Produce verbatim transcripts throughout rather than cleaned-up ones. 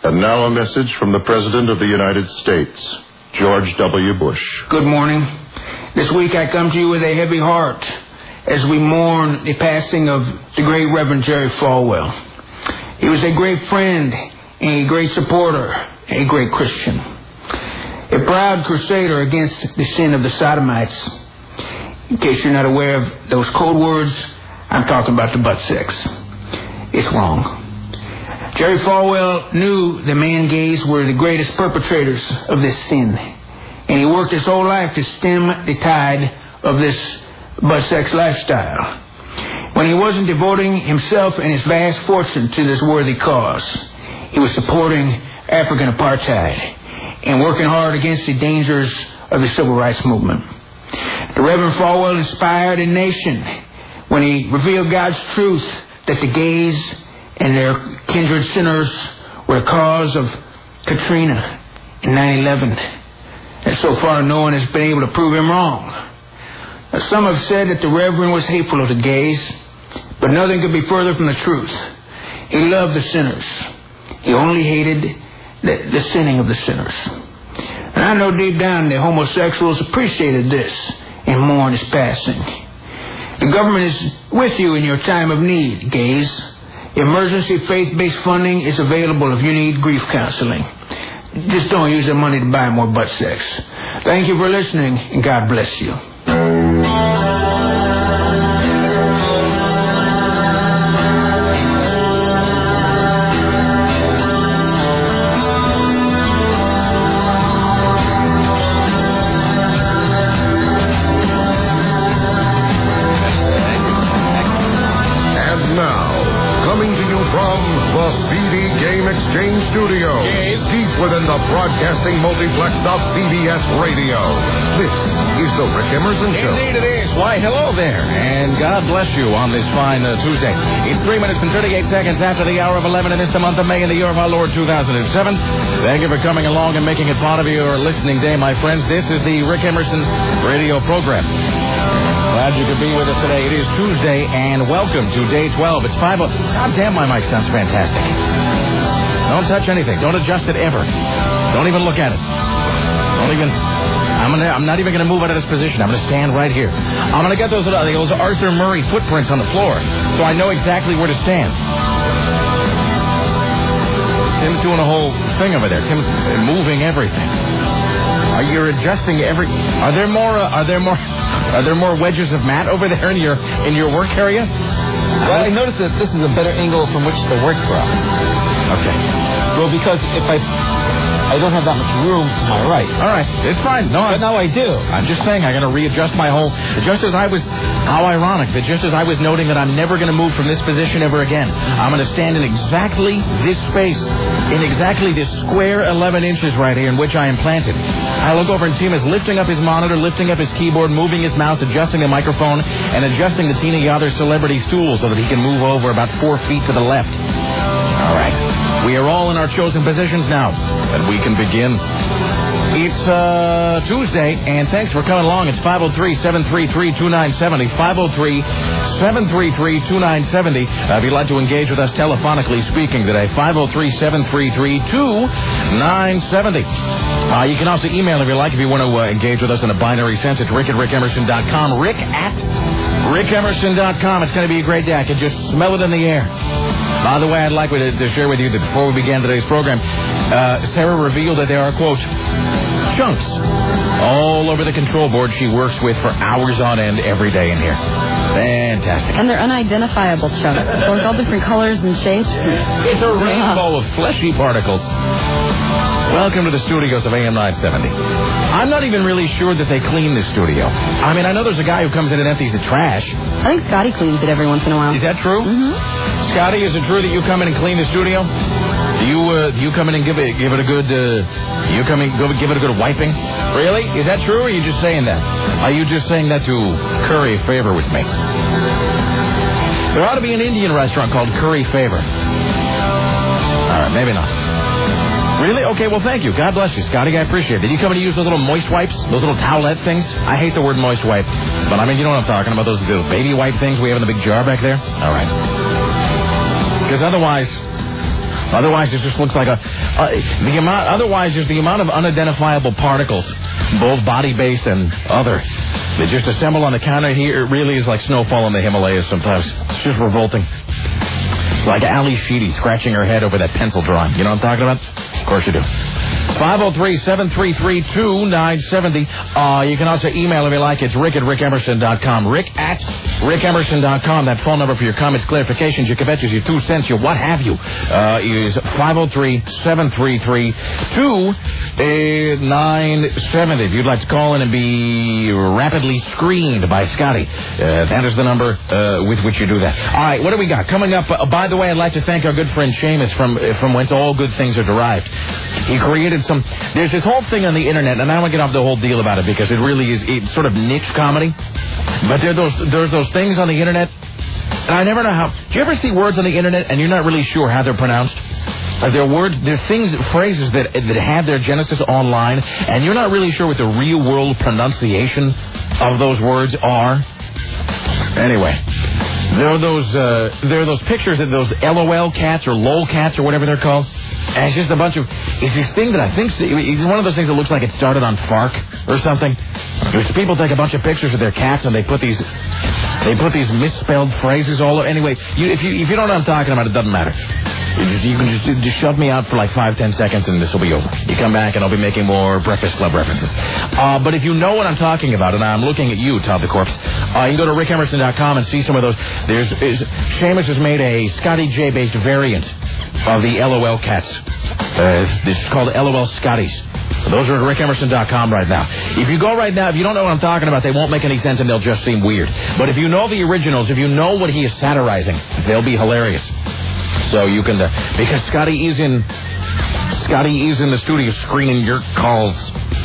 And now a message from the President of the United States, George W. Bush. Good morning. This week I come to you with a heavy heart as we mourn the passing of the great Reverend Jerry Falwell. He was a great friend, a great supporter, a great Christian, a proud crusader against the sin of the Sodomites. In case you're not aware of those code words, I'm talking about the butt sex. It's wrong. Jerry Falwell knew the man gays were the greatest perpetrators of this sin, and he worked his whole life to stem the tide of this butt sex lifestyle. When he wasn't devoting himself and his vast fortune to this worthy cause, he was supporting African apartheid and working hard against the dangers of the civil rights movement. The Reverend Falwell inspired a nation when he revealed God's truth that the gays and their kindred sinners were the cause of Katrina in nine eleven. And so far, no one has been able to prove him wrong. Now, some have said that the Reverend was hateful of the gays, but nothing could be further from the truth. He loved the sinners. He only hated the, the sinning of the sinners. And I know deep down the homosexuals appreciated this and mourned his passing. The government is with you in your time of need, gays. Emergency faith-based funding is available if you need grief counseling. Just don't use the money to buy more butt sex. Thank you for listening, and God bless you. Studio, deep within the broadcasting multiplex of C B S Radio. This is the Rick Emerson Show. Indeed it is. Why, hello there, and God bless you on this fine uh, Tuesday. It's three minutes and thirty-eight seconds after the hour of eleven, and it's the month of May in the year of our Lord two thousand seven. Thank you for coming along and making it part of your listening day, my friends. This is the Rick Emerson Radio program. Glad you could be with us today. It is Tuesday, and welcome to day twelve. It's five oh... God damn, my mic sounds fantastic. Don't touch anything. Don't adjust it ever. Don't even look at it. Don't even... I'm gonna, I'm not even going to move out of this position. I'm going to stand right here. I'm going to get those, those Arthur Murray footprints on the floor so I know exactly where to stand. Tim's doing a whole thing over there. Tim's moving everything. Are you adjusting every... Are there more... Uh, are there more... Are there more wedges of mat over there in your in your work area? Well, I noticed that this is a better angle from which to work from. Okay. Well, because if I I don't have that much room to my right. All right, it's fine. No, but now I do. I'm just saying I got to readjust my whole. Just as I was, how ironic that just as I was noting that I'm never going to move from this position ever again, I'm going to stand in exactly this space, in exactly this square eleven inches right here in which I am planted. I look over and Tim is lifting up his monitor, lifting up his keyboard, moving his mouse, adjusting the microphone, and adjusting the Tina Yother celebrity stool so that he can move over about four feet to the left. All right. We are all in our chosen positions now, and we can begin. It's uh, Tuesday, and thanks for coming along. It's five oh three, seven three three, two nine seven oh, five oh three, seven three three, two nine seven oh. Uh, if you'd like to engage with us telephonically speaking today, five oh three, seven three three, two nine seven oh. Uh, you can also email if you like, if you want to uh, engage with us in a binary sense. It's rick at rick emerson dot com. Rick at rick emerson dot com. It's going to be a great day. I can just smell it in the air. By the way, I'd like to, to share with you that before we began today's program, uh, Sarah revealed that there are, quote, chunks all over the control board she works with for hours on end every day in here. Fantastic. And they're unidentifiable chunks. So it's all different colors and shapes. It's a rainbow of fleshy particles. Welcome to the studios of A M nine seventy. I'm not even really sure that they clean this studio. I mean, I know there's a guy who comes in and empties the trash. I think Scotty cleans it every once in a while. Is that true? Mm-hmm. Scotty, is it true that you come in and clean the studio? Do you uh, do you come in and give it give it a good uh, you come in go give it a good wiping? Really? Is that true, or are you just saying that? Are you just saying that to curry favor with me? There ought to be an Indian restaurant called Curry Favor. All right, maybe not. Really? Okay, well, thank you. God bless you, Scotty. I appreciate it. Did you come in to use those little moist wipes? Those little towelette things? I hate the word moist wipe. But, I mean, you know what I'm talking about. Those little baby wipe things we have in the big jar back there? All right. Because otherwise, Otherwise, it just looks like a uh, the amount. Otherwise, there's the amount of unidentifiable particles, both body-based and other, that just assemble on the counter here. It really is like snowfall in the Himalayas. Sometimes it's just revolting. Like Ali Sheedy scratching her head over that pencil drawing. You know what I'm talking about? Of course you do. five oh three, seven three three, two nine seven oh. Uh, you can also email if you like. It's rick at rick emerson dot com. Rick at rick emerson dot com. That phone number for your comments, clarifications, your kvetches, your two cents, your what have you, uh, is five oh three, seven three three, two nine seven oh. If you'd like to call in and be rapidly screened by Scotty, uh, that is the number uh, with which you do that. All right, what do we got? Coming up, uh, by the way, I'd like to thank our good friend Seamus from, uh, from whence all good things are derived. He created some... There's this whole thing on the internet, and I don't want to get off the whole deal about it because it really is it's sort of niche comedy. But there are those, there's those things on the internet, and I never know how... Do you ever see words on the internet and you're not really sure how they're pronounced? Are there words, there are things, phrases that that have their genesis online, and you're not really sure what the real-world pronunciation of those words are? Anyway, there are those uh, there are those pictures of those LOL cats or LOL cats or whatever they're called. And it's just a bunch of... It's this thing that I think... It's one of those things that looks like it started on Fark or something. There's people take a bunch of pictures of their cats and they put these... They put these misspelled phrases all over... Anyway, you, if you if you don't know what I'm talking about, it doesn't matter. You, just, you can just, just shove me out for like five, ten seconds and this will be over. You come back and I'll be making more Breakfast Club references. Uh, but if you know what I'm talking about, and I'm looking at you, Todd the Corpse, uh, you can go to rick emerson dot com and see some of those. There's is, Seamus has made a Scotty J-based variant of the LOL cats. Uh, it's called LOL Scotties. Those are at rick emerson dot com right now. If you go right now, if you don't know what I'm talking about, they won't make any sense and they'll just seem weird. But if you know the originals, if you know what he is satirizing, they'll be hilarious. So you can, uh, because Scotty is in, Scotty is in the studio screening your calls.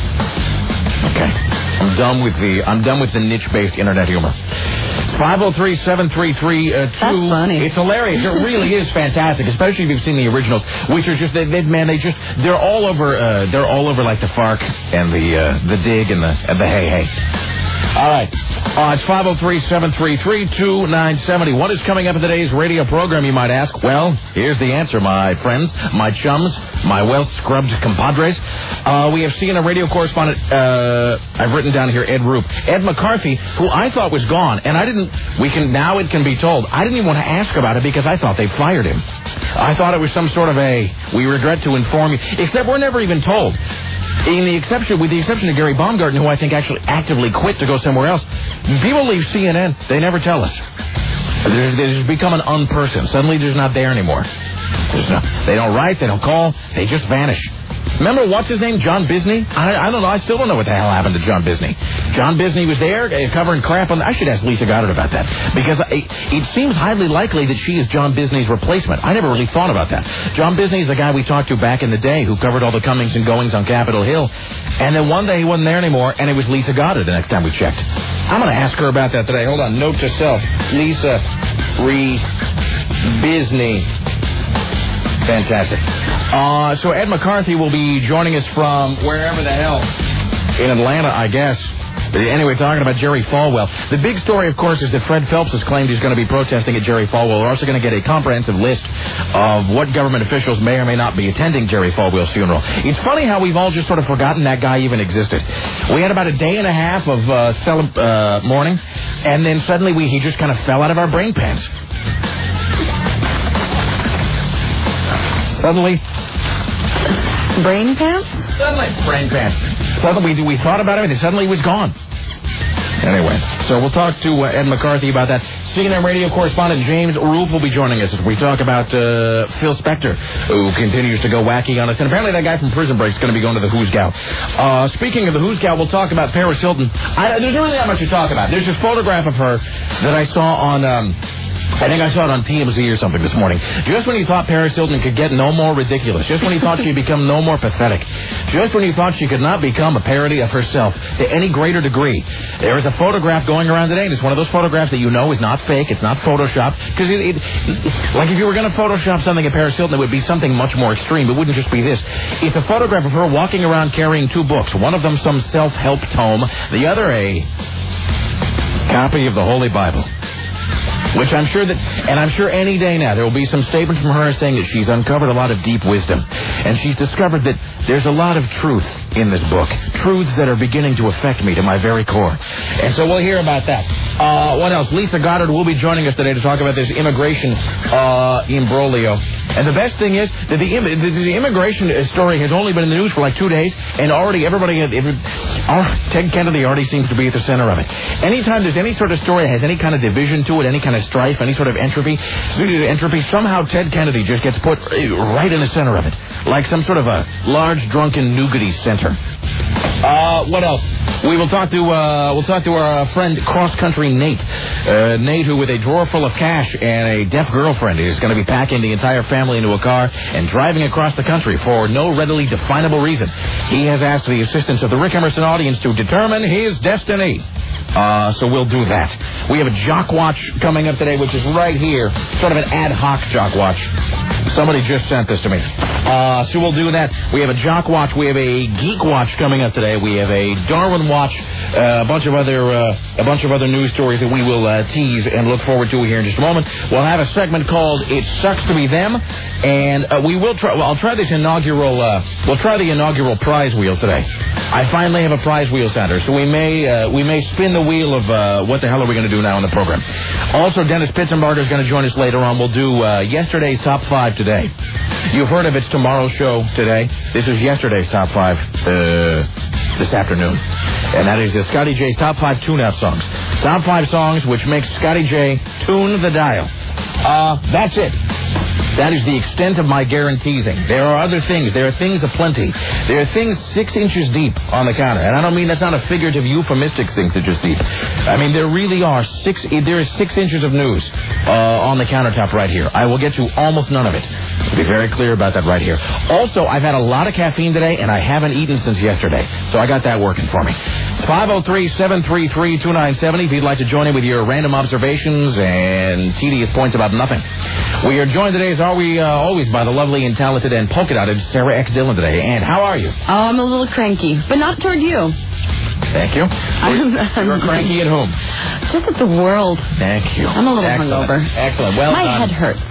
Okay, I'm done with the, I'm done with the niche-based internet humor. five oh three, seven three three, two. That's funny. It's hilarious. It really is fantastic, especially if you've seen the originals, which are just, they, they, man, they just, they're all over, uh, they're all over like the Fark and the, uh, the Dig and the, and the Hey Hey. All right. Uh, it's five oh three, seven three three, two nine seven oh. What is coming up in today's radio program, you might ask? Well, here's the answer, my friends, my chums, my well-scrubbed compadres. Uh, we have C N N radio correspondent, uh, I've written down here, Ed Roop. Ed McCarthy, who I thought was gone, and I didn't, we can, now it can be told, I didn't even want to ask about it because I thought they fired him. I thought it was some sort of a, we regret to inform you, except we're never even told. In the exception, with the exception of Gary Baumgarten, who I think actually actively quit to go somewhere else, people leave C N N, they never tell us. They just become an unperson. Suddenly they're not there anymore. No, they don't write, they don't call, they just vanish. Remember, what's his name, John Bisney? I, I don't know, I still don't know what the hell happened to John Bisney. John Bisney was there uh, covering crap on... I should ask Lisa Goddard about that, because it, it seems highly likely that she is John Bisney's replacement. I never really thought about that. John Bisney is a guy we talked to back in the day who covered all the comings and goings on Capitol Hill, and then one day he wasn't there anymore, and it was Lisa Goddard the next time we checked. I'm going to ask her about that today. Hold on, note to self. Lisa Re Bisney. Fantastic. Uh, so Ed McCarthy will be joining us from wherever the hell. In Atlanta, I guess. Anyway, talking about Jerry Falwell. The big story, of course, is that Fred Phelps has claimed he's going to be protesting at Jerry Falwell. We're also going to get a comprehensive list of what government officials may or may not be attending Jerry Falwell's funeral. It's funny how we've all just sort of forgotten that guy even existed. We had about a day and a half of uh, cele- uh, mourning, and then suddenly we he just kind of fell out of our brain pans. Suddenly... Brain pants? Suddenly, brain pants. Suddenly, we, we thought about it, and suddenly he was gone. Anyway, so we'll talk to uh, Ed McCarthy about that. C N N radio correspondent James Roop will be joining us as we talk about uh, Phil Spector, who continues to go wacky on us. And apparently that guy from Prison Break is going to be going to the Who's Gal. Uh, speaking of the Who's Gal, we'll talk about Paris Hilton. I, there's really not much to talk about. There's this photograph of her that I saw on... Um, I think I saw it on T M Z or something this morning. Just when you thought Paris Hilton could get no more ridiculous. Just when you thought she'd become no more pathetic. Just when you thought she could not become a parody of herself to any greater degree. There is a photograph going around today, and it's one of those photographs that you know is not fake. It's not Photoshopped. Because it, it, like if you were going to Photoshop something of Paris Hilton, it would be something much more extreme. It wouldn't just be this. It's a photograph of her walking around carrying two books. One of them some self-help tome. The other a copy of the Holy Bible. Which I'm sure that, and I'm sure any day now there will be some statement from her saying that she's uncovered a lot of deep wisdom. And she's discovered that there's a lot of truth in this book. Truths that are beginning to affect me to my very core. And so we'll hear about that. Uh, what else? Lisa Goddard will be joining us today to talk about this immigration uh, imbroglio. And the best thing is that the, Im- the, the immigration story has only been in the news for like two days, and already everybody, every, oh, Ted Kennedy already seems to be at the center of it. Anytime there's any sort of story that has any kind of division to it, any kind of strife, any sort of entropy, entropy, somehow Ted Kennedy just gets put right in the center of it, like some sort of a large drunken nougaty center. Uh, what else? We will talk to uh, we'll talk to our friend cross country Nate. Uh, Nate, who with a drawer full of cash and a deaf girlfriend is going to be packing the entire family into a car and driving across the country for no readily definable reason. He has asked the assistance of the Rick Emerson audience to determine his destiny. Uh, so we'll do that. We have a Jock Watch coming up today, which is right here, sort of an ad hoc Jock Watch. Somebody just sent this to me. Uh, so we'll do that. We have a Jock Watch. We have a Geek Watch coming up today. We have a Darwin Watch. Uh, a bunch of other uh, a bunch of other news stories that we will uh, tease and look forward to here in just a moment. We'll have a segment called "It Sucks to Be Them," and uh, we will try. Well, I'll try this inaugural. Uh, we'll try the inaugural prize wheel today. I finally have a prize wheel, Sandra. So we may uh, we may spin the wheel of uh, what the hell are we going to do now in the program. Also, Dennis Pitzenbarger is going to join us later on. We'll do uh, yesterday's top five today. You've heard of It's Tomorrow's show today. This is yesterday's top five uh, this afternoon. And that is uh, Scotty J's top five tune-up songs. Top five songs which makes Scotty J tune the dial. Uh, that's it. That is the extent of my guaranteesing. There are other things. There are things aplenty. There are things six inches deep on the counter. And I don't mean that's not a figurative, euphemistic six inches deep. I mean, there really are six, there is six inches of news uh, on the countertop right here. I will get to almost none of it. I'll be very clear about that right here. Also, I've had a lot of caffeine today, and I haven't eaten since yesterday. So I got that working for me. five oh three, seven three three, two nine seven oh if you'd like to join in with your random observations and tedious points about nothing. We are joined today, as are we uh, always, by the lovely and talented and polka-dotted Sarah X. Dillon today. And how are you? Oh, I'm a little cranky, but not toward you. Thank you. I'm, I'm, You're cranky at whom? Just at the world. Thank you. I'm a little Excellent. hungover. Excellent. Well My done. head hurts.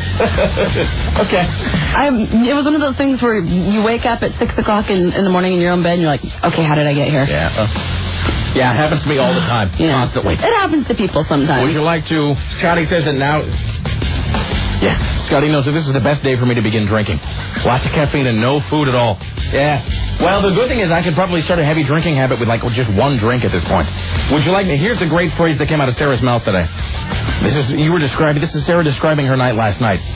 Okay. I'm, it was one of those things where you wake up at six o'clock in, in the morning in your own bed and you're like, okay, how did I get here? Yeah. Uh, yeah, it happens to me all the time. Yeah. Constantly. It happens to people sometimes. Would you like to... Scotty says that now... Yeah, Scotty knows that this is the best day for me to begin drinking. Lots of caffeine and no food at all. Yeah. Well, the good thing is I could probably start a heavy drinking habit with, like, just one drink at this point. Would you like me... Here's a great phrase that came out of Sarah's mouth today. This is... You were describing... This is Sarah describing her night last night.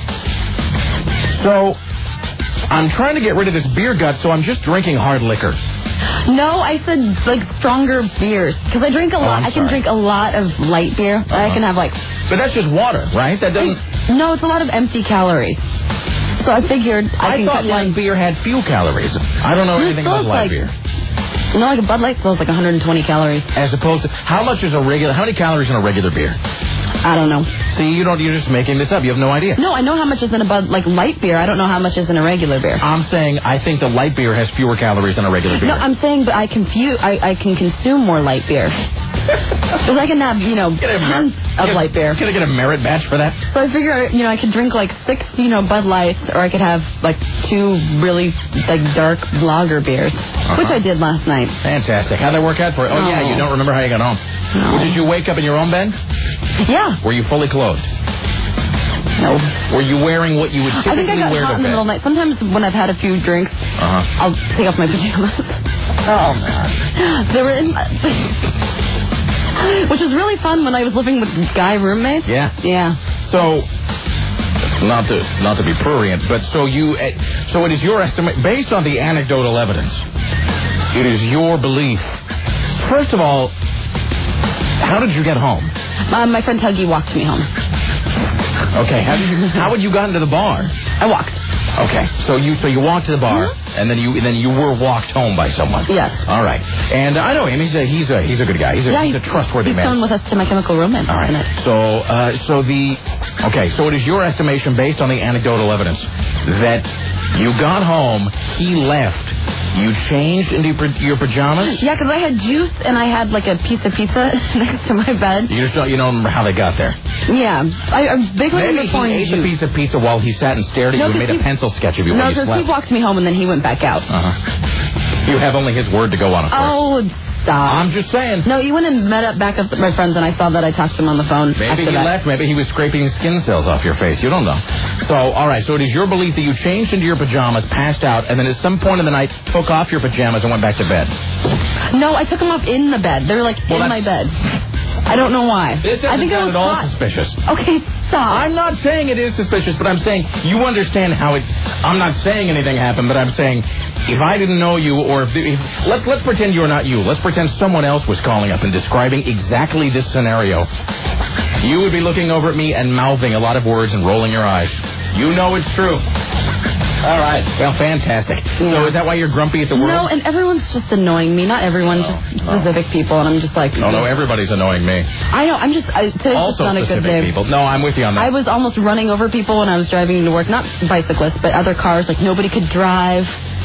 So, I'm trying to get rid of this beer gut, so I'm just drinking hard liquor. No, I said, like, stronger beers. Because I drink a lot. Oh, I can sorry. drink a lot of light beer. Uh-huh. I can have, like... But that's just water, right? That doesn't... No, it's a lot of empty calories. So I figured I, I can thought cut light down... beer had few calories. I don't know This anything about smells light like- beer. You know, like a Bud Light smells like one hundred twenty calories. As opposed to... How much is a regular... How many calories in a regular beer? I don't know. See, you don't... You're just making this up. You have no idea. No, I know how much is in a Bud, like, light beer. I don't know how much is in a regular beer. I'm saying I think the light beer has fewer calories than a regular beer. No, I'm saying, but I confuse. I, I can consume more light beer. Because I can have, you know, Get a tons mer- of get, light beer. Can I get a merit badge for that? So I figure, you know, I could drink like six, you know, Bud Lights, or I could have like two really like dark lager beers, Uh-huh. which I did last night. Fantastic. How'd that work out for you? Oh, No. yeah, you don't remember how you got home. No. Well, did you wake up in your own bed? Yeah. Were you fully clothed? No. Were you wearing what you would I typically think I got wear hot to in the bed? middle of the night. Sometimes when I've had a few drinks, Uh-huh. I'll take off my pajamas. Oh, man. They were in my... Which was really fun when I was living with guy roommates. Yeah. Yeah. So, not to not to be prurient, but so you, uh, so it is your estimate, based on the anecdotal evidence, it is your belief. First of all, how did you get home? Um, my friend Tuggy walked me home. Okay, how did you, how had you gotten to the bar? I walked. Okay, so you so you walked to the bar, Mm-hmm. and then you then you were walked home by someone. Yes. All right, and I know him. He's a he's a he's a good guy. He's a, Yeah, he's a trustworthy he's man. going with us to My Chemical Romance. All right. tonight. So, uh, so the okay. So it is your estimation, based on the anecdotal evidence, that you got home, he left, You changed into your, your pajamas? Yeah, because I had juice and I had like a piece of pizza next to my bed. You just don't, you don't remember how they got there? Yeah. I, I'm big on Maybe the he ate juice. the piece of pizza while he sat and stared at No, you and made he, a pencil sketch of you no, while you because slept. he walked me home and then he went back out. Uh-huh. You have only his word to go on, of course. Oh, stop. I'm just saying. No, he went and met up back up with my friends, and I saw that I talked to him on the phone. Maybe after he that. left. Maybe he was scraping skin cells off your face. You don't know. So, all right. So it is your belief that you changed into your pajamas, passed out, and then at some point in the night took off your pajamas and went back to bed. No, I took them off in the bed. They were like well, in my bed. I don't know why. This doesn't I think sound it was at all hot. suspicious. Okay, stop. I'm not saying it is suspicious, but I'm saying you understand how it. I'm not saying anything happened, but I'm saying if I didn't know you, or if, if let's let's pretend you're not you. Let's pretend someone else was calling up and describing exactly this scenario. You would be looking over at me and mouthing a lot of words and rolling your eyes. You know it's true. All right. Well, fantastic. Yeah. So is that why you're grumpy at the world? No, and everyone's just annoying me. Not everyone, oh, just oh. specific people, and I'm just like... Oh, no, everybody's annoying me. I know, I'm just... I, today's also just not a good day. people. No, I'm with you on that. I was almost running over people when I was driving to work. Not bicyclists, but other cars. Like, nobody could drive.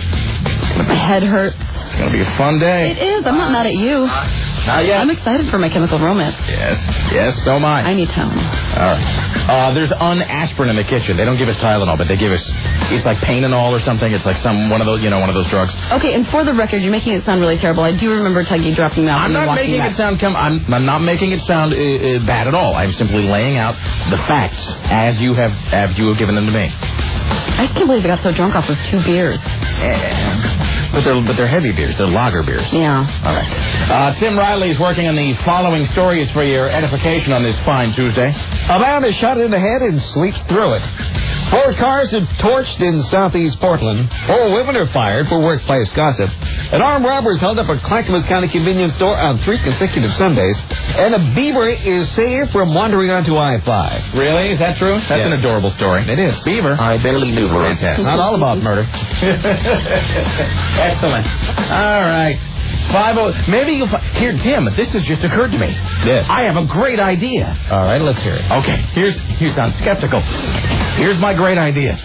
My head hurts. It's going to be a fun day. It is. I'm not mad at you. Not yet. I'm excited for My Chemical Romance. Yes. Yes, so am I. I need Tylenol. All right. Uh, there's un-aspirin in the kitchen. They don't give us Tylenol, but they give us, it's like Painanol or something. It's like some, one of those, you know, one of those drugs. Okay, and for the record, you're making it sound really terrible. I do remember Tuggy dropping me off I'm and then not walking making back. it sound, come, I'm, I'm not making it sound uh, uh, bad at all. I'm simply laying out the facts as you have, as you have given them to me. I just can't believe I got so drunk off of two beers. Yeah. But they're, but they're heavy beers. They're lager beers. Yeah. All right. Uh, Tim Riley is working on the following stories for your edification on this fine Tuesday. A man is shot in the head and sleeps through it. Four cars have torched in southeast Portland. Four women are fired for workplace gossip. An armed robber is held up at Clackamas County convenience store on three consecutive Sundays. And a beaver is saved from wandering onto I five. Really? Is that true? That's yeah. an adorable story. It is. Beaver. I barely knew her. Fantastic. Not all about murder. Excellent. All right. Five oh. Maybe you'll fi- here, Tim. This has just occurred to me. Yes. I have a great idea. All right, let's hear it. Okay. Here's. You sound skeptical. Here's my great idea.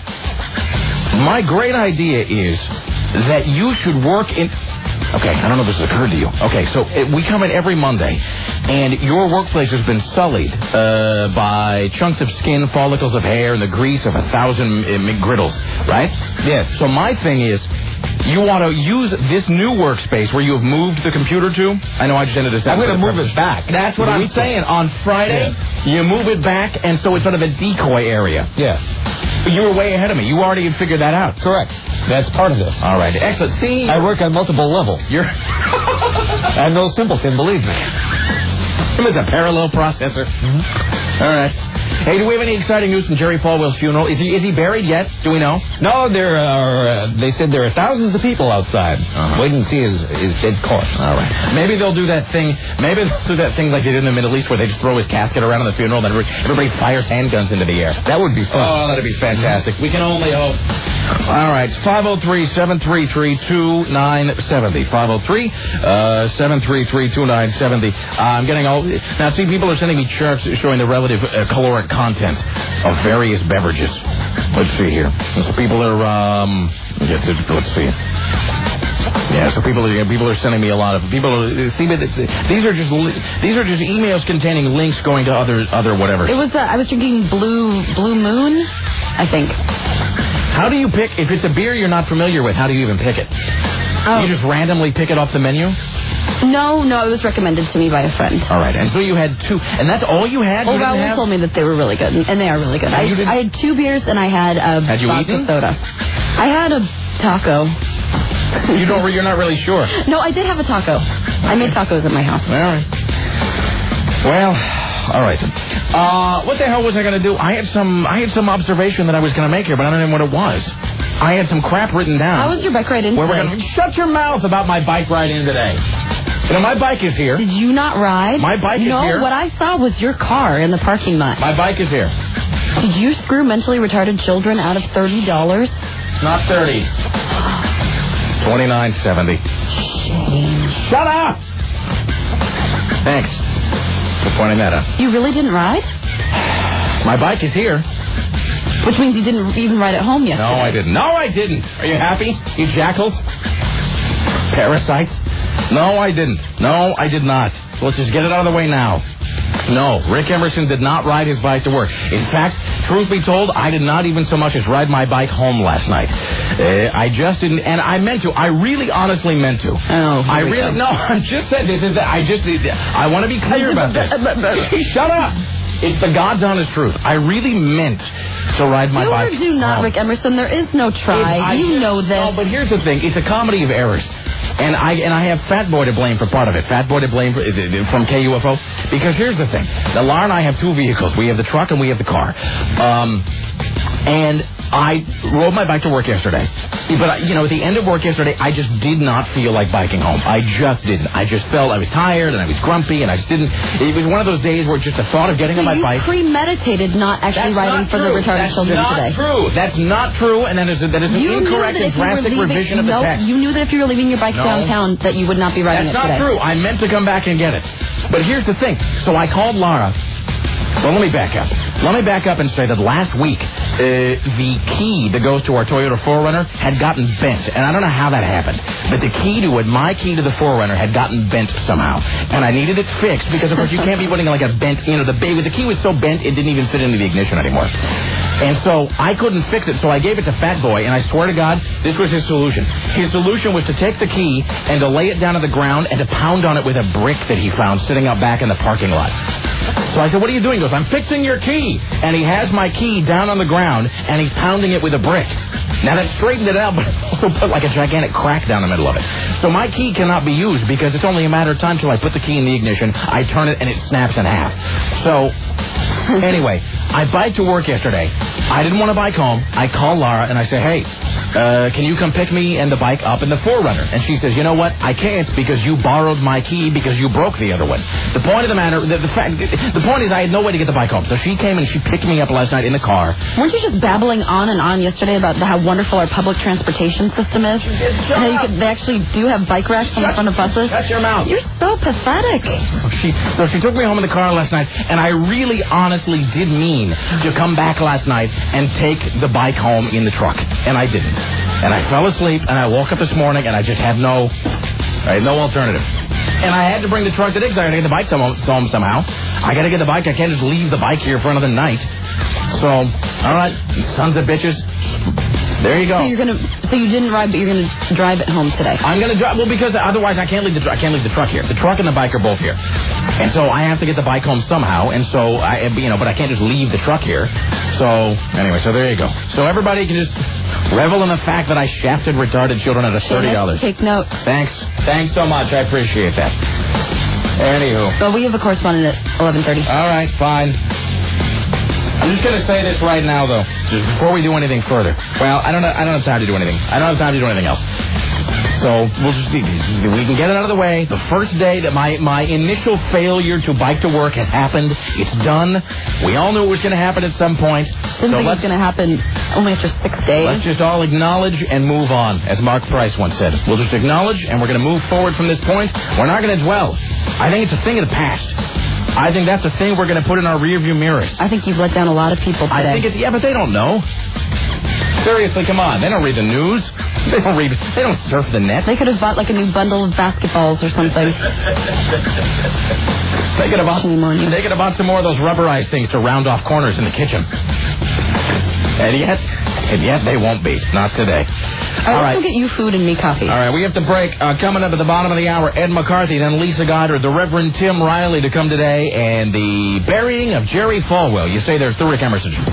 My great idea is that you should work in. Okay, I don't know if this has occurred to you. Okay, so uh, we come in every Monday, and your workplace has been sullied uh, by chunks of skin, follicles of hair, and the grease of a thousand uh, McGriddles, right? Yes. So my thing is, you want to use this new workspace where you have moved the computer to? I know I just ended this. I'm going to move it back. That's what I'm saying. On Friday, yes. you move it back, and so it's sort of a decoy area. Yes. But you were way ahead of me. You already had figured that out. Correct. That's part of this. All right. Excellent. See? I work on multiple levels. You're... I'm no simpleton, believe me. It's a parallel processor. Mm-hmm. All right. Hey, do we have any exciting news from Jerry Falwell's funeral? Is he is he buried yet? Do we know? No, there are. Uh, they said there are thousands of people outside uh-huh. waiting to see his, his dead corpse. All right. Maybe they'll do that thing. Maybe they'll do that thing like they did in the Middle East, where they just throw his casket around at the funeral, and everybody fires handguns into the air. That would be fun. Oh, that'd be fantastic. We can only hope. All right. five oh three, seven three three, two nine seven oh. five oh three, seven three three, two nine seven oh. Uh, I'm getting all now. See, people are sending me charts showing the relative uh, caloric content of various beverages. Let's see here. So people are, um, let's see. Yeah, so people are people are sending me a lot of people. Are, see, but these are just these are just emails containing links going to other other whatever. It was uh, I was drinking Blue Blue Moon, I think. How do you pick if it's a beer you're not familiar with? How do you even pick it? Oh. You just randomly pick it off the menu? No, no, it was recommended to me by a friend. All right, and so you had two, and that's all you had? Oh, you Raul told me that they were really good, and they are really good. I, I had two beers, and I had a had you vodka eaten? soda. I had a taco. You don't. You're not really sure. No, I did have a taco. I made tacos at my house. All right. Well, all right. Uh, what the hell was I going to do? I had some. I had some observation that I was going to make here, but I don't know what it was. I had some crap written down. How was your bike ride in Where today? we're gonna, shut your mouth about my bike ride in today. You know, my bike is here. Did you not ride? My bike is no, here. No, what I saw was your car in the parking lot. My bike is here. Did you screw mentally retarded children out of thirty dollars? Not thirty. Twenty-nine seventy. Shut up! Thanks for pointing that out. You really didn't ride? My bike is here. Which means you didn't even ride at home yesterday. No, I didn't. No, I didn't. Are you happy, you jackals? Parasites? No, I didn't. No, I did not. Let's just get it out of the way now. No, Rick Emerson did not ride his bike to work. In fact, truth be told, I did not even so much as ride my bike home last night. Uh, I just didn't, and I meant to. I really honestly meant to. Oh, I really, no, I just said this is, I just, I want to be clear about this. Shut up. It's the God's honest truth. I really meant to ride my do bike. Do or do not, home. Rick Emerson. There is no try. I You just, know this. No, but here's the thing. It's a comedy of errors. And I and I have Fat Boy to blame for part of it. Fat Boy to blame for, from K U F O. Because here's the thing. Now, Laura and I have two vehicles. We have the truck and we have the car. Um, and I rode my bike to work yesterday. But, you know, at the end of work yesterday, I just did not feel like biking home. I just didn't. I just felt I was tired and I was grumpy and I just didn't. It was one of those days where just the thought of getting so on my you bike. premeditated not actually That's riding not for true. the retarded That's children not today. True. That's not true, and that is, a, that is an you incorrect and drastic leaving, revision of no, the text. You knew that if you were leaving your bike No. downtown that you would not be riding That's it not today. true. I meant to come back and get it. But here's the thing. So I called Laura. Well, let me back up. Let me back up and say that last week, uh, the key that goes to our Toyota four runner had gotten bent. And I don't know how that happened. But the key to it, my key to the four runner, had gotten bent somehow. And I needed it fixed because, of course, you can't be putting like a bent, you know, the baby. The key was so bent it didn't even fit into the ignition anymore. And so I couldn't fix it, so I gave it to Fat Boy, and I swear to God, this was his solution. His solution was to take the key and to lay it down on the ground and to pound on it with a brick that he found sitting out back in the parking lot. So I said, what are you doing? He goes, I'm fixing your key. And he has my key down on the ground, and he's pounding it with a brick. Now, that straightened it out, but also put like a gigantic crack down the middle of it. So my key cannot be used because it's only a matter of time till I put the key in the ignition, I turn it, and it snaps in half. So... Anyway, I biked to work yesterday. I didn't want to bike home. I call Laura and I say, hey, uh, can you come pick me and the bike up in the four runner? And she says, you know what? I can't because you borrowed my key because you broke the other one. The point of the matter, the, the fact, the point is I had no way to get the bike home. So she came and she picked me up last night in the car. Weren't you just babbling on and on yesterday about how wonderful our public transportation system is? And how you could, they actually do have bike racks on the front of buses? Shut your mouth. You're so pathetic. So she, so she took me home in the car last night, and I really honestly did mean to come back last night and take the bike home in the truck, and I didn't. And I fell asleep, and I woke up this morning, and I just had no, I had no alternative. And I had to bring the truck today because I had to get the bike home somehow. I got to get the bike. I can't just leave the bike here for another night. So, all right, sons of bitches. There you go. So you're gonna. So you didn't ride, but you're gonna drive it home today. I'm gonna drive. Well, because otherwise I can't leave the I can't leave the truck here. The truck and the bike are both here, and so I have to get the bike home somehow. And so I, you know, but I can't just leave the truck here. So anyway, so there you go. So everybody can just revel in the fact that I shafted retarded children out of thirty dollars. Take note. Thanks. Thanks so much. I appreciate that. Anywho. Well, we have a correspondent at eleven thirty. All right, fine. I'm just going to say this right now, though, just before we do anything further. Well, I don't know, I don't have time to do anything. I don't have time to do anything else. So we'll just we can get it out of the way. The first day that my, my initial failure to bike to work has happened. It's done. We all knew it was going to happen at some point. Didn't so think it was let's, going to happen only after six days. Let's just all acknowledge and move on, as Mark Price once said. We'll just acknowledge, and we're going to move forward from this point. We're not going to dwell. I think it's a thing of the past. I think that's a thing we're going to put in our rearview mirrors. I think you've let down a lot of people today. I think it's, yeah, but they don't know. Seriously, come on. They don't read the news. They don't read, they don't surf the net. They could have bought like a new bundle of basketballs or something. They could have bought, they could have bought some more of those rubberized things to round off corners in the kitchen. And yet, and yet they won't be. Not today. All right, right. let's go get you food and me coffee. All right, we have to break. Uh, coming up at the bottom of the hour, Ed McCarthy, then Lisa Goddard, the Reverend Tim Riley to come today, and the burying of Jerry Falwell. You say there's the Rick Emerson Show.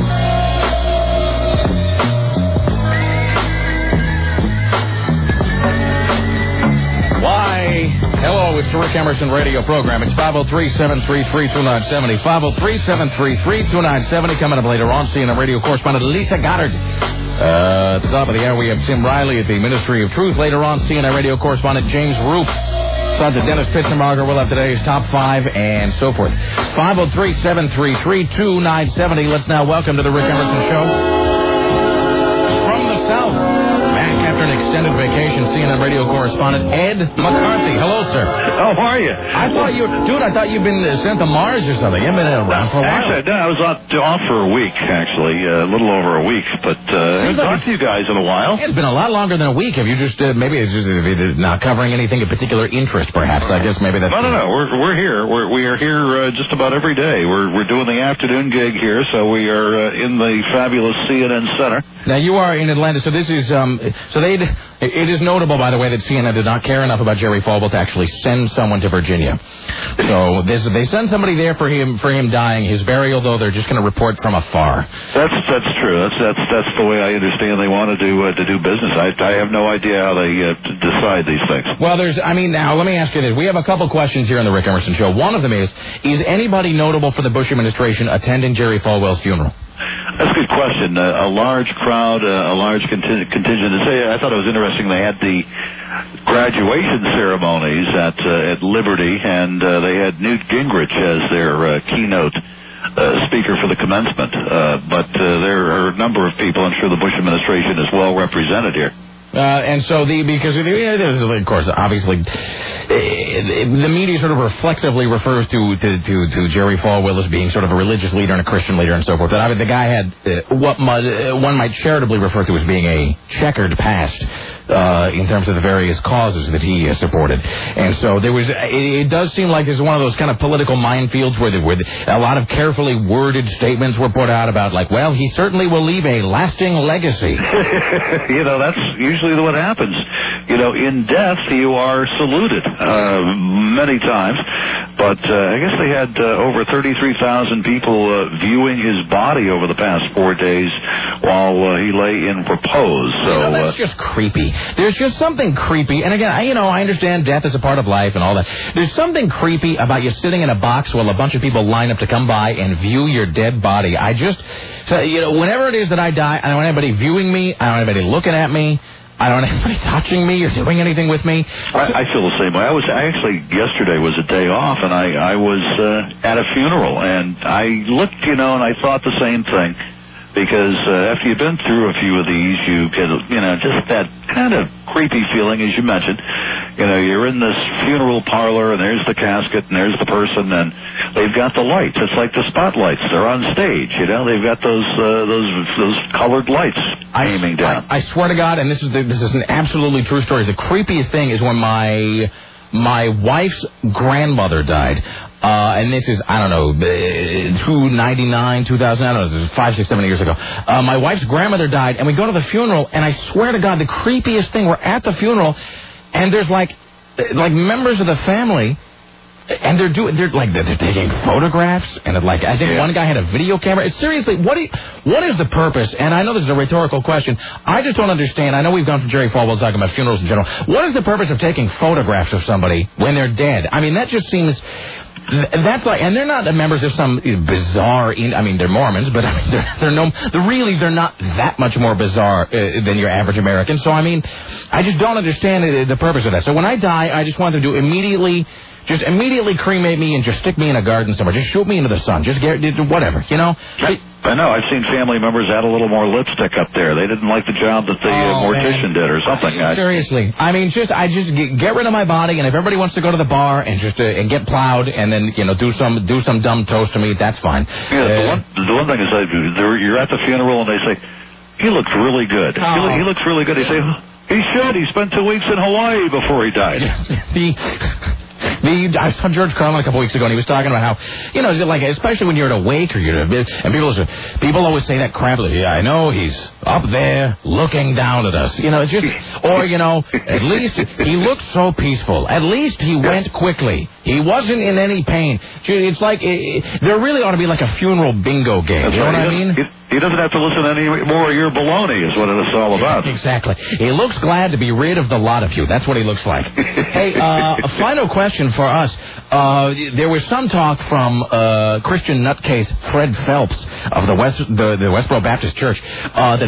Why? Hello, it's the Rick Emerson radio program. It's five oh three, seven three three, two nine seven oh. five oh three, seven three three, two nine seven oh. Coming up later on, C N N radio correspondent Lisa Goddard. Uh, at the top of the hour, we have Tim Riley at the Ministry of Truth. Later on, C N N radio correspondent James Roop. Sergeant Dennis Pitzenbarger will have today's top five and so forth. five oh three, seven three three, two nine seven oh. Let's now welcome to the Rick Emerson Show. From the South, back after an extended vacation. Nation C N N radio correspondent Ed McCarthy. Hello, sir. How are you? I thought you, dude. I thought you'd been uh, sent to Mars or something. You've been around for a while. Actually, no, I was off, off for a week, actually, uh, a little over a week. But uh, I haven't talked to you guys in a while. It's been a lot longer than a week. Have you just uh, maybe it's just uh, not covering anything of particular interest? Perhaps I guess maybe that's. No, no, no. We're we're here. We're we are here uh, just about every day. We're we're doing the afternoon gig here, so we are uh, in the fabulous C N N Center. Now you are in Atlanta, so this is um. So they. It is notable, by the way, that C N N did not care enough about Jerry Falwell to actually send someone to Virginia. So this, they send somebody there for him for him dying. His burial, though, they're just going to report from afar. That's that's true. That's that's that's the way I understand they want to do uh, to do business. I I have no idea how they uh, decide these things. Well, there's. I mean, now let me ask you this: we have a couple questions here on the Rick Emerson Show. One of them is: is anybody notable for the Bush administration attending Jerry Falwell's funeral? That's a good question. Uh, a large crowd, uh, a large contingent. contingent. I thought it was interesting. They had the graduation ceremonies at uh, at Liberty, and uh, they had Newt Gingrich as their uh, keynote uh, speaker for the commencement. Uh, but uh, there are a number of people. I'm sure the Bush administration is well represented here. Uh, and so the because there's of course obviously the media sort of reflexively refers to to, to, to Jerry Falwell as being sort of a religious leader and a Christian leader and so forth. And I mean, the guy had uh, what might, uh, one might charitably refer to as being a checkered past uh, in terms of the various causes that he uh, supported. And so there was it, it does seem like this is one of those kind of political minefields where, the, where the, a lot of carefully worded statements were put out about like, well, he certainly will leave a lasting legacy. You know, that's usually what happens. You know, in death, you are saluted uh, many times. But uh, I guess they had uh, over thirty-three thousand people uh, viewing his body over the past four days while uh, he lay in repose. So you know, that's uh, just creepy. There's just something creepy. And again, I, you know, I understand death is a part of life and all that. There's something creepy about you sitting in a box while a bunch of people line up to come by and view your dead body. I just, so, you know, whenever it is that I die, I don't want anybody viewing me. I don't want anybody looking at me. I don't want anybody touching me or doing anything with me. I, I feel the same way. I was I actually yesterday was a day off, and I I was uh, at a funeral, and I looked, you know, and I thought the same thing, because uh, after you've been through a few of these, you get, you know, just that kind of creepy feeling, as you mentioned. You know, you're in this funeral parlor, and there's the casket, and there's the person, and they've got the lights. It's like the spotlights. They're on stage, you know. They've got those uh, those those colored lights aiming down. I, I swear to God, and this is the, this is an absolutely true story. The creepiest thing is when my my wife's grandmother died. Uh, and this is, I don't know, two ninety-nine, two thousand, I don't know, this is five, six, seven years ago. Uh, my wife's grandmother died, and we go to the funeral, and I swear to God, the creepiest thing, we're at the funeral, and there's like, like members of the family, and they're doing, they're like, they're taking photographs, and like, I think yeah. one guy had a video camera. It's seriously, what, do you, what is the purpose? And I know this is a rhetorical question. I just don't understand. I know we've gone from Jerry Falwell talking about funerals in general. What is the purpose of taking photographs of somebody when they're dead? I mean, that just seems... That's like, and they're not members of some bizarre. In, I mean, they're Mormons, but I mean, they're, they're no. They're really, they're not that much more bizarre uh, than your average American. So I mean, I just don't understand the, the purpose of that. So when I die, I just want them to immediately, just immediately cremate me and just stick me in a garden somewhere. Just shoot me into the sun. Just get whatever, you know. I, I know. I've seen family members add a little more lipstick up there. They didn't like the job that the uh, oh, mortician man. did or something. Seriously, I mean, just I just get, get rid of my body, and if everybody wants to go to the bar and just uh, and get plowed, and then you know do some do some dumb toast to me, that's fine. Yeah, uh, the one the one thing is that you're at the funeral and they say he looks really good. Oh. He, lo- he looks really good. They say he should. He spent two weeks in Hawaii before he died. the The, I saw George Carlin a couple weeks ago, and he was talking about how, you know, like, especially when you're at a wake, or you're at a, and people, people always say that crap, like, yeah, I know, he's up there looking down at us. You know, it's just, or, you know, at least he looked so peaceful. At least he went quickly. He wasn't in any pain. It's like, it, it, there really ought to be like a funeral bingo game. That's you know right. what I mean? It, He doesn't have to listen to any more of your baloney is what it's all about. Exactly. He looks glad to be rid of the lot of you. That's what he looks like. Hey, uh, a final question for us. Uh, there was some talk from uh, Christian nutcase Fred Phelps of the West, the, the Westboro Baptist Church uh, that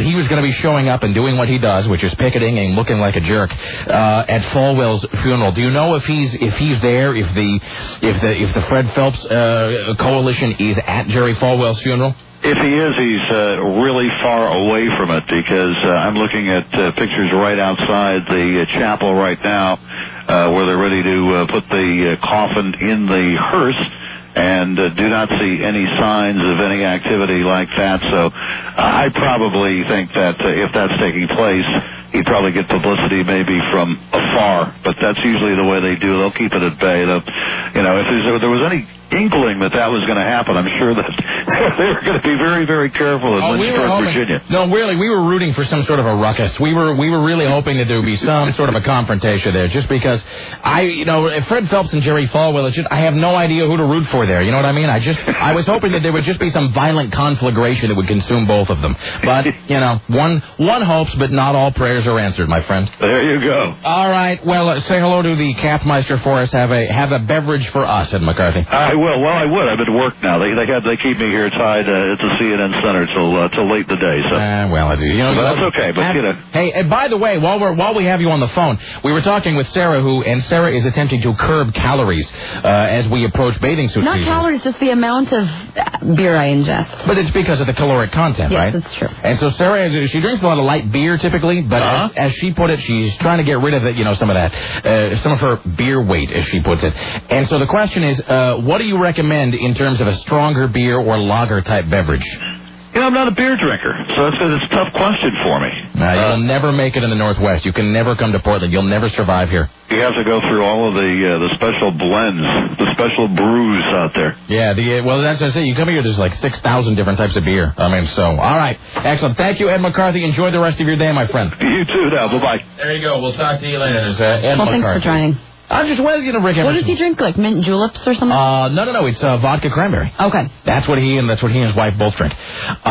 he was going to be showing up and doing what he does, which is picketing and looking like a jerk uh, at Falwell's funeral. Do you know if he's if he's there? If the if the if the Fred Phelps uh, coalition is at Jerry Falwell's funeral? If he is, he's uh, really far away from it because uh, I'm looking at uh, pictures right outside the uh, chapel right now uh, where they're ready to uh, put the uh, coffin in the hearse, and uh, do not see any signs of any activity like that. So uh, I probably think that uh, if that's taking place, he'd probably get publicity maybe from afar, but that's usually the way they do. They'll keep it at bay. They'll, you know, if, if there was any inkling that that was going to happen, I'm sure that they were going to be very, very careful in oh, we Lynchburg, Virginia. No, really, we were rooting for some sort of a ruckus. We were we were really hoping that there would be some sort of a confrontation there, just because I, you know, Fred Phelps and Jerry Falwell, it's just, I have no idea who to root for there. You know what I mean? I just, I was hoping that there would just be some violent conflagration that would consume both of them. But, you know, one one hopes, but not all prayers are answered, my friend. There you go. All right. Well, uh, say hello to the Kathmeister for us. Have a have a beverage for us, Ed McCarthy. I will. Well, I would. I've been to work now. They they got they keep me here tied uh, at the C N N Center till uh, till late in the day. So. Uh, well, you know, but that's okay. But have, you know. Hey, and by the way, while we're while we have you on the phone, we were talking with Sarah, who and Sarah is attempting to curb calories uh, as we approach bathing suit Not season. calories, just the amount of beer I ingest. But it's because of the caloric content, yes, right? Yes, that's true. And so Sarah, is, she drinks a lot of light beer typically, but uh-huh. as, as she put it, she's trying to get rid of it, you know, some of that, uh, some of her beer weight, as she puts it. And so the question is, uh, what do you recommend in terms of a stronger beer or lager type beverage? You know, I'm not a beer drinker, so it's, it's a tough question for me. Now, you'll uh, never make it in the Northwest. You can never come to Portland. You'll never survive here. You have to go through all of the uh, the special blends, the special brews out there. Yeah, the uh, well, that's what I say. You come here, there's like six thousand different types of beer. I mean, so, all right. Excellent. Thank you, Ed McCarthy. Enjoy the rest of your day, my friend. You too now. Bye-bye. There you go. We'll talk to you later. There's, uh, Ed well, McCarthy. thanks for trying. I just wanted you to Rick. What does he drink? Like mint juleps or something? Uh, no, no, no. It's uh, vodka cranberry. Okay. That's what he and that's what he and his wife both drink.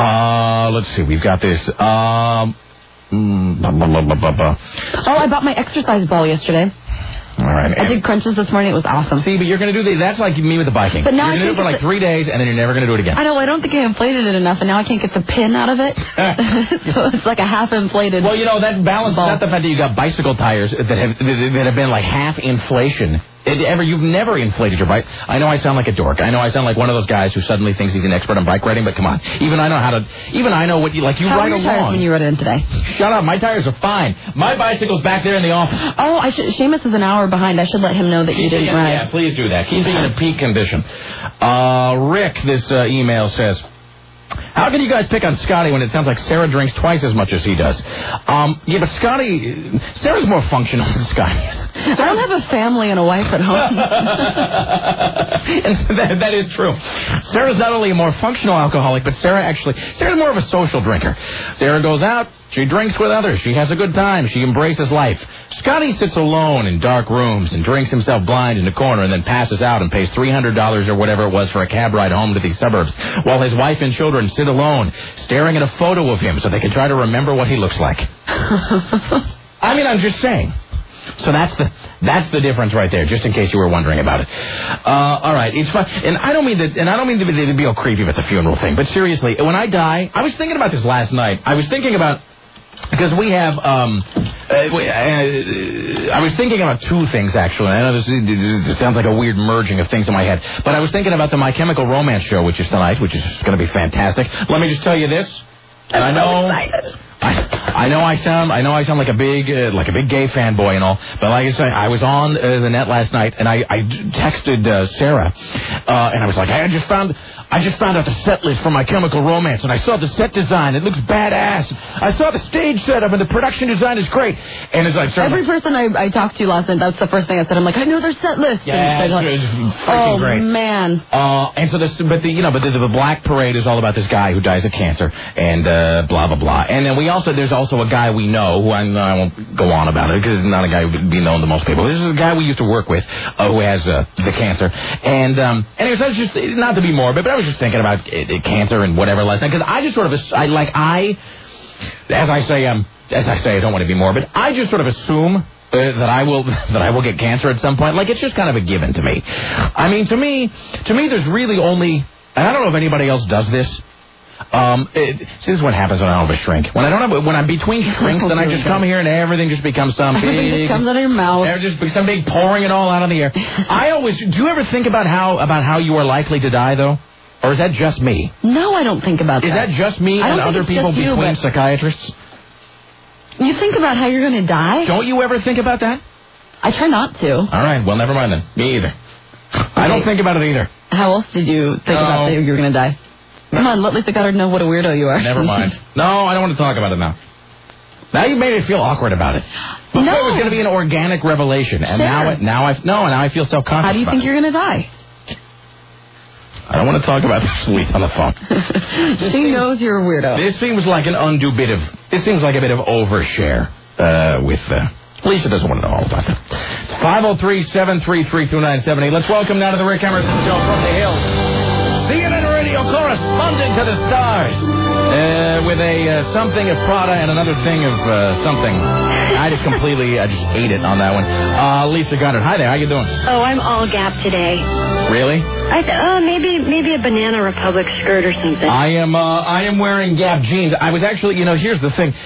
Uh, let's see. We've got this. Um, mm, blah, blah, blah, blah, blah. Oh, I bought my exercise ball yesterday. All right. I did crunches this morning. It was awesome. See, but you're going to do the, that's like me with the biking. But now you're going to do it for like three days, and then you're never going to do it again. I know. I don't think I inflated it enough, and now I can't get the pin out of it. So it's like a half inflated. Well, you know, that balances out the fact that you got bicycle tires that have that have been like half inflation. It, ever you've never inflated your bike. I know I sound like a dork. I know I sound like one of those guys who suddenly thinks he's an expert on bike riding. But come on, even I know how to. Even I know what you like. You how ride were your along. Tires when you rode in today? Shut up. My tires are fine. My bicycle's back there in the office. Oh, I should. Seamus is an hour behind. I should let him know that Keep you didn't it, ride. Yeah, please do that. Keep it in peak condition. Uh, Rick, this uh, email says, how can you guys pick on Scotty when it sounds like Sarah drinks twice as much as he does? Um, yeah, but Scotty, Sarah's more functional than Scotty is. I don't have a family and a wife at home. And so that, that is true. Sarah's not only a more functional alcoholic, but Sarah actually, Sarah's more of a social drinker. Sarah goes out, she drinks with others, she has a good time, she embraces life. Scotty sits alone in dark rooms and drinks himself blind in a corner and then passes out and pays three hundred dollars or whatever it was for a cab ride home to the suburbs, while his wife and children sit alone, staring at a photo of him so they can try to remember what he looks like. I mean, I'm just saying. So that's the that's the difference right there, just in case you were wondering about it. Uh, all right, it's fun, and I don't mean that, and I don't mean to be, to be all creepy about the funeral thing, but seriously, when I die, I was thinking about this last night. I was thinking about because we have. Um, uh, I was thinking about two things actually. I know this, this sounds like a weird merging of things in my head, but I was thinking about the My Chemical Romance show, which is tonight, which is going to be fantastic. Let me just tell you this, and I know. I, I know I sound I know I sound like a big uh, like a big gay fanboy and all, but like I say, I was on uh, the net last night and I, I texted uh, Sarah uh, and I was like, hey, I just found I just found out the set list for My Chemical Romance and I saw the set design. It looks badass. I saw the stage setup and the production design is great. And as I started, every person I, I talked to last night, that's the first thing I said. I'm like, I know their set list. Yeah, it's, like, it's freaking oh, great. man. Uh, and so this, but the you know, but the, the Black Parade is all about this guy who dies of cancer and uh, blah blah blah. And then we also there's also a guy we know who I, I won't go on about it because it's not a guy who would be known to most people. This is a guy we used to work with uh, who has uh, the cancer. And um, anyways, I was just not to be morbid, but I was just thinking about uh, cancer and whatever last night because I just sort of I like I as I say um as I say I don't want to be morbid. I just sort of assume. Uh, that I will that I will get cancer at some point. Like it's just kind of a given to me. I mean, to me, to me, there's really only, and I don't know if anybody else does this. Um, it, see, this is what happens when I don't have a shrink. When I don't have, when I'm between shrinks, then I just come here and everything just becomes some Everything big. just comes out of your mouth. There just some big pouring it all out of the air. I always. Do you ever think about how about how you are likely to die though, or is that just me? No, I don't think about is that. Is that just me I and don't other think it's people just you, between but- psychiatrists? You think about how you're going to die? Don't you ever think about that? I try not to. All right. Well, never mind then. Me either. I don't think about it either. How else did you think No. about that you were going to die? Come on, let Lisa Goddard know what a weirdo you are. Never mind. No, I don't want to talk about it now. Now you made me feel awkward about it. Before No. it was going to be an organic revelation, and Sure. now it, now I no, now I feel self-conscious. How do you about think it. you're going to die? I don't want to talk about this Louise on the phone. She knows you're a weirdo. This seems like an undue bit of. This seems like a bit of overshare uh, with. Uh, Lisa doesn't want to know all about that. It's five oh three, seven three three, two nine seven eight. Let's welcome now to the Rick Emerson Show from the Hills, C N N Radio correspondent to the stars, uh, with a uh, something of Prada and another thing of uh, something. I just completely, I just ate it on that one. Uh, Lisa Goddard, hi there. How you doing? Oh, I'm all Gap today. Really? I th- oh, maybe maybe a Banana Republic skirt or something. I am. Uh, I am wearing Gap jeans. I was actually, you know, here's the thing.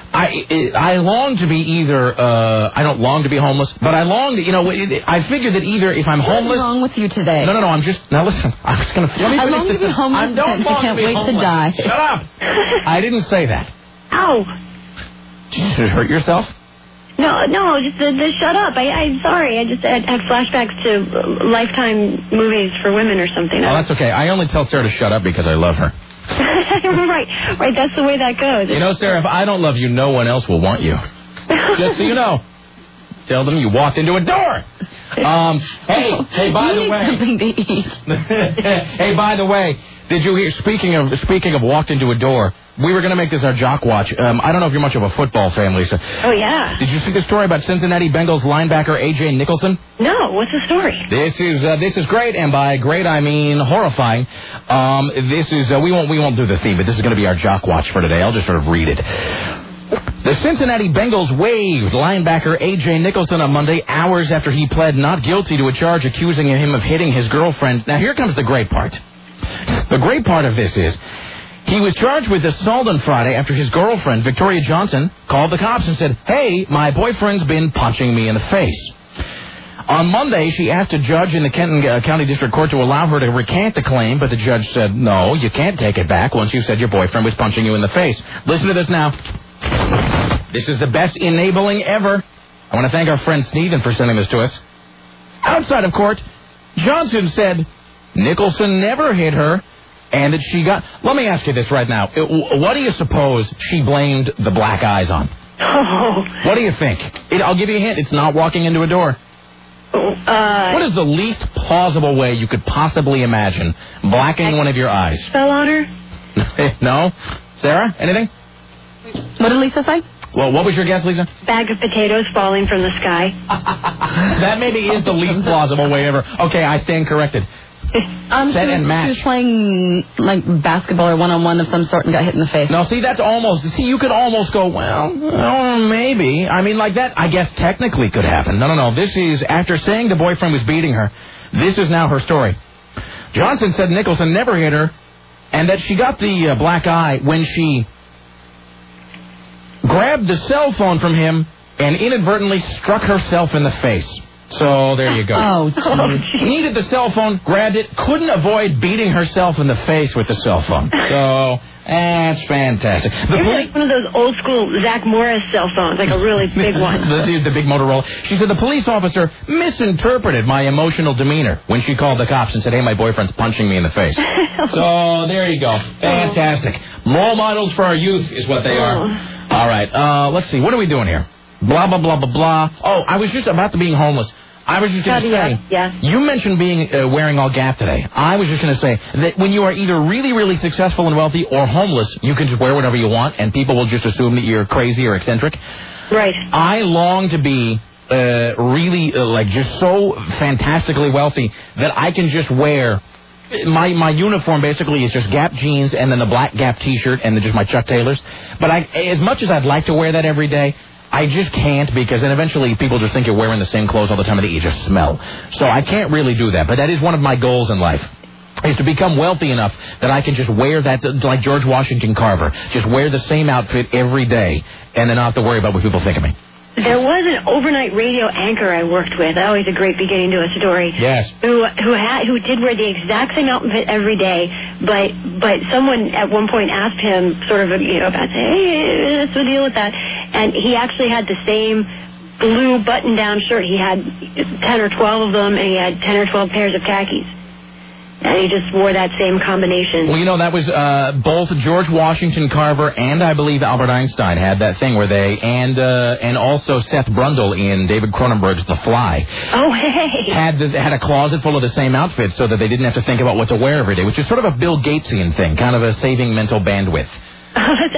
I I long to be either. Uh, I don't long to be homeless, but I long to. You know, it, I figure that either if I'm homeless. What's wrong with you today? No, no, no. I'm just now. Listen, I was gonna. Let me I finish long this. to be homeless. I don't and long I can't to be wait homeless. to die. Shut up. I didn't say that. Ow. Did you hurt yourself? No, no, just the, the shut up. I, I'm sorry. I just had, had flashbacks to uh, Lifetime movies for women or something. Oh, that's okay. I only tell Sarah to shut up because I love her. right, right. That's the way that goes. You know, Sarah, if I don't love you, no one else will want you. Just so you know. Tell them you walked into a door. Um, hey, hey, by you the need way. something to eat. Hey, by the way, did you hear, speaking of speaking of walked into a door, we were going to make this our jock watch. Um, I don't know if you're much of a football fan, Lisa. Oh, yeah. Did you see the story about Cincinnati Bengals linebacker A J Nicholson? No, what's the story? This is uh, this is great, and by great I mean horrifying. Um, this is uh, we won't we won't do the theme, but this is going to be our jock watch for today. I'll just sort of read it. The Cincinnati Bengals waived linebacker A J Nicholson on Monday, hours after he pled not guilty to a charge accusing him of hitting his girlfriend. Now, here comes the great part. The great part of this is he was charged with assault on Friday after his girlfriend, Victoria Johnson, called the cops and said, "Hey, my boyfriend's been punching me in the face." On Monday, she asked a judge in the Kenton uh, County District Court to allow her to recant the claim, but the judge said, "No, you can't take it back once you said your boyfriend was punching you in the face." Listen to this now. This is the best enabling ever. I want to thank our friend Sneeden for sending this to us. Outside of court, Johnson said Nicholson never hit her and that she got... Let me ask you this right now. What do you suppose she blamed the black eyes on? Oh. What do you think? It, I'll give you a hint. It's not walking into a door. Uh, What is the least plausible way you could possibly imagine blackening one of your eyes? fell on her? No? Sarah, anything? What did Lisa say? Well, what was your guess, Lisa? Bag of potatoes falling from the sky. That maybe is the least plausible way ever. Okay, I stand corrected. Um, Set she, and match. She was playing like basketball or one-on-one of some sort and got hit in the face. No, see, that's almost... See, you could almost go, well, well, maybe. I mean, like that, I guess, technically could happen. No, no, no. This is, after saying the boyfriend was beating her, this is now her story. Johnson said Nicholson never hit her and that she got the uh, black eye when she grabbed the cell phone from him and inadvertently struck herself in the face. So there you go. Oh, geez. Needed the cell phone, grabbed it, couldn't avoid beating herself in the face with the cell phone. So that's fantastic. The You're poli- like one of those old school Zach Morris cell phones, like a really big one. This is the big Motorola. She said the police officer misinterpreted my emotional demeanor when she called the cops and said, "Hey, my boyfriend's punching me in the face." So there you go. Fantastic. Role models for our youth is what they are. All right. Uh, let's see. What are we doing here? Blah, blah, blah, blah, blah. Oh, I was just about to being homeless. I was just going to Yeah, say, yeah. you mentioned being uh, wearing all Gap today. I was just going to say that when you are either really, really successful and wealthy or homeless, you can just wear whatever you want, and people will just assume that you're crazy or eccentric. Right. I long to be uh, really, uh, like, just so fantastically wealthy that I can just wear... My my uniform basically is just Gap jeans and then a black Gap T-shirt and then just my Chuck Taylors. But I, as much as I'd like to wear that every day, I just can't because then eventually people just think you're wearing the same clothes all the time and that you just smell. So I can't really do that. But that is one of my goals in life. is to become wealthy enough that I can just wear that, like George Washington Carver, just wear the same outfit every day and then not have to worry about what people think of me. There was an overnight radio anchor I worked with. Always a great beginning to a story. Yes. Who who had who did wear the exact same outfit every day, but but someone at one point asked him sort of you know about hey what's the deal with that, and he actually had the same blue button-down shirt. He had ten or twelve of them, and he had ten or twelve pairs of khakis. And he just wore that same combination. Well, you know, that was uh, both George Washington Carver and I believe Albert Einstein had that thing where they, and uh, and also Seth Brundle in David Cronenberg's The Fly. Oh, hey. Had the, had a closet full of the same outfits so that they didn't have to think about what to wear every day, which is sort of a Bill Gatesian thing, kind of a saving mental bandwidth. that's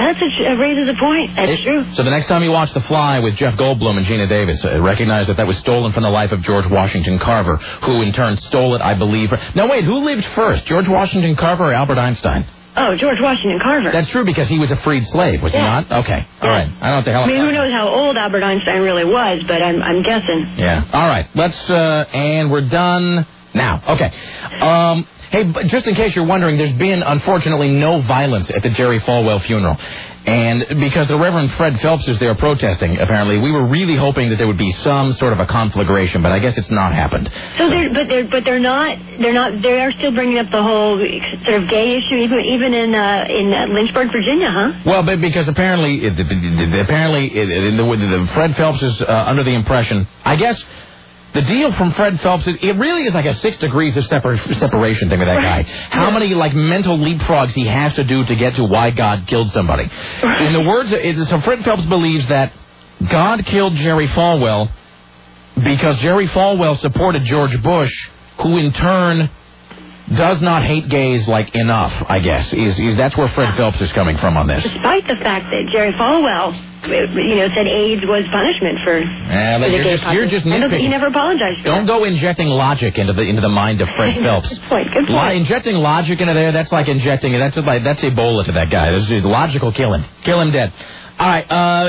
a, raises a point. That's it, true. So the next time you watch The Fly with Jeff Goldblum and Gina Davis, uh, recognize that that was stolen from the life of George Washington Carver, who in turn stole it, I believe. No, wait, who lived first, George Washington Carver or Albert Einstein? Oh, George Washington Carver. That's true because he was a freed slave, was yeah. he not? Okay, all right. I don't know what the hell. I mean, who knows how old Albert Einstein really was, but I'm, I'm guessing. Yeah. All right. Let's, uh, and we're done now. Okay. Um... Hey, just in case you're wondering, there's been, unfortunately, no violence at the Jerry Falwell funeral. And because the Reverend Fred Phelps is there protesting, apparently, we were really hoping that there would be some sort of a conflagration, but I guess it's not happened. So, they're, but they're but they're not they're not they are still bringing up the whole sort of gay issue, even even in uh, in uh, Lynchburg, Virginia, huh? Well, but because apparently, it, apparently, it, it, the, the Fred Phelps is uh, under the impression, I guess. The deal from Fred Phelps, it really is like a six degrees of separ- separation thing with that guy. How many, like, mental leapfrogs he has to do to get to why God killed somebody. In the words, of, so Fred Phelps believes that God killed Jerry Falwell because Jerry Falwell supported George Bush, who in turn does not hate gays, like, enough, I guess. Is, is That's where Fred Phelps is coming from on this. Despite the fact that Jerry Falwell, you know, said AIDS was punishment for, yeah, for the you're gay just, you're just nitpicking. He never apologized for Don't that. go injecting logic into the into the mind of Fred Phelps. Good point, good point. Lo- injecting logic into there, that's like injecting it. That's like that's Ebola to that guy. That's just logical kill him. Kill him dead. All right,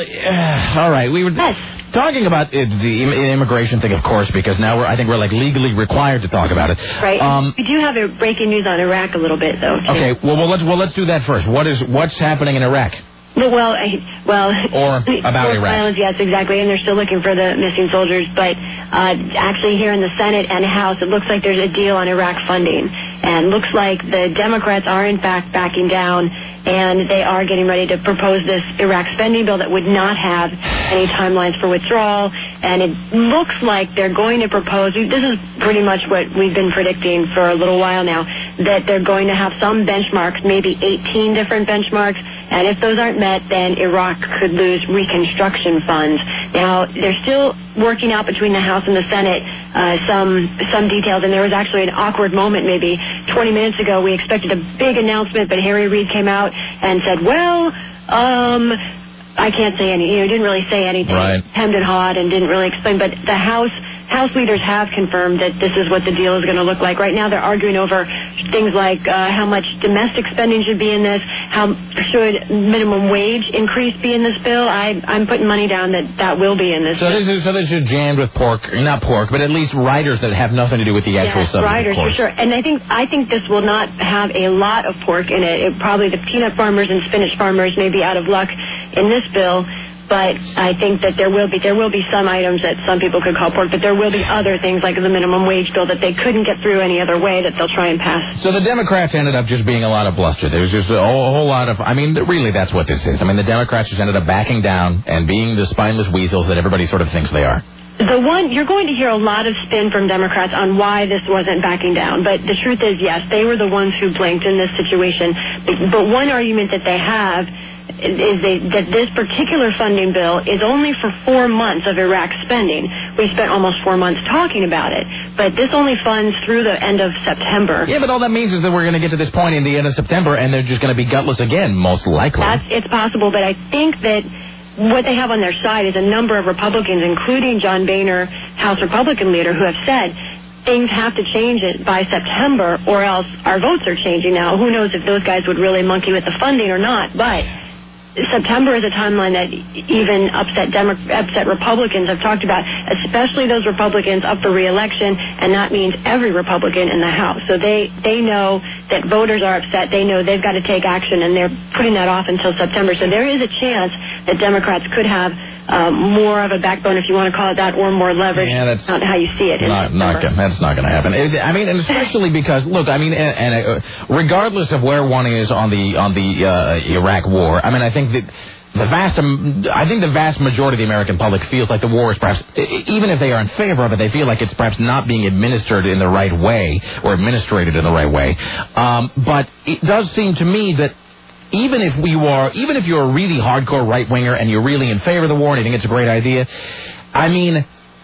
uh, all right. We were yes. talking about it, the immigration thing, of course, because now we're I think we're like legally required to talk about it. Right. Um, we do have a breaking news on Iraq a little bit, though. Too. Okay. Well, well, let's well let's do that first. What is what's happening in Iraq? Well, I, well, or about Iraq. Violence, yes, exactly, and they're still looking for the missing soldiers. But uh, actually, here in the Senate and House, it looks like there's a deal on Iraq funding, and looks like the Democrats are in fact backing down, and they are getting ready to propose this Iraq spending bill that would not have any timelines for withdrawal. And it looks like they're going to propose. This is pretty much what we've been predicting for a little while now, that they're going to have some benchmarks, maybe eighteen different benchmarks. And if those aren't met, then Iraq could lose reconstruction funds. Now, they're still working out between the House and the Senate uh, some some details, and there was actually an awkward moment maybe twenty minutes ago. We expected a big announcement, but Harry Reid came out and said, well, um, I can't say any, you know, didn't really say anything, right. Hemmed and hawed, and didn't really explain. But the House... House leaders have confirmed that this is what the deal is going to look like. Right now they're arguing over things like uh, how much domestic spending should be in this, how should minimum wage increase be in this bill. I, I'm putting money down that that will be in this so bill. This is, so this is jammed with pork, not pork, but at least riders that have nothing to do with the actual yes, subject. Riders, for sure. And I think I think this will not have a lot of pork in it. it. Probably the peanut farmers and spinach farmers may be out of luck in this bill. But I think that there will be there will be some items that some people could call pork, but there will be other things like the minimum wage bill that they couldn't get through any other way that they'll try and pass. So the Democrats ended up just being a lot of bluster. There was just a whole, a whole lot of, I mean, really that's what this is. I mean, the Democrats just ended up backing down and being the spineless weasels that everybody sort of thinks they are. The one, you're going to hear a lot of spin from Democrats on why this wasn't backing down, but the truth is, yes, they were the ones who blinked in this situation. But one argument that they have is they, that this particular funding bill is only for four months of Iraq spending. We spent almost four months talking about it, but this only funds through the end of September. Yeah, but all that means is that we're going to get to this point in the end of September, and they're just going to be gutless again, most likely. That's, it's possible, but I think that what they have on their side is a number of Republicans, including John Boehner, House Republican leader, who have said things have to change it by September or else our votes are changing now. Who knows if those guys would really monkey with the funding or not, but September is a timeline that even upset Demo- upset Republicans have talked about, especially those Republicans up for re-election, and that means every Republican in the House. So they, they know that voters are upset. They know they've got to take action, and they're putting that off until September. So there is a chance that Democrats could have uh, more of a backbone, if you want to call it that, or more leverage. Yeah, that's not how you see it. Not, not gonna, that's not going to happen. I mean, and especially because, look, I mean, and, and uh, regardless of where one is on the on the uh, Iraq War, I mean, I think that the vast, um, I think the vast majority of the American public feels like the war is perhaps, even if they are in favor of it, they feel like it's perhaps not being administered in the right way or administrated in the right way. Um, but it does seem to me that even if we are, even if you're a really hardcore right winger and you're really in favor of the war and you think it's a great idea, I mean,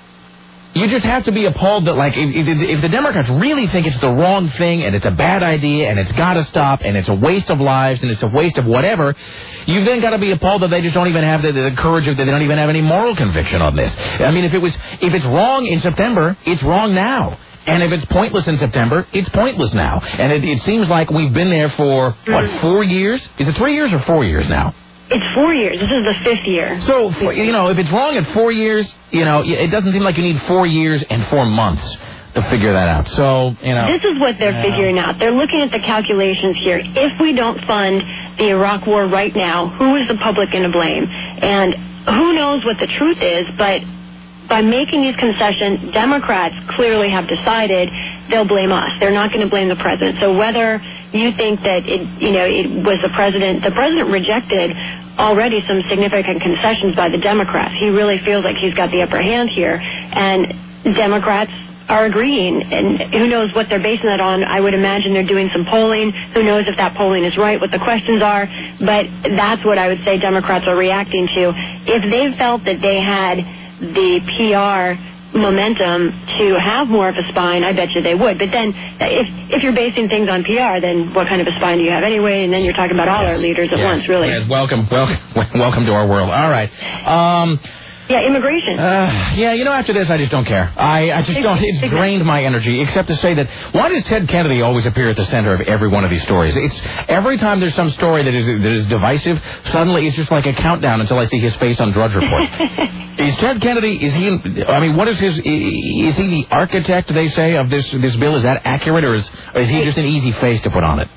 you just have to be appalled that, like, if, if, if the Democrats really think it's the wrong thing and it's a bad idea and it's got to stop and it's a waste of lives and it's a waste of whatever, you've then got to be appalled that they just don't even have the, the courage of, they don't even have any moral conviction on this. I mean, if it was, if it's wrong in September, it's wrong now. And if it's pointless in September, it's pointless now. And it, it seems like we've been there for, what, four years? Is it three years or four years now? It's four years. This is the fifth year. So, you know, if it's wrong at four years, you know, it doesn't seem like you need four years and four months to figure that out. So, you know. This is what they're yeah. figuring out. They're looking at the calculations here. If we don't fund the Iraq War right now, who is the public going to blame? And who knows what the truth is, but by making these concessions, Democrats clearly have decided they'll blame us. They're not going to blame the president. So whether you think that it, you know, it was the president, the president rejected already some significant concessions by the Democrats. He really feels like he's got the upper hand here, and Democrats are agreeing, and who knows what they're basing that on. I would imagine they're doing some polling. Who knows if that polling is right, what the questions are, but that's what I would say Democrats are reacting to. If they felt that they had the P R momentum to have more of a spine, I bet you they would. But then if if you're basing things on P R, then what kind of a spine do you have anyway? And then you're talking about all yes. our leaders at yes. once, really. Yes. Welcome, welcome, welcome to our world. All right. Um, yeah, immigration. Uh, yeah, you know, after this, I just don't care. I, I just don't. It's drained my energy, except to say that why does Ted Kennedy always appear at the center of every one of these stories? It's every time there's some story that is that is divisive, suddenly it's just like a countdown until I see his face on Drudge Report. Is Ted Kennedy, is he, I mean, what is his, is he the architect, they say, of this this bill? Is that accurate, or is, or is he just an easy face to put on it?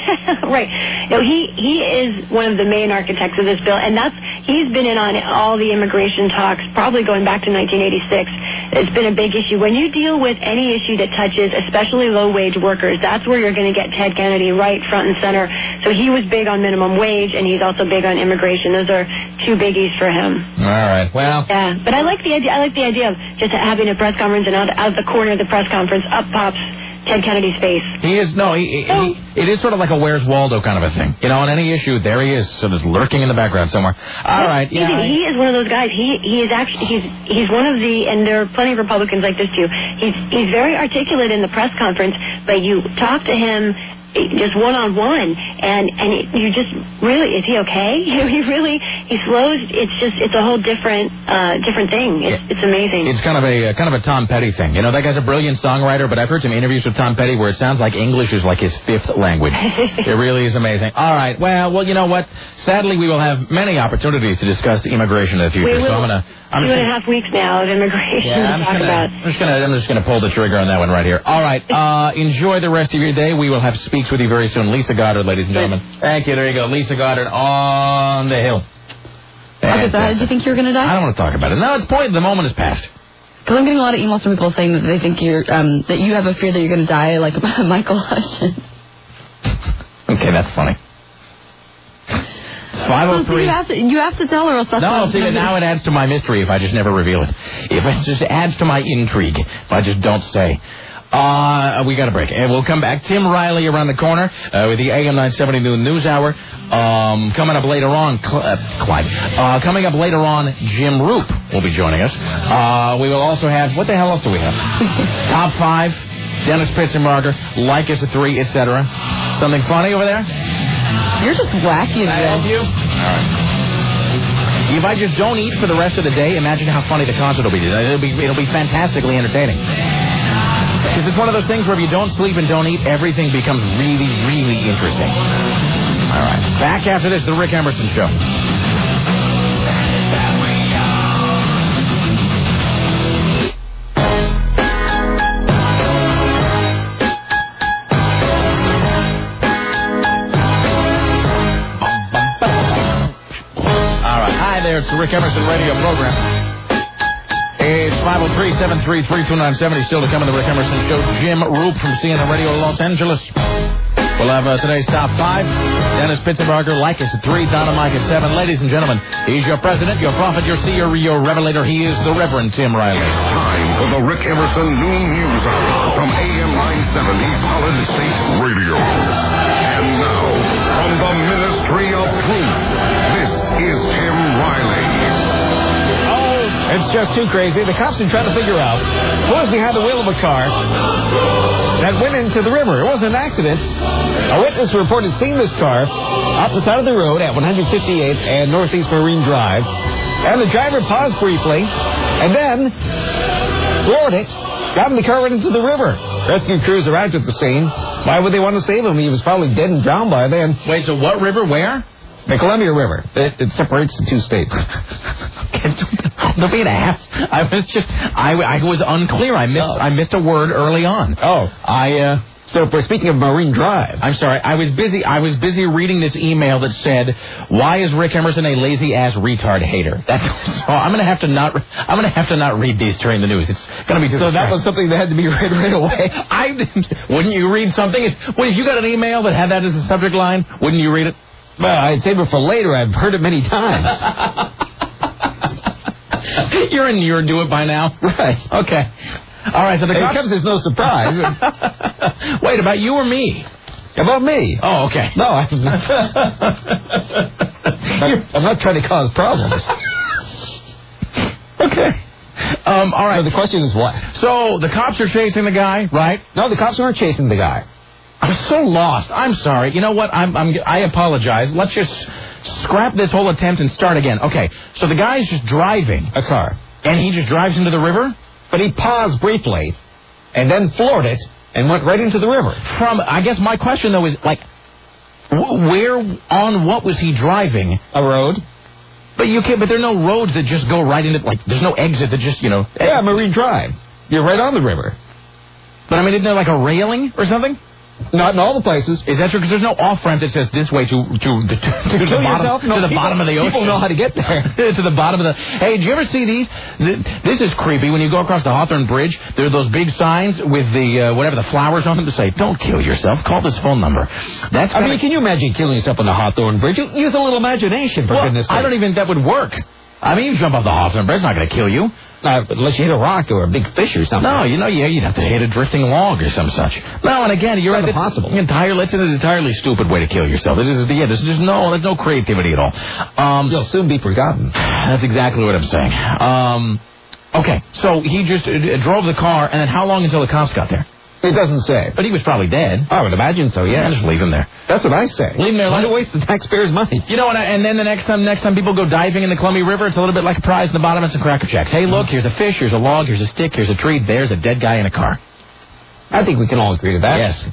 Right. No, he, he is one of the main architects of this bill, and that's, he's been in on all the immigration talks, probably going back to nineteen eighty-six. It's been a big issue. When you deal with any issue that touches especially low-wage workers, that's where you're going to get Ted Kennedy right front and center. So he was big on minimum wage, and he's also big on immigration. Those are two biggies for him. All right. Well. Yeah, but I like the idea. I like the idea of just having a press conference, and out, out of the corner of the press conference, up pops Ted Kennedy's face. He is no. He, oh. he, it is sort of like a Where's Waldo kind of a thing. You know, on any issue, there he is, sort of lurking in the background somewhere. All right. Yeah. I, he is one of those guys. He he is actually he's he's one of the, and there are plenty of Republicans like this too. He's he's very articulate in the press conference, but you talk to him just one on one, and and it, you just really, is he okay? You know, he really he slows. It's just it's a whole different uh, different thing. It's it's amazing. It's kind of a uh, kind of a Tom Petty thing. You know, that guy's a brilliant songwriter, but I've heard some interviews with Tom Petty where it sounds like English is like his fifth language. It really is amazing. All right, well, well, you know what? Sadly, we will have many opportunities to discuss immigration in the future. We will. So I'm gonna. I'm Two and a half weeks now of immigration yeah, to talk gonna, about. I'm just gonna, I'm just gonna pull the trigger on that one right here. All right, uh, enjoy the rest of your day. We will have speaks with you very soon. Lisa Goddard, ladies and gentlemen. Thank you. There you go, Lisa Goddard on the hill. Okay, so how did you think you were gonna die? I don't want to talk about it. No, it's point. The moment is past. Because I'm getting a lot of emails from people saying that they think you're, um, that you have a fear that you're gonna die like Michael Hutchins. Okay, that's funny. five oh three. So you have to, you have to tell her else that's No, see, now it adds to my mystery if I just never reveal it. If it just adds to my intrigue if I just don't say. Uh, we got a break. And we'll come back. Tim Riley around the corner uh, with the A M nine seventy Noon News Hour. Um, coming up later on, Cl- uh, Clyde. Uh, coming up later on, Jim Roop will be joining us. Uh, we will also have, what the hell else do we have? Top five, Dennis Pitzenbarger, like us at three, et cetera. Something funny over there? You're just wacky. Can I help you? All right. If I just don't eat for the rest of the day, imagine how funny the concert will be. It'll be, it'll be fantastically entertaining. Because it's one of those things where if you don't sleep and don't eat, everything becomes really, really interesting. All right. Back after this, the Rick Emerson Show. All right. Hi there. It's the Rick Emerson radio program. It's five oh three, seven three three, two nine seven oh. Still to come on the Rick Emerson Show. Jim Roop from C N N Radio Los Angeles. We'll have uh, today's top five. Dennis Pitzenbarger, Lycus at three, Donna Mike at seven. Ladies and gentlemen, he's your president, your prophet, your seer, your revelator. He is the Reverend Tim Riley. Time for the Rick Emerson Noon News Hour from A M nine seventy Solid State Radio. And now, from the Ministry of Truth, this is Tim Riley. It's just too crazy. The cops are trying to figure out who was behind the wheel of a car that went into the river. It wasn't an accident. A witness reported seeing this car off the side of the road at one fifty-eight and Northeast Marine Drive. And the driver paused briefly and then floored it, got in the car right into the river. Rescue crews arrived at the scene. Why would they want to save him? He was probably dead and drowned by then. Wait, so what river? Where? The Columbia River. It, it separates the two states. Don't be an ass. I was just, I, I was unclear. I missed, oh. I missed a word early on. Oh, I. Uh, so, for speaking of Marine Drive, I'm sorry. I was busy. I was busy reading this email that said, "Why is Rick Emerson a lazy ass retard hater?" That's. So I'm gonna have to not. I'm gonna have to not read these during the news. It's gonna be too. So that was something that had to be read right away. I wouldn't you read something? If, well, if you got an email that had that as a subject line, wouldn't you read it? Well, I'd save it for later. I've heard it many times. You're in your do it by now. Right. Okay. All right, so the cops... It comes as no surprise. Wait, about you or me? About me. Oh, okay. No, I'm not. I'm not trying to cause problems. Okay. Um, all right. So the question is what? So the cops are chasing the guy, right? No, the cops weren't chasing the guy. I'm so lost. I'm sorry. You know what? I'm, I'm, I apologize. Let's just scrap this whole attempt and start again. Okay, so the guy's just driving a car. And he just drives into the river? But he paused briefly and then floored it and went right into the river. From, I guess my question, though, is, like, where on what was he driving? A road. But you can't, but there are no roads that just go right into, like, there's no exit that just, you know. Yeah, Marine Drive. You're right on the river. But, I mean, isn't there, like, a railing or something? Not in all the places. Is that true? Because there's no off-ramp that says this way to to, to, to, to, to the, bottom, no, to the people, bottom of the ocean. People know how to get there. To the bottom of the... Hey, did you ever see these? This is creepy. When you go across the Hawthorne Bridge, there are those big signs with the, uh, whatever, the flowers on them to say, don't kill yourself. Call this phone number. That's. I mean, can you imagine killing yourself on the Hawthorne Bridge? Use a little imagination, for well, goodness sake. I don't even think that would work. I mean, you jump off the Hawthorne Bridge, it's not going to kill you. Uh, unless you hit a rock or a big fish or something. No, you know, yeah, you'd have to hit a drifting log or some such. No, and again, you're right. It's impossible. Entirely, it's an entirely stupid way to kill yourself. This is, yeah, there's just no, there's no creativity at all. Um, You'll soon be forgotten. That's exactly what I'm saying. Um, okay, so he just uh, drove the car, and then how long until the cops got there? It doesn't say. But he was probably dead. I would imagine so, yeah. Just leave him there. That's what I say. Leave him there. Why to waste the taxpayers' money? You know, and, and then the next time next time people go diving in the Columbia River, it's a little bit like a prize in the bottom of some cracker jacks. Hey, look, here's a fish, here's a log, here's a stick, here's a tree, there's a dead guy in a car. I think we can all agree to that. Yes.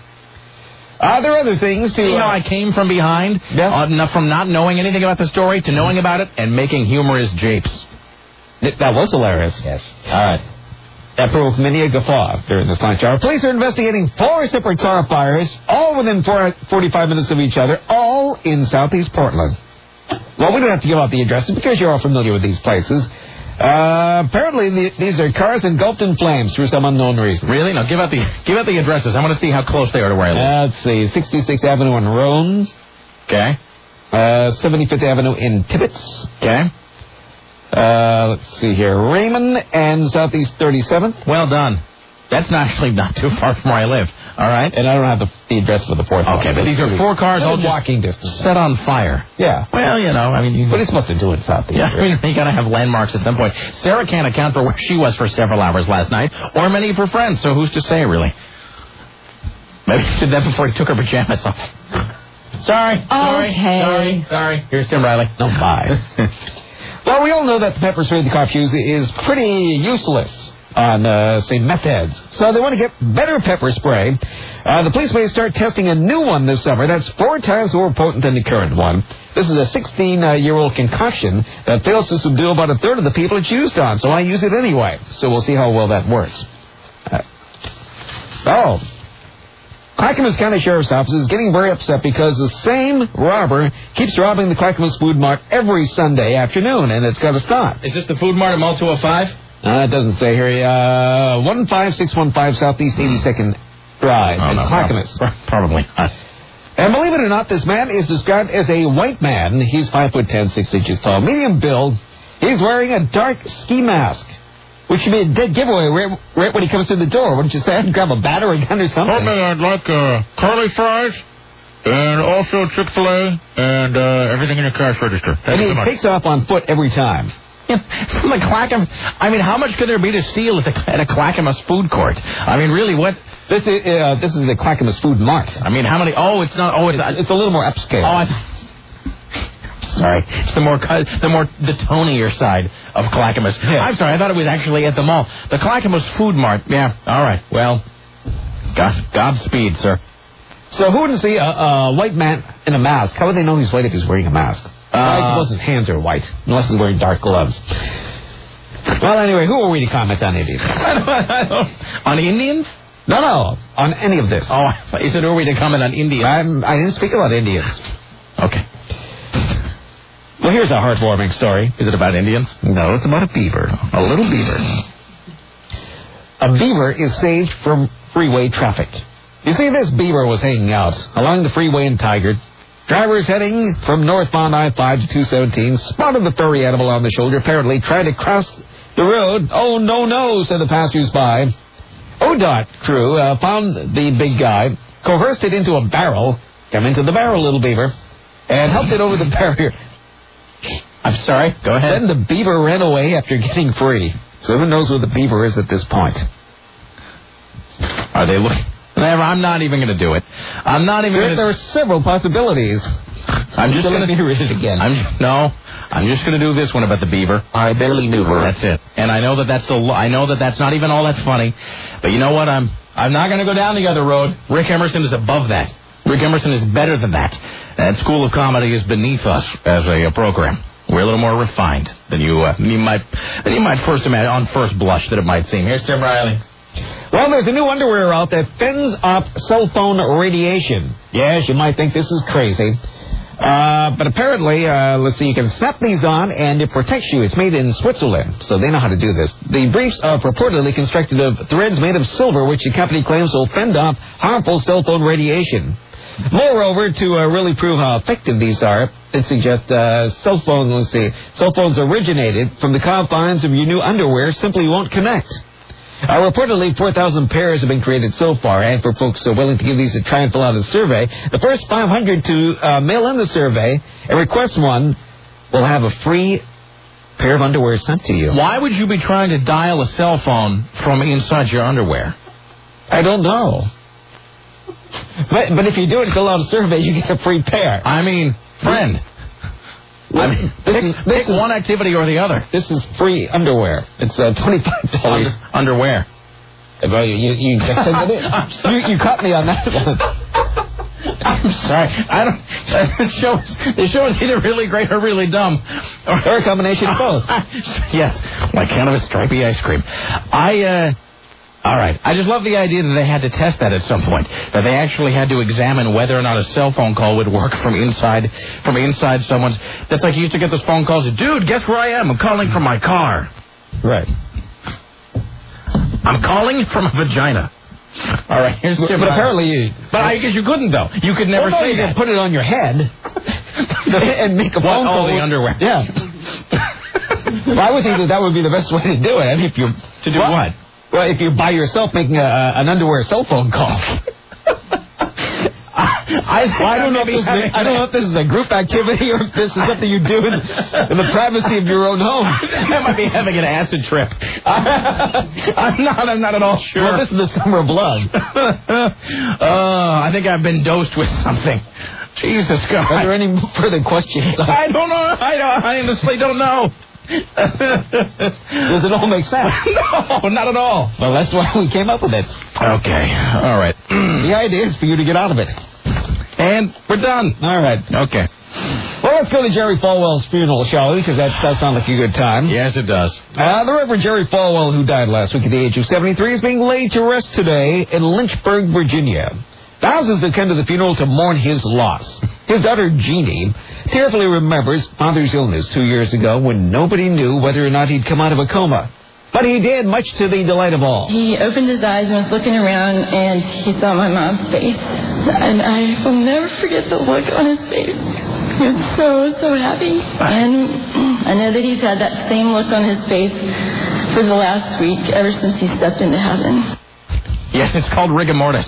Are there other things to... You know, I came from behind, yeah. uh, from not knowing anything about the story to knowing about it and making humorous japes. That was hilarious. Yes. All right. That proved many a guffaw during this lunch hour. Police are investigating four separate car fires, all within four, forty-five minutes of each other, all in southeast Portland. Well, we don't have to give out the addresses because you're all familiar with these places. Uh, apparently, the, these are cars engulfed in flames for some unknown reason. Really? No, give out the give out the addresses. I want to see how close they are to where I live. Uh, let's see, sixty-sixth Avenue in Rones. Okay. Uh, seventy-fifth Avenue in Tibbetts. Okay. Uh, let's see here. Raymond and Southeast thirty-seventh. Well done. That's not actually not too far from where I live. All right. And I don't have the, the address for the fourth one. Okay, but these are four cars all walking distance. Set on fire. Yeah. Well, you know, I mean... You, what are you supposed to do in Southeast? Yeah, I mean, you got to have landmarks at some point. Sarah can't account for where she was for several hours last night, or many of her friends, so who's to say, really? Maybe she did that before he took her pajamas off. Sorry. Sorry. Okay. Sorry. Sorry. Here's Tim Riley. No, bye. Well, we all know that the pepper spray, the curfews, is pretty useless on, uh, say, meth heads. So they want to get better pepper spray. Uh, the police may start testing a new one this summer that's four times more potent than the current one. This is a sixteen-year-old concoction that fails to subdue about a third of the people it's used on, so I use it anyway. So we'll see how well that works. Uh, oh. Clackamas County Sheriff's Office is getting very upset because the same robber keeps robbing the Clackamas Food Mart every Sunday afternoon, and it's got to stop. Is this the Food Mart at Mall two oh five? Uh, it doesn't say here. Uh, one five six one five Southeast eighty-second Drive oh, in no, Clackamas. Probably not. And believe it or not, this man is described as a white man. He's five foot ten, six inches tall, medium build. He's wearing a dark ski mask, which should be a dead giveaway right, right when he comes through the door. Wouldn't you say? I'd grab a battery gun or something. Pardon me, I'd like uh, curly fries and also Chick-fil-A and uh, everything in your cash register. Thank and you he so much. takes off on foot every time. From the Clackamas, I mean, how much could there be to steal at, the, at a Clackamas food court? I mean, really, what? This is uh, this is the Clackamas Food Mart. I mean, how many? Oh, it's not. Oh, it's, it's a little more upscale. Oh, I, sorry, it's the more the more the tonier side of Clackamas. Yeah. I'm sorry, I thought it was actually at the mall. The Clackamas Food Mart. Yeah. All right. Well, God, Godspeed, sir. So who wouldn't see a, a white man in a mask? How would they know he's white if he's wearing a mask? Uh, I suppose his hands are white, unless he's wearing dark gloves. Well, anyway, who are we to comment on Indians? I don't, I don't, on Indians? No, no, on any of this. Oh, you said who are we to comment on Indians? I'm, I didn't speak about Indians. Okay. Well, here's a heartwarming story. Is it about Indians? No, it's about a beaver. A little beaver. A beaver is saved from freeway traffic. You see, this beaver was hanging out along the freeway in Tigard. Drivers heading from northbound I five to two seventeen spotted the furry animal on the shoulder, apparently trying to cross the road. Oh, no, no, said the passers-by. O D O T crew uh, found the big guy, coerced it into a barrel, come into the barrel, little beaver, and helped it over the barrier. I'm sorry, go ahead. Then the beaver ran away after getting free. So who knows where the beaver is at this point? Are they looking? Never, I'm not even going to do it. I'm not even going to... There are several possibilities. I'm just going to read it again. I'm, no, I'm just going to do this one about the beaver. I barely knew her. That's it. And I know that that's the. I know that that's not even all that funny. But you know what? I'm. I'm not going to go down the other road. Rick Emerson is above that. Rick Emerson is better than that. That School of Comedy is beneath us as a, a program. We're a little more refined than you. Uh, you might. Than you might first imagine on first blush that it might seem. Here's Tim Riley. Well, there's a new underwear out that fends off cell phone radiation. Yes, you might think this is crazy. Uh, but apparently, uh, let's see, you can snap these on and it protects you. It's made in Switzerland, so they know how to do this. The briefs are purportedly constructed of threads made of silver, which the company claims will fend off harmful cell phone radiation. Moreover, to uh, really prove how effective these are, it suggests uh, cell phone, let's see, cell phones originated from the confines of your new underwear simply won't connect. Uh, reportedly, four thousand pairs have been created so far, and for folks uh, willing to give these a try and fill out a survey, the first five hundred to uh, mail in the survey and request one will have a free pair of underwear sent to you. Why would you be trying to dial a cell phone from inside your underwear? I don't know. But, but if you do it and fill out a survey, you get a free pair. I mean, friend. I mean, this pick, is, this pick is, one activity or the other. This is free underwear. It's uh, twenty-five dollars. Under, underwear. Well, you, you, you just said that you, you caught me on that one. I'm sorry. I don't. This show, is, this show is either really great or really dumb. Or, or a combination of both. Yes. Like kind of a stripy ice cream. I, uh... All right. I just love the idea that they had to test that at some point. That they actually had to examine whether or not a cell phone call would work from inside from inside someone's... That's like you used to get those phone calls. Dude, guess where I am? I'm calling from my car. Right. I'm calling from a vagina. All right. Here's but, but apparently you... But I guess you couldn't, though. You could never well, no, say you that. You put it on your head and make a phone call. All the underwear. Yeah. Well, I would think that that would be the best way to do it. I mean, if you... To do well, what? Well, if you're by yourself making a, an underwear cell phone call. I, I, I, don't know if this is a, I don't know if this is a group activity or if this is something you do in, in the privacy of your own home. I might be having an acid trip. I'm not. I'm not at all sure. Well, this is the summer of love. Oh, I think I've been dosed with something. Jesus God. Are there any further questions? I don't know. I don't. I honestly don't know. Does it all make sense? No, not at all. Well, that's why we came up with it. Okay, all right. The idea is for you to get out of it. And we're done. All right. Okay. Well, let's go to Jerry Falwell's funeral, shall we? Because that does sound like a good time. Yes, it does. Uh, the Reverend Jerry Falwell, who died last week at the age of seventy-three, is being laid to rest today in Lynchburg, Virginia. Thousands attend to the funeral to mourn his loss. His daughter, Jeannie, tearfully remembers father's illness two years ago when nobody knew whether or not he'd come out of a coma. But he did, much to the delight of all. He opened his eyes and was looking around, and he saw my mom's face. And I will never forget the look on his face. He was so, so happy. And I know that he's had that same look on his face for the last week, ever since he stepped into heaven. Yes, it's called rigor mortis.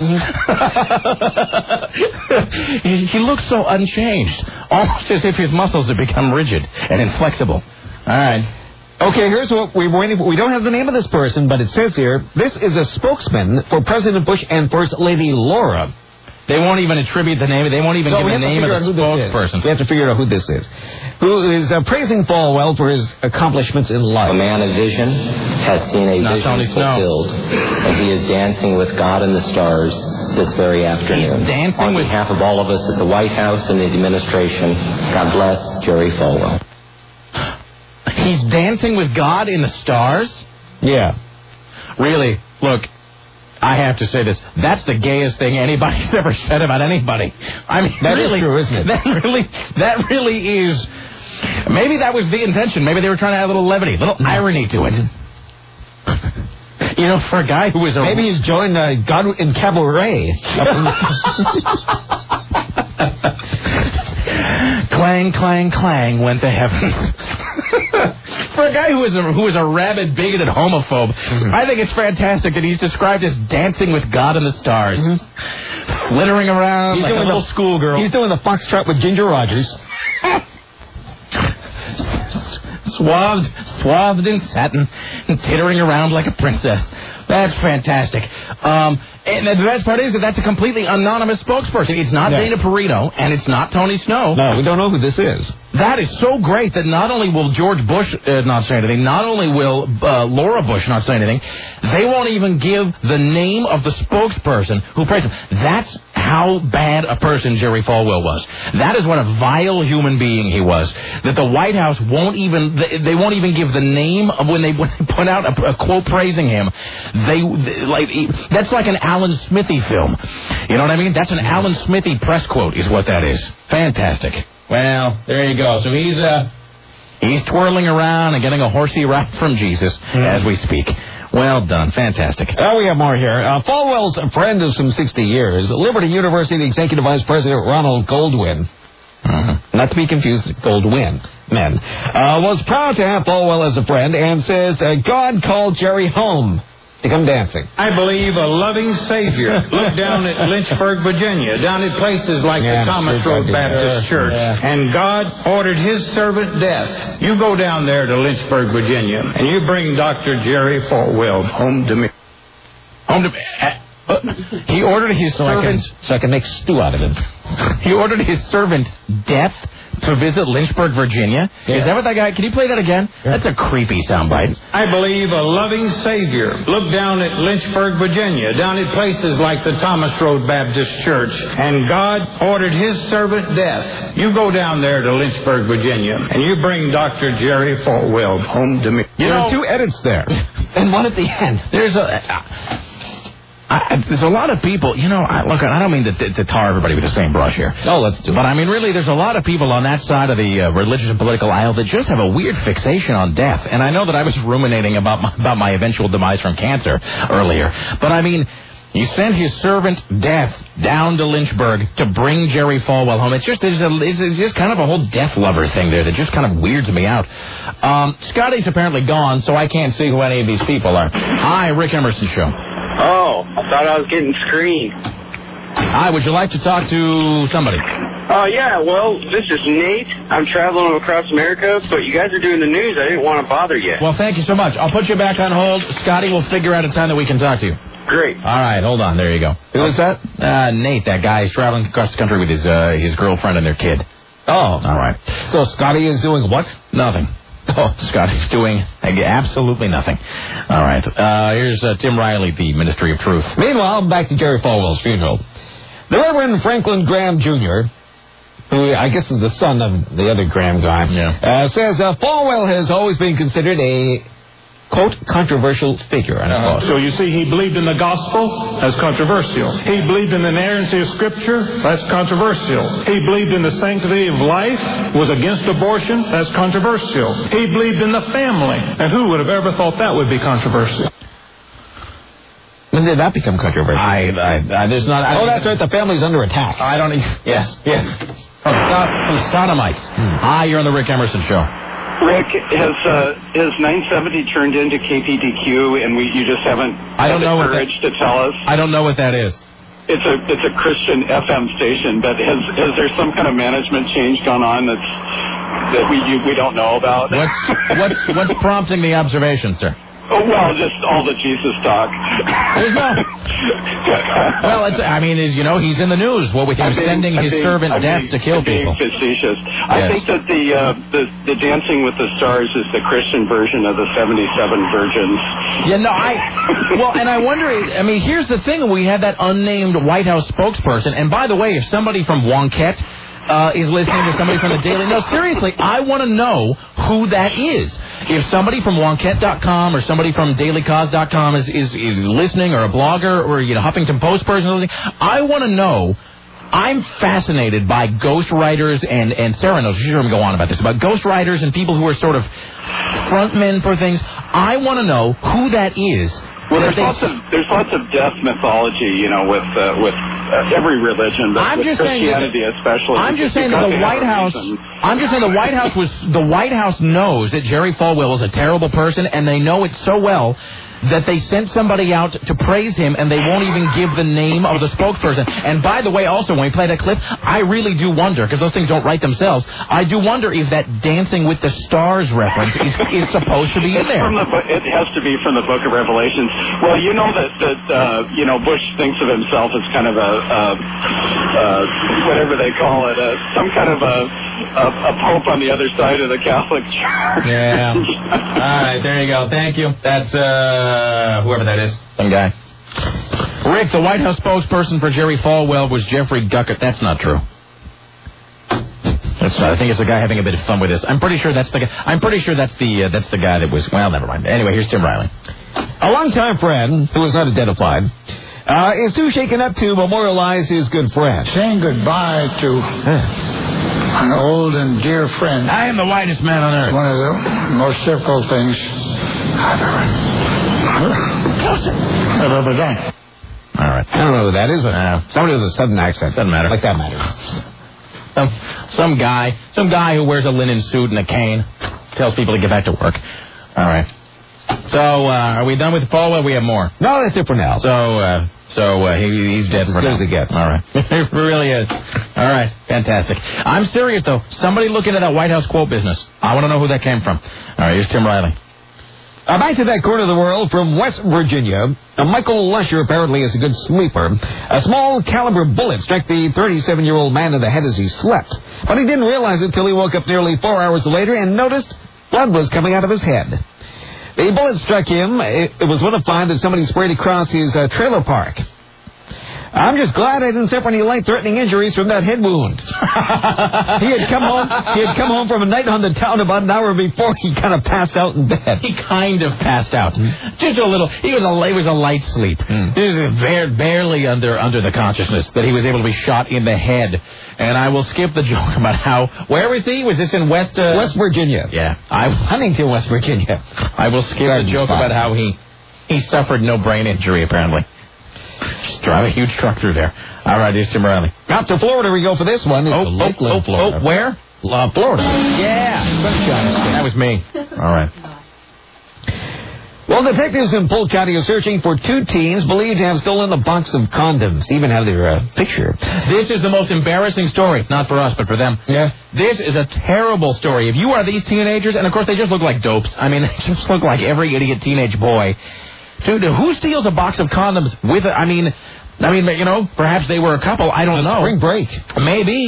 he, he looks so unchanged, almost as if his muscles have become rigid and inflexible. All right. Okay, here's what we're waiting for. We don't have the name of this person, but it says here, this is a spokesman for President Bush and First Lady Laura. They won't even attribute the name. They won't even no, give the name of the spokesperson. We have to figure out who this is. Who is uh, praising Falwell for his accomplishments in life. A man of vision has seen a Not vision fulfilled, and he is dancing with God in the stars this very afternoon. He's dancing On with... behalf of all of us at the White House and the administration, God bless Jerry Falwell. He's dancing with God in the stars? Yeah. Really, look, I have to say this. That's the gayest thing anybody's ever said about anybody. I mean, that really, is true, isn't it? That really, that really is... Maybe that was the intention. Maybe they were trying to add a little levity, a little irony to it. You know, for a guy who was a... Maybe he's joined uh, God in Cabaret. Clang, clang, clang went to heaven. For a guy who is a who is a rabid, bigoted homophobe, mm-hmm. I think it's fantastic that he's described as dancing with God in the stars. Mm-hmm. Flittering around he's like a little the, schoolgirl. He's doing the foxtrot with Ginger Rogers. Swathed, swathed in satin and tittering around like a princess. That's fantastic. Um, and the best part is that that's a completely anonymous spokesperson. It's not yeah. Dana Perino, and it's not Tony Snow. No, we don't know who this is. That is so great that not only will George Bush uh, not say anything, not only will uh, Laura Bush not say anything, they won't even give the name of the spokesperson who praised him. That's how bad a person Jerry Falwell was. That is what a vile human being he was. That the White House won't even, they won't even give the name of when they, when they put out a, a quote praising him. They, they like that's like an Alan Smithy film. You know what I mean? That's an Alan Smithy press quote is what that is. Fantastic. Well, there you go. So he's uh, he's twirling around and getting a horsey ride from Jesus mm. as we speak. Well done. Fantastic. Oh, we have more here. Uh, Falwell's a friend of some sixty years, Liberty University Executive Vice President Ronald Goldwyn, mm-hmm. not to be confused with Goldwyn, men, uh, was proud to have Falwell as a friend and says uh, God called Jerry home to come dancing. I believe a loving Savior looked down at Lynchburg, Virginia, down at places like yeah, the Thomas Road Baptist yeah, Church, yeah. and God ordered his servant death. You go down there to Lynchburg, Virginia, and you bring Doctor Jerry Falwell home to me. Home to me? Uh, he ordered his so servant... I can, so I can make stew out of him. He ordered his servant death to visit Lynchburg, Virginia? Yeah. Is that what that guy... Can you play that again? Yeah. That's a creepy soundbite. I believe a loving Savior looked down at Lynchburg, Virginia, down at places like the Thomas Road Baptist Church, and God ordered his servant death. You go down there to Lynchburg, Virginia, and you bring Doctor Jerry Falwell home to me. You there know, are two edits there, and one at the end. There's a... Uh, I, there's a lot of people, you know, I, look, I don't mean to, to, to tar everybody with the same brush here. No, let's do it. But I mean, really, there's a lot of people on that side of the uh, religious and political aisle that just have a weird fixation on death. And I know that I was ruminating about my, about my eventual demise from cancer earlier. But I mean, he sent his servant Death down to Lynchburg to bring Jerry Falwell home. It's just, it's, a, it's just kind of a whole death lover thing there that just kind of weirds me out. Um, Scotty's apparently gone, so I can't see who any of these people are. Hi, Rick Emerson Show. Oh, I thought I was getting screened. Hi, would you like to talk to somebody? Oh, uh, yeah, well, this is Nate. I'm traveling across America, but you guys are doing the news. I didn't want to bother you. Well, thank you so much. I'll put you back on hold. Scotty will figure out a time that we can talk to you. Great. All right, hold on. There you go. Who is that? Uh, Nate, that guy. He's traveling across the country with his uh, his girlfriend and their kid. Oh. All right. So Scotty is doing what? Nothing. Oh, Scott is doing absolutely nothing. All right. Uh, here's uh, Tim Riley, the Ministry of Truth. Meanwhile, back to Jerry Falwell's funeral. The Reverend Franklin Graham Junior, who I guess is the son of the other Graham guy, yeah. uh, says uh, Falwell has always been considered a, quote, controversial figure. Uh, so you see, he believed in the gospel. That's controversial. He believed in the inerrancy of Scripture. That's controversial. He believed in the sanctity of life. Was against abortion. That's controversial. He believed in the family. And who would have ever thought that would be controversial? When did that become controversial? I, I, I there's not. I oh, that's right. The family's under attack. I don't. Yes, yes. From, from sodomites. Hmm. Hi, you're on the Rick Emerson Show. Rick, has uh, has nine seventy turned into K P D Q, and we you just haven't I don't had know the what courage that, to tell us? I don't know what that is. It's a it's a Christian F M station, but has has there some kind of management change gone on that's that we you, we don't know about? What's what's what's prompting the observation, sir? Oh, well, just all the Jesus talk. Well, it's, I mean, is, you know, he's in the news. What with him sending his being, servant I'm death being, to kill I'm people. Being facetious. Yes. I think that the, uh, the the Dancing with the Stars is the Christian version of the seventy-seven Virgins. Yeah, no, I. Well, and I wonder. I mean, here's the thing: we had that unnamed White House spokesperson. And by the way, if somebody from Wonkette Uh, is listening to somebody from the Daily. No, seriously, I want to know who that is. If somebody from Wonkette dot com or somebody from Daily Cause dot com is, is, is listening, or a blogger, or, you know, Huffington Post person listening, I want to know. I'm fascinated by ghostwriters and, and Sarah knows, she's going to go on about this, about ghostwriters and people who are sort of frontmen for things. I want to know who that is. Well, there's lots of there's lots of death mythology, you know, with uh, with uh, every religion, but I'm with just Christianity saying that, especially. I'm just saying that the White House. Reason. I'm just saying the White House was the White House knows that Jerry Falwell is a terrible person, and they know it so well that they sent somebody out to praise him, and they won't even give the name of the spokesperson. And by the way, also, when we play that clip, I really do wonder, because those things don't write themselves, I do wonder if that Dancing with the Stars reference is, is supposed to be in it's there. From the, it has to be from the Book of Revelations. Well, you know that, that uh, you know, Bush thinks of himself as kind of a, uh, uh, whatever they call it, uh, some kind of a, a, a pope on the other side of the Catholic Church. Yeah. All right, there you go. Thank you. That's, uh... Uh, whoever that is, some guy. Rick, the White House spokesperson for Jerry Falwell was Jeffrey Guckett. That's not true. That's not. I think it's a guy having a bit of fun with this. I'm pretty sure that's the guy. I'm pretty sure that's the uh, that's the guy that was. Well, never mind. Anyway, here's Tim Riley. A longtime friend who was not identified uh, is too shaken up to memorialize his good friend. Saying goodbye to an old and dear friend. I am the whitest man on earth. One of the most difficult things I've ever done. All right. I don't know who that is, but uh, somebody with a sudden accent. Doesn't matter. Like that matters. Some, some guy, some guy who wears a linen suit and a cane, tells people to get back to work. All right. So, uh, are we done with Falwell? We have more. No, that's it for now. So, uh, so uh, he, he's dead for now. As it gets. All right. It really is. All right. Fantastic. I'm serious, though. Somebody look into that White House quote business. I want to know who that came from. All right. Here's Tim Riley. Uh, back to that corner of the world from West Virginia. Uh, Michael Lusher apparently is a good sleeper. A small caliber bullet struck the thirty-seven-year-old man in the head as he slept. But he didn't realize it until he woke up nearly four hours later and noticed blood was coming out of his head. The bullet struck him. It, it was one of five that somebody sprayed across his uh, trailer park. I'm just glad I didn't suffer any life-threatening injuries from that head wound. he had come home. He had come home from a night on the town about an hour before he kind of passed out in bed. He kind of passed out, mm. just a little. He was a. It was a light sleep. Mm. He was bare, barely under under the consciousness that he was able to be shot in the head. And I will skip the joke about how. Where was he? Was this in West uh, West Virginia? Yeah, I Huntington, West Virginia. I will skip Garden the joke spot. About how he he suffered no brain injury apparently. Just drive a huge truck through there. All right, here's Tim Riley. Out to Florida we go for this one. It's oh, oh, oh, Florida. Oh, where? Uh, Florida. Yeah. That was me. All right. Well, detectives in Polk County are searching for two teens believed to have stolen a box of condoms. Even have their uh, picture. This is the most embarrassing story. Not for us, but for them. Yeah. This is a terrible story. If you are these teenagers, and of course they just look like dopes. I mean, they just look like every idiot teenage boy. Dude, who steals a box of condoms with a, I mean, I mean, you know, perhaps they were a couple. I don't know. Spring break. Maybe.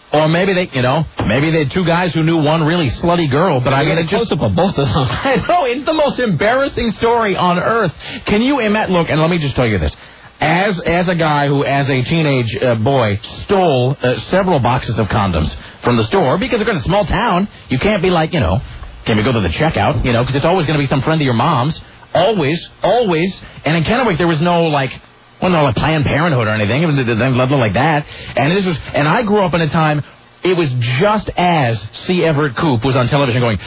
Or maybe they, you know, maybe they had two guys who knew one really slutty girl, but I mean, it just... up on both of them. I know, it's the most embarrassing story on earth. Can you imagine? Look, and let me just tell you this. As as a guy who, as a teenage uh, boy, stole uh, several boxes of condoms from the store, because they're in a small town, you can't be like, you know, can we go to the checkout, you know, because it's always going to be some friend of your mom's. Always, always. And in Kennewick, there was no, like, well, no, like Planned Parenthood or anything. It was nothing like that. And this was, and I grew up in a time, it was just as C. Everett Koop was on television going,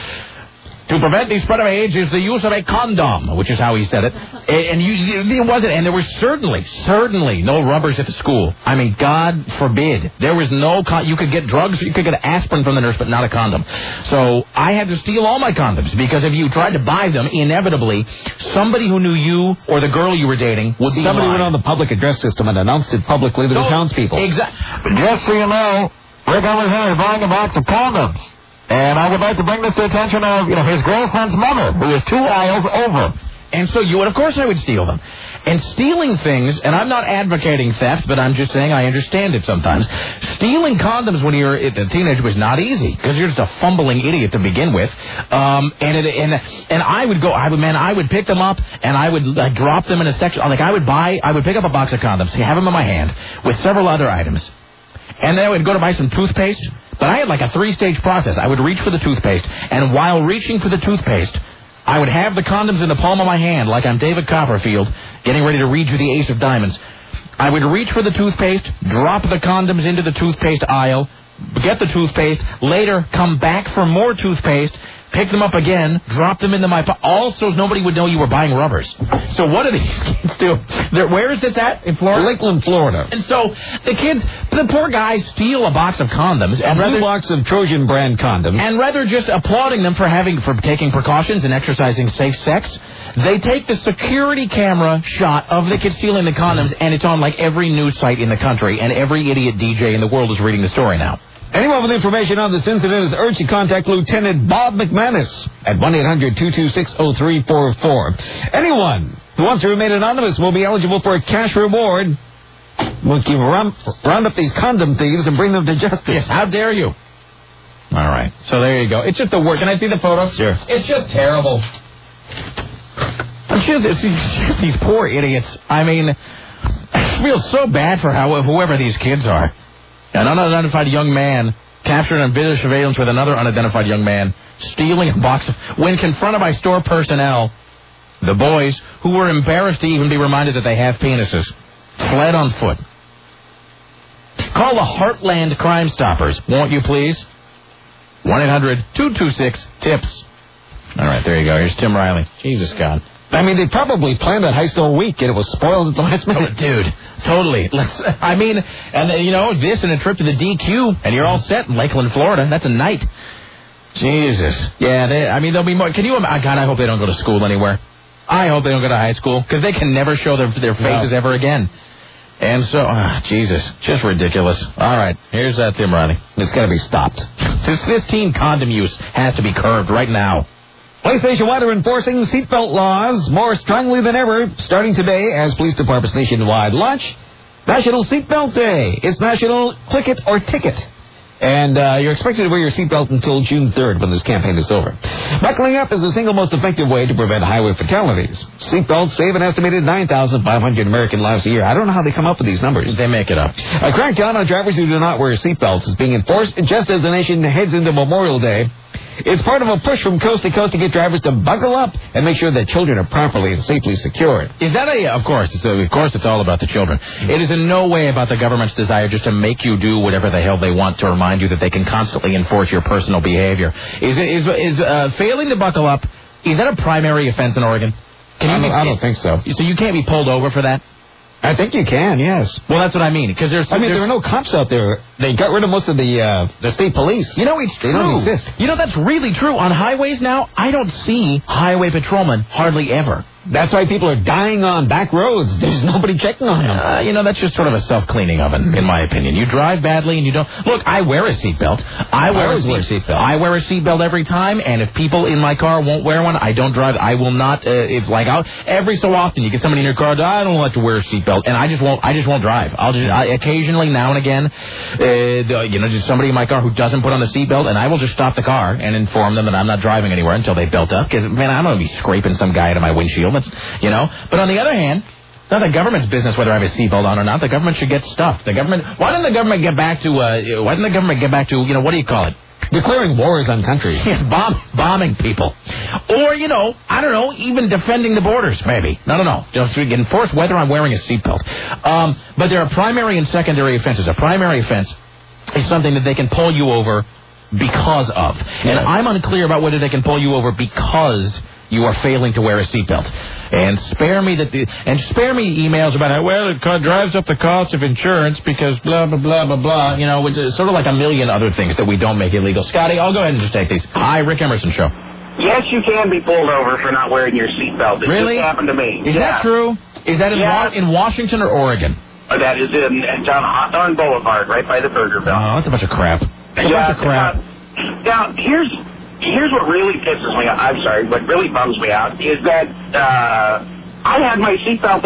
to prevent the spread of AIDS is the use of a condom, which is how he said it. And you, it wasn't, and there was certainly, certainly no rubbers at the school. I mean, God forbid. There was no, con- you could get drugs, you could get aspirin from the nurse, but not a condom. So I had to steal all my condoms, because if you tried to buy them, inevitably, somebody who knew you or the girl you were dating would be Somebody lying. went on the public address system and announced it publicly to the So, townspeople. Exactly. Just so you know, Rick Emerson is buying a box of condoms. And I would like to bring this to the attention of, you know, his girlfriend's mother, who is two aisles over. And so you would, of course I would steal them. And stealing things, and I'm not advocating theft, but I'm just saying I understand it sometimes. Stealing condoms when you're a teenager was not easy, because you're just a fumbling idiot to begin with. Um, and, it, and and I would go, I would, man, I would pick them up, and I would uh, drop them in a section. Like I would buy, I would pick up a box of condoms, have them in my hand, with several other items. And then I would go to buy some toothpaste. But I had like a three-stage process. I would reach for the toothpaste, and while reaching for the toothpaste, I would have the condoms in the palm of my hand, like I'm David Copperfield, getting ready to read you the ace of diamonds. I would reach for the toothpaste, drop the condoms into the toothpaste aisle, get the toothpaste, later come back for more toothpaste, pick them up again, drop them into my... Po- also, nobody would know you were buying rubbers. So what do these kids do? They're, where is this at? In Florida? Lakeland, Florida. And so the kids, the poor guys steal a box of condoms. And a rather, blue box of Trojan brand condoms. And rather just applauding them for having, for taking precautions and exercising safe sex, they take the security camera shot of the kids stealing the condoms, and it's on like every news site in the country, and every idiot D J in the world is reading the story now. Anyone with information on this incident is urged to contact Lieutenant Bob McManus at one eight hundred two two six oh three four four. Anyone who wants to remain anonymous will be eligible for a cash reward. We'll keep round, round up these condom thieves and bring them to justice. Yes, how dare you? All right, so there you go. It's just the work. Can I see the photo? Sure. It's just terrible. I'm sure this, these poor idiots. I mean, I feel so bad for how, whoever these kids are. An unidentified young man captured on video surveillance with another unidentified young man stealing a box of... When confronted by store personnel, the boys, who were embarrassed to even be reminded that they have penises, fled on foot. Call the Heartland Crime Stoppers, won't you please? one eight hundred two two six TIPS. All right, there you go. Here's Tim Riley. Jesus, God. I mean, they probably planned that high school week, and it was spoiled at the last minute. Oh, dude, totally. Let's, I mean, and you know, this and a trip to the D Q, and you're all set in Lakeland, Florida. That's a night. Jesus. Yeah, they, I mean, there'll be more. Can you imagine? God, I hope they don't go to school anywhere. I hope they don't go to high school, because they can never show their, their faces no. ever again. And so, ah, Jesus, just ridiculous. All right, here's that, Tim Riley. It's got to be stopped. This, this teen condom use has to be curbed right now. PlayStation Wide are enforcing seatbelt laws more strongly than ever, starting today as police departments nationwide launch National Seatbelt Day. It's National Click It or Ticket. And uh, you're expected to wear your seatbelt until June third when this campaign is over. Buckling up is the single most effective way to prevent highway fatalities. Seatbelts save an estimated nine thousand five hundred American lives a year. I don't know how they come up with these numbers. They make it up. A crackdown on drivers who do not wear seatbelts is being enforced just as the nation heads into Memorial Day. It's part of a push from coast to coast to get drivers to buckle up and make sure that children are properly and safely secured. Is that a... Of course, it's a, of course it's all about the children. It is in no way about the government's desire just to make you do whatever the hell they want to remind you that they can constantly enforce your personal behavior. Is it, is, is uh, failing to buckle up, is that a primary offense in Oregon? Can you I, don't, I don't think so. So you can't be pulled over for that? I think you can, yes. Well, that's what I mean. Because there's, I mean, there's, there are no cops out there. They got rid of most of the uh, the state police. You know, it's they true. They don't exist. You know, that's really true. On highways now, I don't see highway patrolmen hardly ever. That's why people are dying on back roads. There's nobody checking on them. Uh, you know, that's just sort of a self-cleaning oven, in my opinion. You drive badly and you don't... Look, I wear a seatbelt. I wear I a wear a seatbelt. I wear a seatbelt every time, and if people in my car won't wear one, I don't drive. I will not... Uh, if like I'll, every so often, you get somebody in your car, I don't like to wear a seatbelt, and I just won't. I just won't drive. I'll just I, occasionally, now and again, uh, the, you know, just somebody in my car who doesn't put on the seatbelt, and I will just stop the car and inform them that I'm not driving anywhere until they belt up. Because man, I'm going to be scraping some guy into my windshield. That's, you know. But on the other hand, it's not the government's business whether I have a seatbelt on or not. The government should get stuffed. The government. Why didn't the government get back to? Uh, why didn't the government get back to? You know, what do you call it? Declaring wars on countries. Yeah, bomb, bombing people. Or, you know, I don't know, even defending the borders, maybe. No, no, no. Just enforce whether I'm wearing a seatbelt. Um, but there are primary and secondary offenses. A primary offense is something that they can pull you over because of. And Yeah. I'm unclear about whether they can pull you over because you are failing to wear a seatbelt. And spare me that the, and spare me emails about how, well, it co- drives up the cost of insurance because blah, blah, blah, blah, blah. You know, which is sort of like a million other things that we don't make illegal. Scotty, I'll go ahead and just take these. Hi, Rick Emerson Show. Yes, you can be pulled over for not wearing your seatbelt. It Really? just happened to me. Is yeah. that true? Is that in, Yeah. Wa- in Washington or Oregon? Uh, That is in, in down Hawthorne Boulevard, right by the Burger Bell. Oh, that's a bunch of crap. That's a Yeah, bunch of crap. uh, Now, here's here's what really pisses me off. I'm sorry, what really bums me out is that uh, I had my seatbelt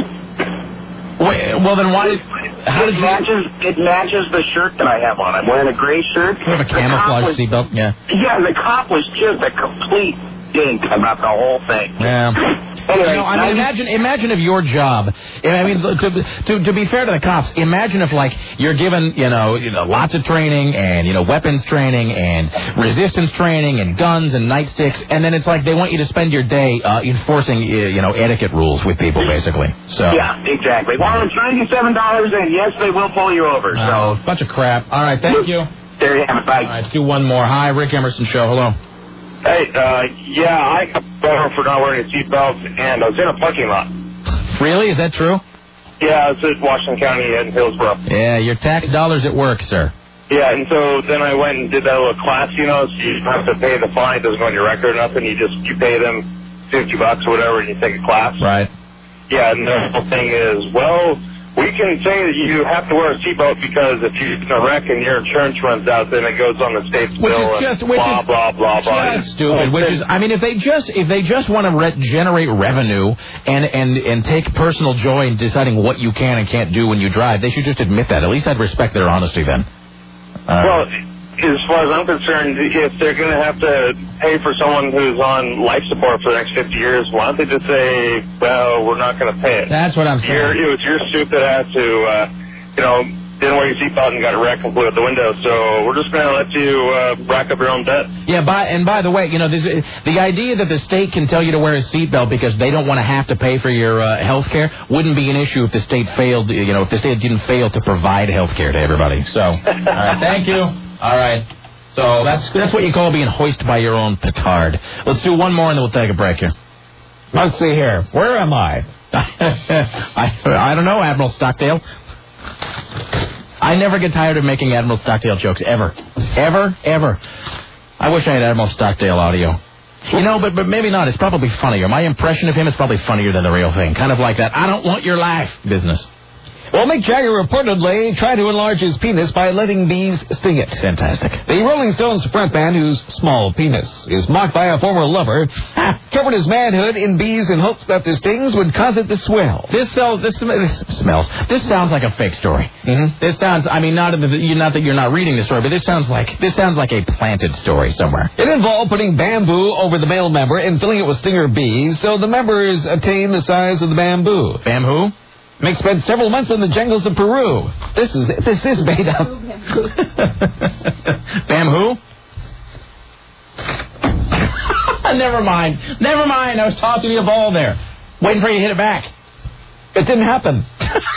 on. Wait, well, then why did... How it did you... matches it matches the shirt that I have on. I'm wearing a gray shirt. You have a The cop camouflage was- seatbelt? Yeah. Yeah, the cop was just a complete dink about the whole thing. Yeah. Anyway, You know, I mean, imagine, imagine if your job. I mean, to, to to be fair to the cops, imagine if like you're given, you know, you know, lots of training and you know, weapons training and resistance training and guns and nightsticks, and then it's like they want you to spend your day uh, enforcing, uh, you know, etiquette rules with people, basically. So. Yeah, exactly. Well, it's ninety-seven dollars, and yes, they will pull you over. Oh, bunch of crap. All right, thank you. There you have it. Bye. All right, let's do one more. Hi, Rick Emerson Show. Hello. Hey, uh, yeah, I got pulled over for not wearing a seatbelt, and I was in a parking lot. Really? Is that true? Yeah, it's in Washington County in Hillsborough. Yeah, your tax dollars at work, sir. Yeah, and so then I went and did that little class, you know, so you don't have to pay the fine, it doesn't go on your record or nothing, you just, you pay them fifty bucks or whatever, and you take a class. Right. Yeah, and the whole thing is, well, we can say that you have to wear a seatbelt because if you're in a wreck and your insurance runs out, then it goes on the state's Which bill is just, and which blah, is blah, blah, blah. just stupid. Which is, I mean, if they just, if they just want to re- generate revenue and, and, and take personal joy in deciding what you can and can't do when you drive, they should just admit that. At least I'd respect their honesty then. Uh, Well, as far as I'm concerned, if they're going to have to pay for someone who's on life support for the next fifty years, why don't they just say, well, we're not going to pay it? That's what I'm saying. You're, it was your stupid ass who, uh, you know, didn't wear your seatbelt and got a wreck and flew out the window, so we're just going to let you uh, rack up your own debt. Yeah, by, and by the way, you know, this, the idea that the state can tell you to wear a seatbelt because they don't want to have to pay for your uh, health care wouldn't be an issue if the state failed, you know, if the state didn't fail to provide health care to everybody. So, all right, thank you. All right. So that's that's what you call being hoisted by your own petard. Let's do one more and then we'll take a break here. Let's see here. Where am I? I, I don't know, Admiral Stockdale. I never get tired of making Admiral Stockdale jokes, ever. Ever, ever. I wish I had Admiral Stockdale audio. You know, but but maybe not. It's probably funnier. My impression of him is probably funnier than the real thing. Kind of like that, I don't want your life business. Well, Mick Jagger reportedly tried to enlarge his penis by letting bees sting it. Fantastic. The Rolling Stones frontman, whose small penis is mocked by a former lover, covered his manhood in bees in hopes that the stings would cause it to swell. This, so, this, this smells. This sounds like a fake story. Mm-hmm. This sounds, I mean, not, not that you're not reading the story, but this sounds like this sounds like a planted story somewhere. It involved putting bamboo over the male member and filling it with stinger bees so the members attain the size of the bamboo. Bamboo? Mick spent several months in the jungles of Peru. This is this is made up. Bamboo? Never mind. Never mind. I was tossing you a ball there. Waiting for you to hit it back. It didn't happen.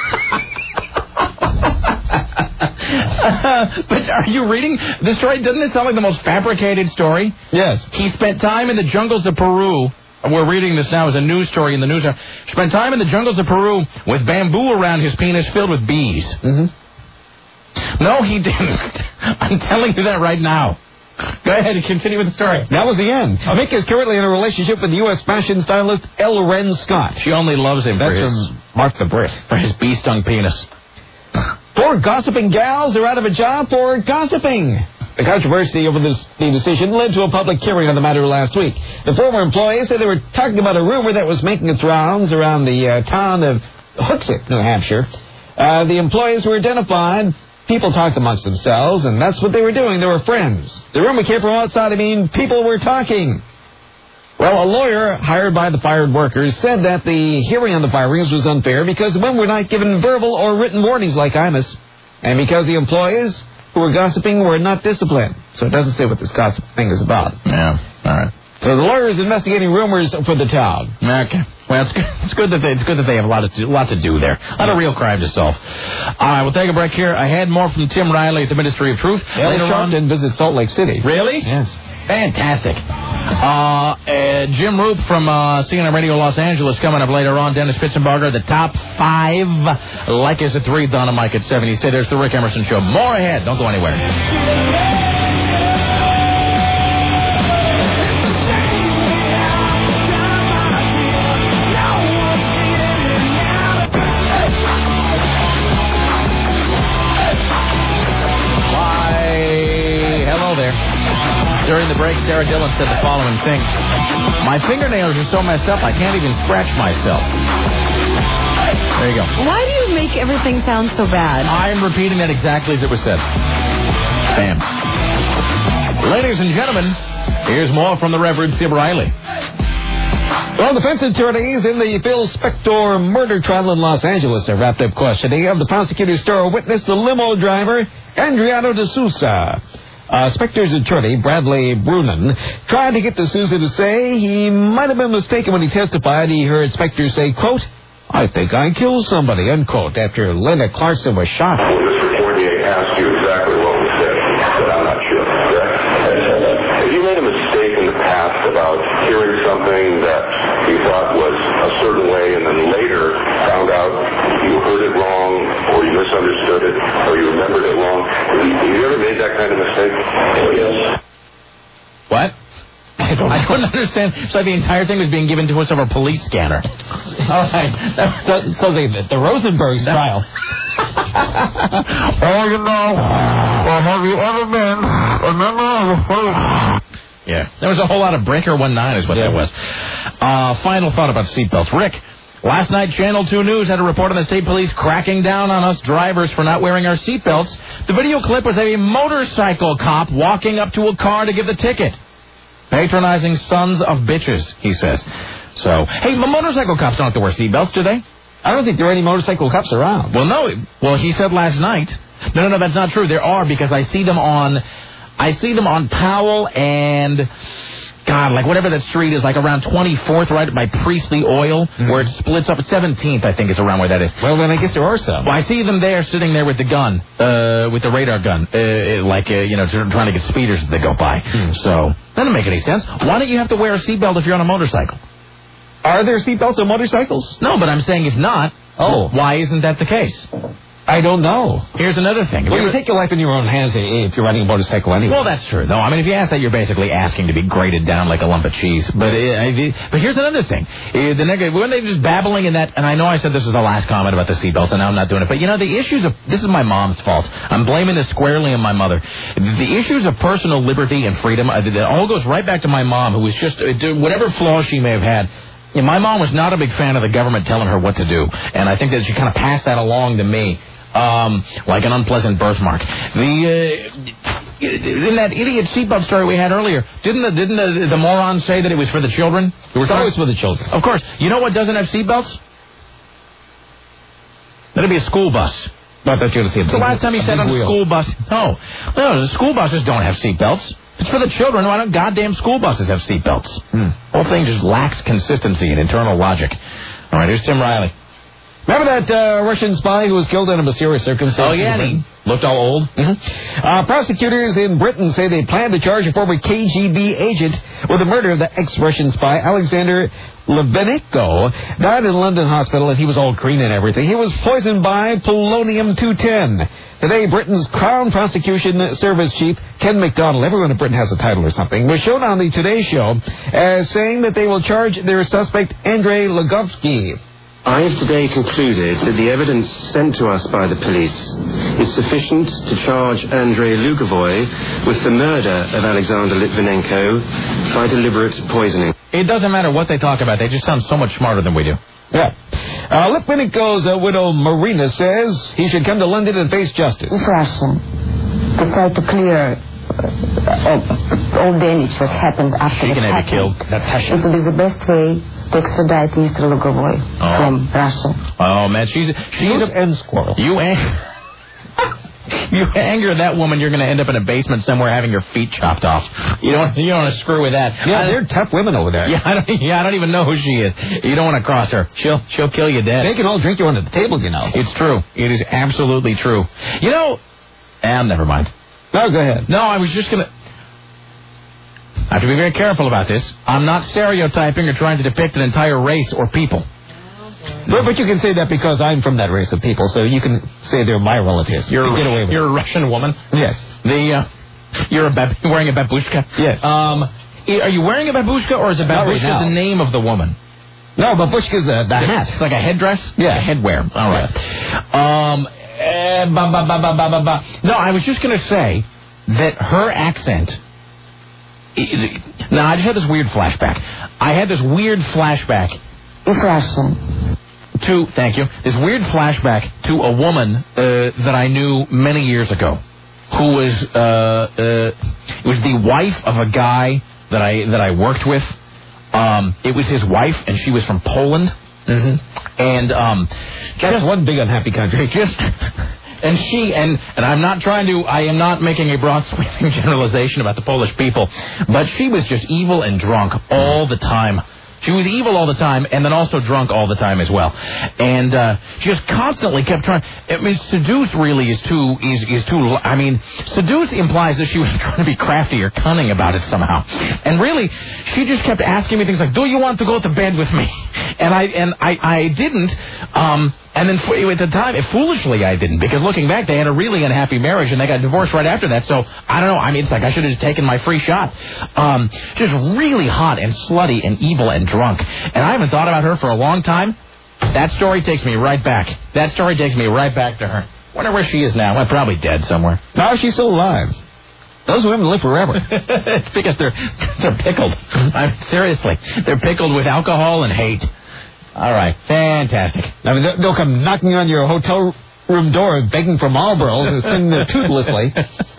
uh, but are you reading the story? Doesn't it sound like the most fabricated story? Yes. He spent time in the jungles of Peru. We're reading this now as a news story in the news. Spent time in the jungles of Peru with bamboo around his penis filled with bees. Mm-hmm. No, he didn't. I'm telling you that right now. Go ahead and continue with the story. That was the end. Oh. Mick is currently in a relationship with the U S fashion stylist L. Ren Scott. She only loves him That's for his... from Mark the Brit. For his bee-stung penis. Four gossiping gals are out of a job for gossiping. The controversy over this, the decision led to a public hearing on the matter last week. The former employees said they were talking about a rumor that was making its rounds around the uh, town of Hooksett, New Hampshire. Uh, the employees were identified. People talked amongst themselves, and that's what they were doing. They were friends. The rumor came from outside. I mean, people were talking. Well, a lawyer hired by the fired workers said that the hearing on the firings was unfair because the women were not given verbal or written warnings like Imus, and because the employees who were gossiping were not disciplined. So it doesn't say what this gossip thing is about. Yeah, all right. So the lawyer is investigating rumors for the town. Okay. Well, it's good, it's good that they it's good that they have a lot of a lot to do there. A lot of real crime to solve. All right, we'll take a break here. I had more from Tim Riley at the Ministry of Truth. Yeah, Later on, didn't visit Salt Lake City. Really? Yes. Fantastic. Uh, uh, Jim Roop from uh, C N N Radio Los Angeles coming up later on. Dennis Pitzenbarger, the top five. Like us at three, Donna Mike at seven. You say there's the Rick Emerson Show. More ahead. Don't go anywhere. During the break, Sarah Dillon said the following thing. My fingernails are so messed up, I can't even scratch myself. There you go. Why do you make everything sound so bad? I'm repeating that exactly as it was said. Bam. Ladies and gentlemen, here's more from the Reverend Tim Riley. Well, defense attorneys in the Phil Spector murder trial in Los Angeles have wrapped up questioning of the prosecutor's star witness, the limo driver, Adriano de Sousa. Uh, Spector's attorney, Bradley Brunin, tried to get de Sousa to say he might have been mistaken when he testified. He heard Spector say, quote, I think I killed somebody, unquote, after Linda Clarkson was shot. Well, Mister Fournier asked you exactly what was said, but I'm not sure, correct? Have you made a mistake in the past about hearing something that you thought was a certain way and then later found out you heard it wrong or you misunderstood it or you remembered it wrong? Have you, have you ever made that kind of mistake? Yes. What? I don't, I don't understand. So the entire thing was being given to us over a police scanner. All right. So, so the, the Rosenberg style. Oh, you know, well, have you ever been a member of a police? Yeah, there was a whole lot of Breaker one nine is what yeah. that was. Uh, final thought about seatbelts. Rick, last night Channel two News had a report on the state police cracking down on us drivers for not wearing our seatbelts. The video clip was a motorcycle cop walking up to a car to give the ticket. Patronizing sons of bitches, he says. So, hey, motorcycle cops don't have to wear seatbelts, do they? I don't think there are any motorcycle cops around. Well, no. Well, he said last night. No, no, no, that's not true. There are, because I see them on... I see them on Powell and, God, like whatever that street is, like around twenty-fourth, right by Priestley Oil, mm-hmm. where it splits up. seventeenth, I think, is around where that is. Well, then I guess there are some. Well, I see them there, sitting there with the gun, uh, with the radar gun, uh, like, uh, you know, trying to get speeders that go by. Mm-hmm. So, that doesn't make any sense. Why don't you have to wear a seatbelt if you're on a motorcycle? Are there seatbelts on motorcycles? No, but I'm saying if not, oh, why isn't that the case? I don't know. Here's another thing. Well, you take your life in your own hands if you're riding a motorcycle anyway. Well, that's true. No, I mean, if you ask that, you're basically asking to be grated down like a lump of cheese. But uh, but here's another thing. Uh, the neg- when they just babbling in that, and I know I said this was the last comment about the seatbelts, and now I'm not doing it. But, you know, the issues of, this is my mom's fault. I'm blaming this squarely on my mother. The issues of personal liberty and freedom, uh, that all goes right back to my mom, who was just, uh, whatever flaws she may have had, yeah, my mom was not a big fan of the government telling her what to do. And I think that she kind of passed that along to me. Um, like an unpleasant birthmark. The uh, in that idiot seatbelt story we had earlier, didn't the, didn't the, the moron say that it was for the children? It was always for the children. Of course. You know what doesn't have seatbelts? That'd be a school bus. Not that you're going to see it. The last time you sat on a school bus. No, no, the school buses don't have seatbelts. It's for the children. Why don't goddamn school buses have seatbelts? Hmm. Whole thing just lacks consistency and internal logic. All right, here's Tim Riley. Remember that uh, Russian spy who was killed in a mysterious circumstance? Oh, yeah, and he looked all old. Mm-hmm. Uh, prosecutors in Britain say they plan to charge a former K G B agent with the murder of the ex-Russian spy Alexander Litvinenko. Died in a London hospital, and he was all green and everything. He was poisoned by polonium two ten. Today, Britain's Crown Prosecution Service Chief, Ken MacDonald, everyone in Britain has a title or something, was shown on the Today Show as saying that they will charge their suspect, Andrei Lugovsky. I have today concluded that the evidence sent to us by the police is sufficient to charge Andrei Lugovoy with the murder of Alexander Litvinenko by deliberate poisoning. It doesn't matter what they talk about. They just sound so much smarter than we do. Yeah. Uh, Litvinenko's uh, widow, Marina, says he should come to London and face justice. If Russia decide to clear uh, all damage that happened after she it can have happened, you killed. Natasha. It will be the best way to extradite Mister Lugovoy oh. from Russia. Oh, man, she's she's a end squirrel. You ang- you anger that woman, you're going to end up in a basement somewhere having your feet chopped off. You don't you don't want to screw with that. Yeah, they're tough women over there. Yeah, I don't, yeah, I don't even know who she is. You don't want to cross her. She'll she'll kill you dead. They can all drink you under the table, you know. It's true. It is absolutely true. You know, and never mind. No, go ahead. No, I was just going to. I have to be very careful about this. I'm not stereotyping or trying to depict an entire race or people. But, but you can say that because I'm from that race of people, so you can say they're my relatives. You're, Get away with you're it. a Russian woman? Yes. The uh, You're a bab- wearing a babushka? Yes. Um, are you wearing a babushka, or is a babushka right the name of the woman? No, babushka's a, the hat. It's like a headdress? Yeah. A headwear. All right. Yeah. Um, eh, ba, ba, ba, ba, ba, ba, ba. No, I was just going to say that her accent... Now, I just had this weird flashback. I had this weird flashback. If Russian. To, thank you, this weird flashback to a woman uh, that I knew many years ago, who was, uh, uh, it was the wife of a guy that I, that I worked with. Um, it was his wife, and she was from Poland. Mm-hmm. And, um, that's one big unhappy country. Just... And she, and, and I'm not trying to, I am not making a broad sweeping generalization about the Polish people, but she was just evil and drunk all the time. She was evil all the time, and then also drunk all the time as well. And uh, just constantly kept trying. I mean, seduce really is too, is, is too, I mean, seduce implies that she was trying to be crafty or cunning about it somehow. And really, she just kept asking me things like, do you want to go to bed with me? And I, and I, I didn't, um... And then at the time, foolishly, I didn't. Because looking back, they had a really unhappy marriage, and they got divorced right after that. So, I don't know. I mean, it's like I should have just taken my free shot. Um, just really hot and slutty and evil and drunk. And I haven't thought about her for a long time. That story takes me right back. That story takes me right back to her. Wonder where she is now. Well, probably dead somewhere. No, she's still alive. Those women live forever. It's because they're, they're pickled. I mean, seriously. They're pickled with alcohol and hate. All right, fantastic. I mean, they'll come knocking on your hotel room door begging for Marlboro, sitting there toothlessly.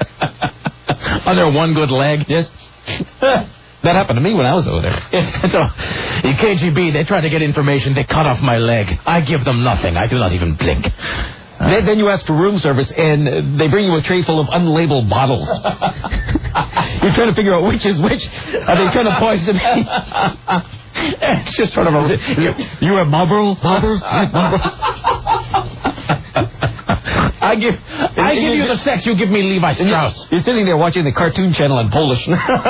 On their one good leg? Yes. That happened to me when I was over there. So, in K G B, they try to get information. They cut off my leg. I give them nothing. I do not even blink. Uh, then, then you ask for room service, and they bring you a tray full of unlabeled bottles. You're trying to figure out which is which. Are they trying to poison me? It's just sort of a... You, you have Marlboro? Marlboros? I give I give you the sex, you give me Levi Strauss. You're sitting there watching the Cartoon Channel in Polish.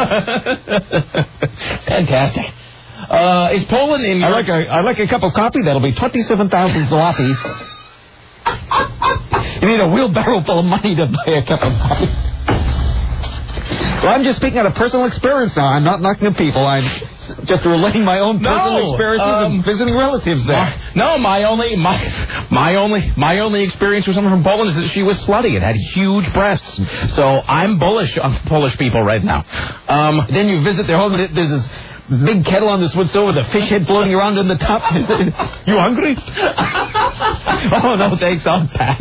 Fantastic. Uh, is Poland in... I like, a, I like a cup of coffee. That'll be twenty-seven thousand zloty. You need a wheelbarrow full of money to buy a cup of coffee. Well, I'm just speaking out of personal experience now. I'm not knocking at people. I'm just relating my own personal no, experiences um, and visiting relatives there. My, no, my only my my only my only experience with someone from Poland is that she was slutty and had huge breasts. So I'm bullish on Polish people right now. Um, then you visit their home. There's this big kettle on this wood stove with a fish head floating around in the top. You hungry? Oh no, thanks. I'll pass.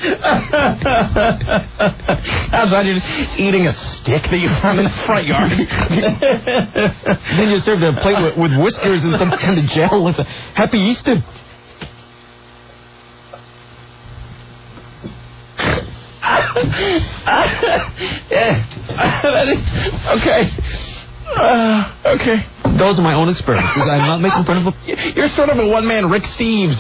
I was just eating a stick that you found in the front yard. Then you're served a plate with, with whiskers and some kind of gel. It's a Happy Easter. Yeah. Okay. Uh, okay. Those are my own experiences. I'm not making fun of them. You're sort of a one-man Rick Steves.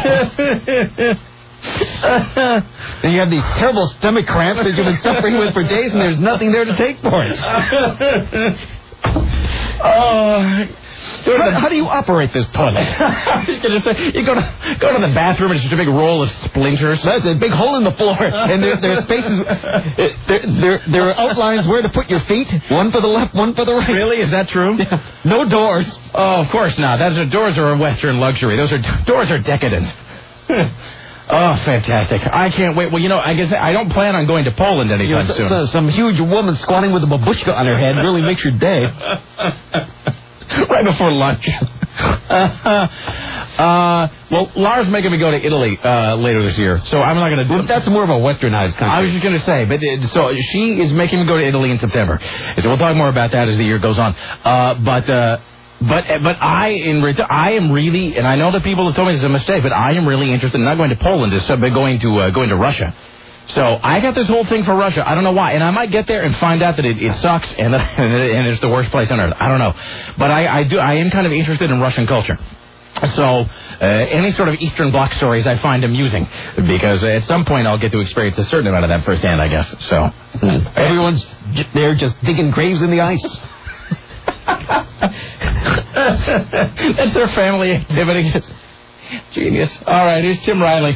And you have these terrible stomach cramps that you've been suffering with for days, and there's nothing there to take for it. Oh... How, how do you operate this toilet? I was going to say, you go to go to the bathroom and it's just a big roll of splinters. That's a big hole in the floor, and there, there are spaces, there, there, there are outlines where to put your feet. One for the left, one for the right. Really? Is that true? Yeah. No doors. Oh, of course not. Those are, doors are a Western luxury. Those are doors are decadent. Oh, fantastic. I can't wait. Well, you know, I guess I don't plan on going to Poland anytime you know, so, soon. So, some huge woman squatting with a babushka on her head really makes your day. Right before lunch. uh, well, Laura's making me go to Italy uh, later this year, so I'm not going to do well, that's more of a westernized country. I was just going to say, but it, so she is making me go to Italy in September. So we'll talk more about that as the year goes on. Uh, but... Uh, But but I in I am really, and I know that people have told me this is a mistake, but I am really interested in not going to Poland, instead of going to uh, going to Russia. So I got this whole thing for Russia. I don't know why, and I might get there and find out that it, it sucks and that, and it's the worst place on earth. I don't know, but I, I do I am kind of interested in Russian culture. So uh, any sort of Eastern Bloc stories I find amusing, because at some point I'll get to experience a certain amount of that firsthand, I guess. So everyone's there just digging graves in the ice. That's their family activity. Genius. All right, here's Tim Riley.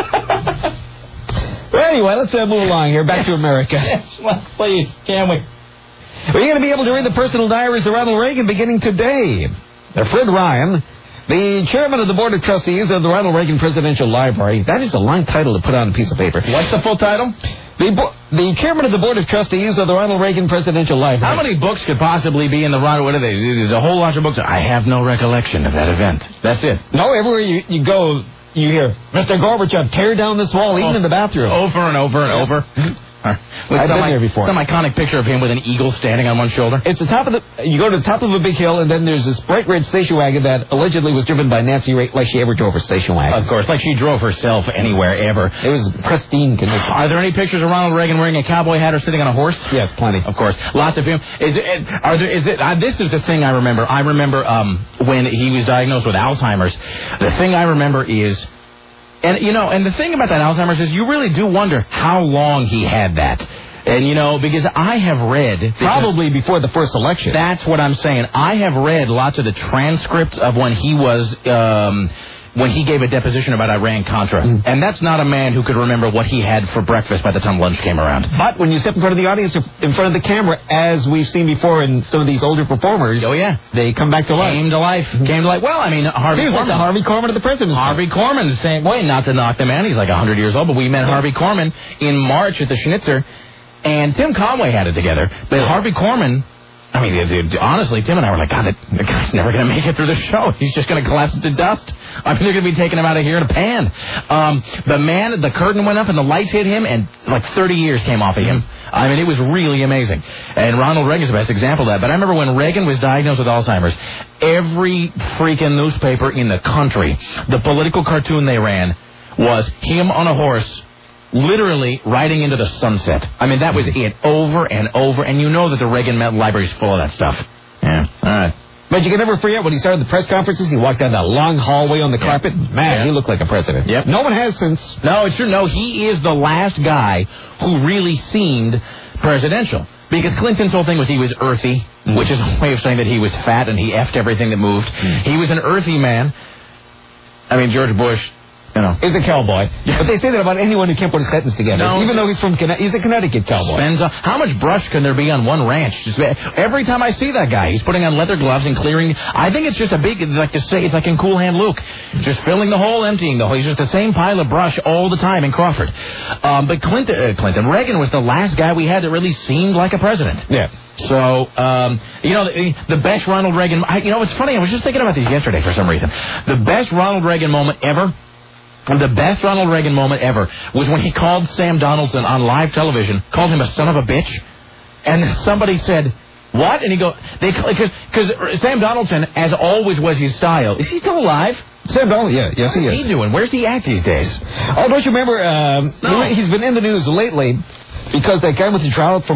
Well, anyway, let's uh, move along here. Back to America. Yes, well, please, can we? We're going to be able to read the personal diaries of Ronald Reagan beginning today. Now, Fred Ryan, the chairman of the board of trustees of the Ronald Reagan Presidential Library. That is a long title to put on a piece of paper. What's the full title? The, bo- the chairman of the board of trustees of the Ronald Reagan Presidential Library. How many books could possibly be in the Ronald? What are they? There's a whole bunch of books. I have no recollection of that event. That's it. No, everywhere you, you go, you hear, Mister Gorbachev, tear down this wall, even oh, in the bathroom. Over and over and yeah. over. With I've some, been there before. Some iconic picture of him with an eagle standing on one shoulder. It's the top of the. You go to the top of a big hill, and then there's this bright red station wagon that allegedly was driven by Nancy Reagan, like she ever drove her station wagon. Of course, like she drove herself anywhere ever. It was pristine condition. Are there any pictures of Ronald Reagan wearing a cowboy hat or sitting on a horse? Yes, plenty. Of course, lots of him. Is it? Are there? Is it? Uh, this is the thing I remember. I remember um, when he was diagnosed with Alzheimer's. The thing I remember is. And, you know, and the thing about that Alzheimer's is you really do wonder how long he had that. And, you know, because I have read... Probably before the first election. That's what I'm saying. I have read lots of the transcripts of when he was... Um, when he gave a deposition about Iran-Contra. Mm. And that's not a man who could remember what he had for breakfast by the time lunch came around. But when you step in front of the audience, in front of the camera, as we've seen before in some of these older performers... Oh, yeah. They come back to life. Came to life. Mm-hmm. Came to life. Well, I mean, Harvey Corman. Like the Harvey Corman of the presidency. Harvey Corman, the same way. Not to knock the man. He's like one hundred years old. But we met yeah. Harvey Corman in March at the Schnitzer. And Tim Conway had it together. But yeah. Harvey Corman... I mean, dude, honestly, Tim and I were like, God, the guy's never going to make it through the show. He's just going to collapse into dust. I mean, they're going to be taking him out of here in a pan. Um, the man, the curtain went up and the lights hit him, and like thirty years came off of him. I mean, it was really amazing. And Ronald Reagan's the best example of that. But I remember when Reagan was diagnosed with Alzheimer's, every freaking newspaper in the country, the political cartoon they ran was him on a horse, literally riding into the sunset. I mean, that was it, over and over. And you know that the Reagan Library is full of that stuff. Yeah, all right. But you can never forget when he started the press conferences, he walked down that long hallway on the yeah. carpet. Man, yeah. he looked like a president. Yep. No one has since. No, it's true. No, he is the last guy who really seemed presidential. Because Clinton's whole thing was he was earthy, mm. which is a way of saying that he was fat and he effed everything that moved. Mm. He was an earthy man. I mean, George Bush... You know, he's a cowboy. Yeah. But they say that about anyone who can't put a sentence together. No, even though he's from Conne- he's a Connecticut cowboy. Spends a, how much brush can there be on one ranch? Just, every time I see that guy, he's putting on leather gloves and clearing. I think it's just a big, like to say, it's like in Cool Hand Luke, just filling the hole, emptying the hole. He's just the same pile of brush all the time in Crawford. Um, but Clinton, uh, Clinton Reagan was the last guy we had that really seemed like a president. Yeah. So, um, you know, the, the best Ronald Reagan. I, you know, it's funny. I was just thinking about this yesterday for some reason. The best Ronald Reagan moment ever. The best Ronald Reagan moment ever was when he called Sam Donaldson on live television, called him a son of a bitch, and somebody said, what? And he go, they because Sam Donaldson, as always was his style, is he still alive? Sam Donaldson, yeah, yes he is. What's he doing? Where's he at these days? Oh, don't you remember, um, no. he's been in the news lately because that guy went to trial from,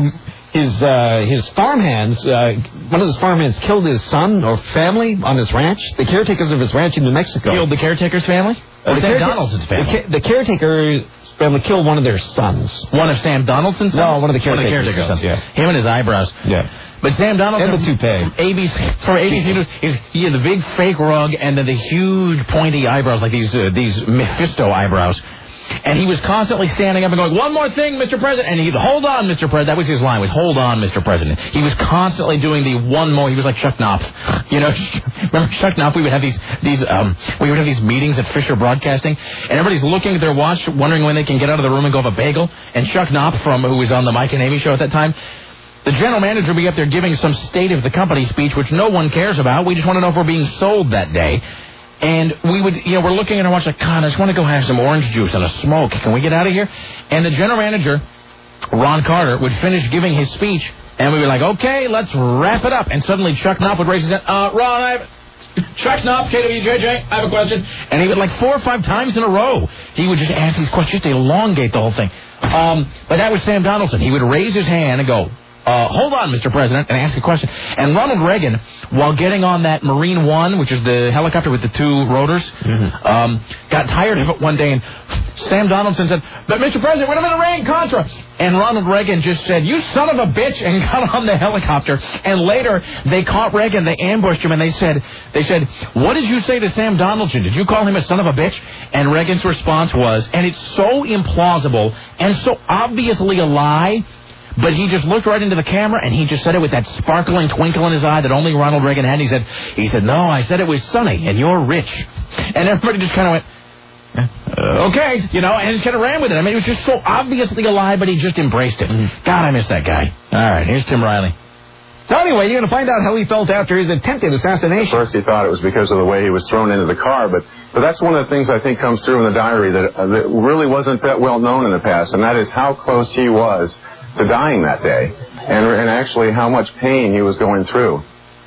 his uh, his farmhands, uh, one of his farmhands killed his son or family on his ranch. The caretakers of his ranch in New Mexico. Killed the caretaker's family? Or Uh, the Sam careta- Donaldson's family? The, ca- the caretaker's family killed one of their sons. One of Sam Donaldson's sons? No, one of the caretaker's, One of the caretaker's sons. sons. Yeah. Him and his eyebrows. Yeah. But Sam Donaldson... And the toupee. A B C, from A B C News, is he had the big fake rug and then the huge pointy eyebrows, like these uh, these Mephisto eyebrows. And he was constantly standing up and going, one more thing, Mister President. And he'd, hold on, Mister President. That was his line, was, hold on, Mister President. He was constantly doing the one more. He was like Chuck Knopf. You know, remember Chuck Knopf? We would have these, these, um, we would have these meetings at Fisher Broadcasting, and everybody's looking at their watch, wondering when they can get out of the room and go have a bagel. And Chuck Knopf, from, who was on the Mike and Amy show at that time, the general manager would be up there giving some state of the company speech, which no one cares about. We just want to know if we're being sold that day. And we would, you know, we're looking at our watch like, God, I just want to go have some orange juice and a smoke. Can we get out of here? And the general manager, Ron Carter, would finish giving his speech, and we'd be like, okay, let's wrap it up. And suddenly Chuck Knopf would raise his hand. Uh, Ron, I have... Chuck Knopf, K W J J, I have a question. And he would, like, four or five times in a row, he would just ask these questions, just to elongate the whole thing. Um, but that was Sam Donaldson. He would raise his hand and go, Uh, hold on, Mister President, and ask a question. And Ronald Reagan, while getting on that Marine One, which is the helicopter with the two rotors, mm-hmm. um, got tired of it one day, and Sam Donaldson said, but Mister President, we're in Iran-Contra. And Ronald Reagan just said, you son of a bitch, and got on the helicopter. And later, they caught Reagan, they ambushed him, and they said, they said, what did you say to Sam Donaldson? Did you call him a son of a bitch? And Reagan's response was, and it's so implausible and so obviously a lie, but he just looked right into the camera, and he just said it with that sparkling twinkle in his eye that only Ronald Reagan had. He said, he said, no, I said it was sunny, and you're rich. And everybody just kind of went, uh, okay, you know, and just kind of ran with it. I mean, it was just so obviously a lie, but he just embraced it. Mm-hmm. God, I miss that guy. All right, here's Tim Riley. So anyway, you're going to find out how he felt after his attempted assassination. First, he thought it was because of the way he was thrown into the car, but, but that's one of the things I think comes through in the diary that, uh, that really wasn't that well known in the past, and that is how close he was to dying that day, and, and actually how much pain he was going through.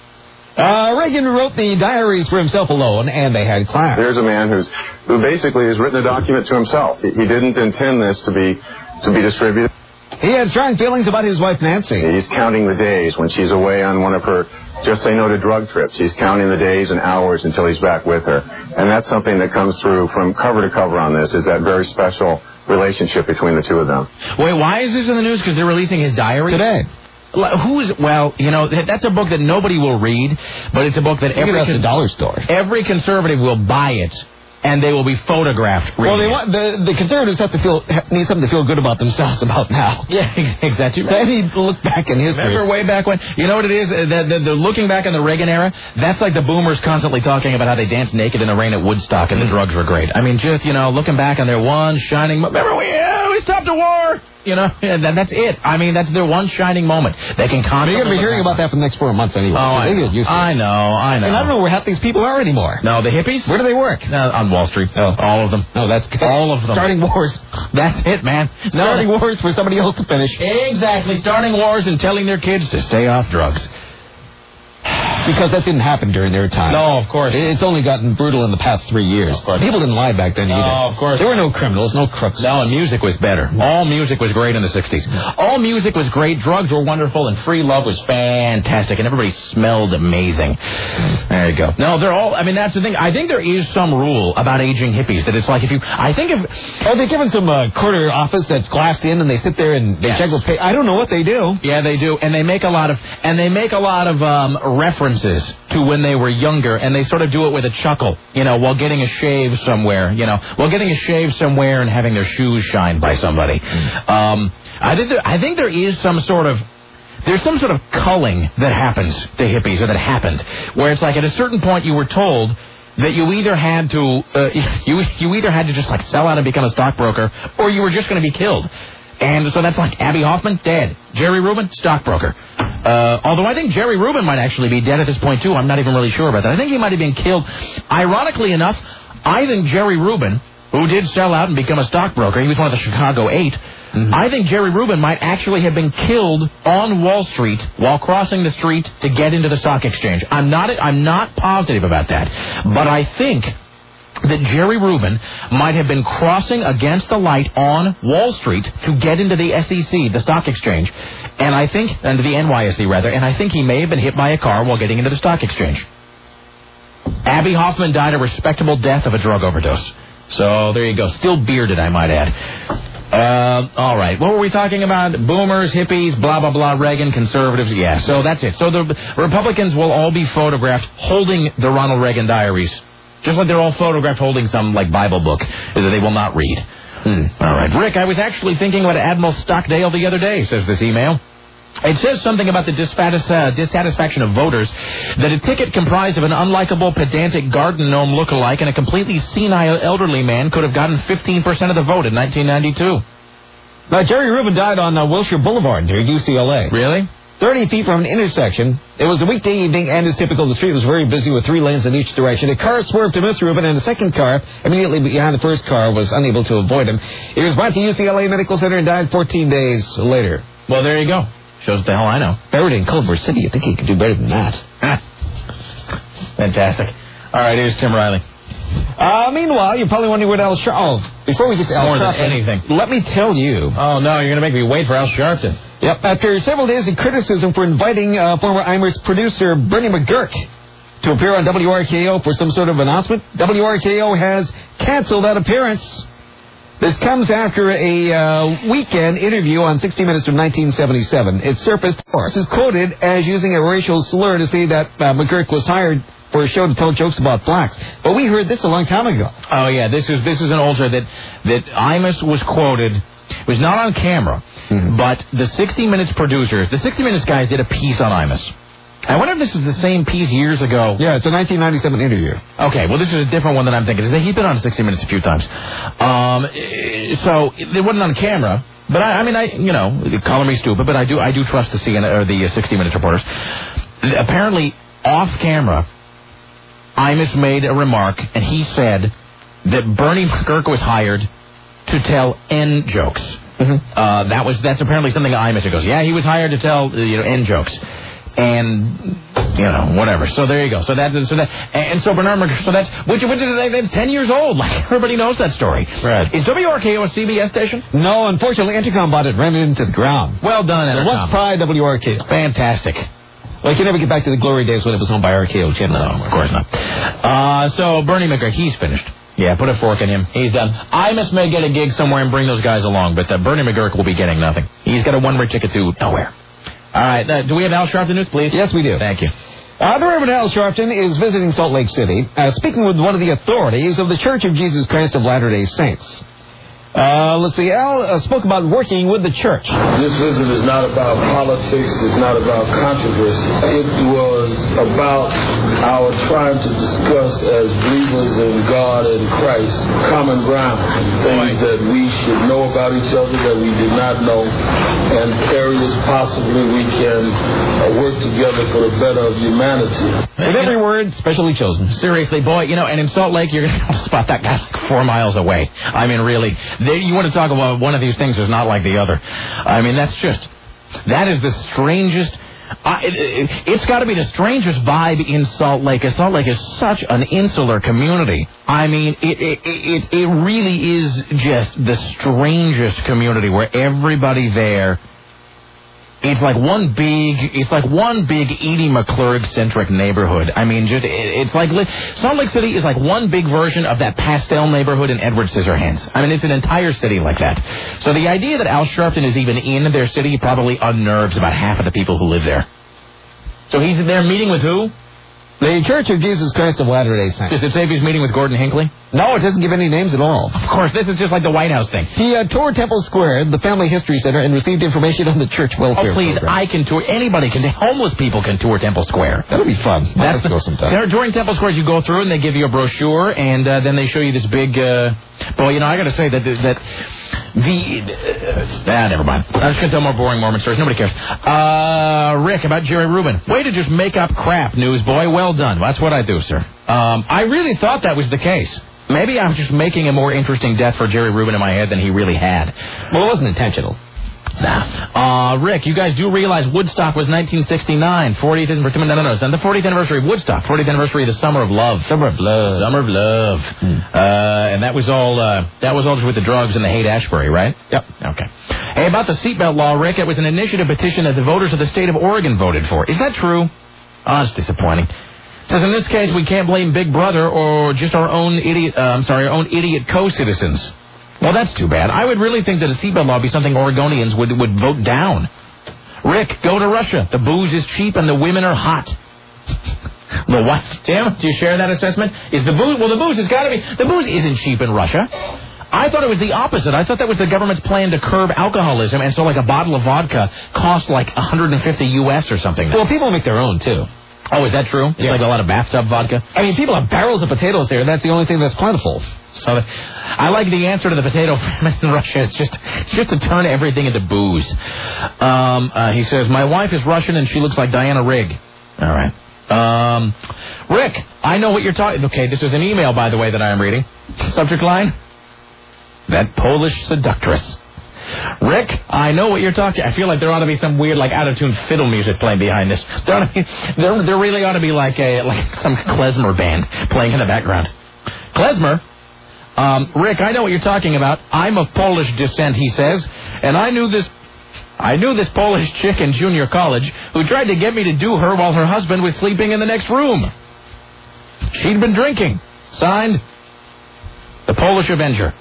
Uh, Reagan wrote the diaries for himself alone, and they had class. There's a man who's who basically has written a document to himself. He, he didn't intend this to be to be distributed. He has strong feelings about his wife, Nancy. He's counting the days when she's away on one of her just say no to drug trips. He's counting the days and hours until he's back with her. And that's something that comes through from cover to cover on this, is that very special relationship between the two of them. Wait, why is this in the news? Because they're releasing his diary? Today. Who is, well, you know, that's a book that nobody will read, but it's a book that every, con- the dollar store. every conservative will buy it, and they will be photographed reading Well, they it. want, the, the conservatives have to feel, need something to feel good about themselves about now. Yeah, exactly. They need to look back in history. Remember way back when, you know what it is? The, the, the looking back in the Reagan era, that's like the boomers constantly talking about how they danced naked in the rain at Woodstock and the drugs were great. I mean, just, you know, looking back on their one shining, remember we, uh, we stopped a war. You know, and that's it. I mean, that's their one shining moment. They can constantly... You're going to be hearing about that for the next four months anyway. Oh, so I, they know. get used to I know, I know. And I don't know where half these people are anymore. No, the hippies? Where do they work? Uh, on Wall Street. Oh. All of them. Oh, that's good. All of them. Starting wars. That's it, man. Starting no, wars for somebody else to finish. Exactly. Starting wars and telling their kids to stay off drugs. Because that didn't happen during their time. No, of course. It's only gotten brutal in the past three years. Of course. People didn't lie back then no, either. No, of course. There were no criminals, no crooks. No, and music was better. All music was great in the sixties. All music was great. Drugs were wonderful, and free love was fantastic, and everybody smelled amazing. There you go. No, they're all, I mean, that's the thing. I think there is some rule about aging hippies that it's like if you, I think if... Are they given some uh, corner office that's glassed in, and they sit there and they yes. check with pay? I don't know what they do. Yeah, they do, and they make a lot of, and they make a lot of um, references to when they were younger, and they sort of do it with a chuckle, you know, while getting a shave somewhere, you know, while getting a shave somewhere and having their shoes shined by somebody. Mm. Um, I think there, I think there is some sort of, there's some sort of culling that happens to hippies, or that happened, where it's like at a certain point you were told that you either had to, uh, you you either had to just like sell out and become a stockbroker, or you were just going to be killed. And so that's like Abby Hoffman, dead. Jerry Rubin, stockbroker. Uh, although I think Jerry Rubin might actually be dead at this point, too. I'm not even really sure about that. I think he might have been killed. Ironically enough, I think Jerry Rubin, who did sell out and become a stockbroker, he was one of the Chicago Eight, mm-hmm. I think Jerry Rubin might actually have been killed on Wall Street while crossing the street to get into the stock exchange. I'm not, I'm not positive about that. But I think... that Jerry Rubin might have been crossing against the light on Wall Street to get into the S E C, the stock exchange, and I think, into the N Y S E rather, and I think he may have been hit by a car while getting into the stock exchange. Abby Hoffman died a respectable death of a drug overdose. So there you go. Still bearded, I might add. Uh, all right. What were we talking about? Boomers, hippies, blah, blah, blah, Reagan, conservatives. Yeah, so that's it. So the Republicans will all be photographed holding the Ronald Reagan diaries, just like they're all photographed holding some, like, Bible book that they will not read. Hmm. All right. Rick, I was actually thinking about Admiral Stockdale the other day, says this email. It says something about the dissatis- uh, dissatisfaction of voters, that a ticket comprised of an unlikable, pedantic garden gnome lookalike and a completely senile elderly man could have gotten fifteen percent of the vote in nineteen ninety-two. Now, Jerry Rubin died on uh, Wilshire Boulevard near U C L A. Really? thirty feet from an intersection. It was a weekday evening, and as typical, the street was very busy with three lanes in each direction. A car swerved to miss Rubin, and a second car, immediately behind the first car, was unable to avoid him. He was brought to U C L A Medical Center and died fourteen days later. Well, there you go. Shows what the hell I know. Buried in Culver City. I think he could do better than that. Fantastic. All right, here's Tim Riley. Uh, meanwhile, you're probably wondering what Al Sharpton... Oh, before we get to Al More Sharpton... than anything. Let me tell you... Oh, no, you're going to make me wait for Al Sharpton. Yep. After several days of criticism for inviting uh, former Imers producer Bernie McGurk to appear on W R K O for some sort of announcement, W R K O has canceled that appearance. This comes after a uh, weekend interview on sixty minutes from nineteen seventy-seven. It surfaced. This is quoted as using a racial slur to say that uh, McGurk was hired for a show to tell jokes about blacks. But we heard this a long time ago. Oh, yeah. This is this is an old show that, that Imus was quoted. It was not on camera, mm-hmm. but the sixty minutes producers, the sixty minutes guys did a piece on Imus. I wonder if this is the same piece years ago. Yeah, it's a nineteen ninety-seven interview. Okay, well, this is a different one than I'm thinking. He's been on sixty minutes a few times. Um, so it wasn't on camera, but I, I mean, I you know, color me stupid, but I do I do trust the C N N or the sixty minutes reporters. Apparently, off camera, Imus made a remark, and he said that Bernie McGurk was hired to tell N jokes. Mm-hmm. Uh, that was that's apparently something Imus goes. Yeah, he was hired to tell you know N jokes. And, you know, whatever. So there you go. So that, so that, and so Bernard McGurk, so that's, which, which is, that's ten years old. Like, everybody knows that story. Right. Is W R K O a C B S station? No, unfortunately, Intercom bought it, ran it into the ground. Well done, Intercom. It was Pride W R K O. Fantastic. Well, you can never get back to the glory days when it was owned by R K O channel. No, of course not. Uh, so Bernie McGurk, he's finished. Yeah, put a fork in him. He's done. Imus may get a gig somewhere and bring those guys along, but uh, Bernie McGurk will be getting nothing. He's got a one-way ticket to nowhere. All right. Uh, do we have Al Sharpton news, please? Yes, we do. Thank you. Uh, the Reverend Al Sharpton is visiting Salt Lake City, uh, speaking with one of the authorities of the Church of Jesus Christ of Latter-day Saints. Uh, let's see, Al uh, spoke about working with the church. This visit is not about politics, it's not about controversy. It was about our trying to discuss as believers in God and Christ common ground, things that we should know about each other that we did not know, and areas possibly we can uh, work together for the better of humanity. With every word specially chosen. Seriously, boy, you know, and in Salt Lake, you're going to spot that guy like four miles away. I mean, really. They, you want to talk about one of these things is not like the other. I mean, that's just, that is the strangest, uh, it, it, it's got to be the strangest vibe in Salt Lake. Salt Lake is such an insular community. I mean, it, it, it, it really is just the strangest community where everybody there, it's like one big, it's like one big Edie McClurg-centric neighborhood. I mean, just, it's like, Salt Lake City is like one big version of that pastel neighborhood in Edward Scissorhands. I mean, it's an entire city like that. So the idea that Al Sharpton is even in their city probably unnerves about half of the people who live there. So he's there meeting with who? The Church of Jesus Christ of Latter-day Saints. Does it say if he's meeting with Gordon Hinckley? No, it doesn't give any names at all. Of course, this is just like the White House thing. He uh, toured Temple Square, the Family History Center, and received information on the church welfare Oh, please, program. I can tour. Anybody can. Homeless people can tour Temple Square. That'll be fun. Let's go sometime. There, during Temple Square, you go through and they give you a brochure, and uh, then they show you this big. Uh, boy, you know, I got to say that that the uh, ah, never mind. I'm just gonna tell more boring Mormon stories. Nobody cares. Uh, Rick, about Jerry Rubin. Way to just make up crap, newsboy. Well done. That's what I do, sir. Um, I really thought that was the case. Maybe I'm just making a more interesting death for Jerry Rubin in my head than he really had. Well, it wasn't intentional. Nah. Uh, Rick, you guys do realize Woodstock was nineteen sixty-nine. fortieth anniversary. No, no, no. It's not the fortieth anniversary of Woodstock. fortieth anniversary of the Summer of Love. Summer of Love. Summer of Love. Hmm. Uh, and that was all. Uh, that was all just with the drugs and the hate Ashbury, right? Yep. Okay. Hey, about the seatbelt law, Rick, it was an initiative petition that the voters of the state of Oregon voted for. Is that true? Oh, it's disappointing. It says in this case we can't blame Big Brother or just our own idiot. Uh, I'm sorry, our own idiot co-citizens. Well, that's too bad. I would really think that a seatbelt law would be something Oregonians would would vote down. Rick, go to Russia. The booze is cheap and the women are hot. The what? Tim, do you share that assessment? Is the booze? Well, the booze has got to be. The booze isn't cheap in Russia. I thought it was the opposite. I thought that was the government's plan to curb alcoholism, and so like a bottle of vodka costs like one hundred fifty U S or something. Well, people make their own too. Oh, is that true? It's yeah. like a lot of bathtub vodka? I mean, people have barrels of potatoes there. That's the only thing that's plentiful. So I like the answer to the potato famine in Russia. It's just it's just to turn everything into booze. Um, uh, he says, my wife is Russian and she looks like Diana Rigg. All right. Um, Rick, I know what you're talking... Okay, this is an email, by the way, that I am reading. Subject line? That Polish seductress. Rick, I know what you're talking... I feel like there ought to be some weird, like, out-of-tune fiddle music playing behind this. There, ought to be, there, there really ought to be, like, a like some klezmer band playing in the background. Klezmer? Um, Rick, I know what you're talking about. I'm of Polish descent, he says, and I knew this... I knew this Polish chick in junior college who tried to get me to do her while her husband was sleeping in the next room. She'd been drinking. Signed, the Polish Avenger.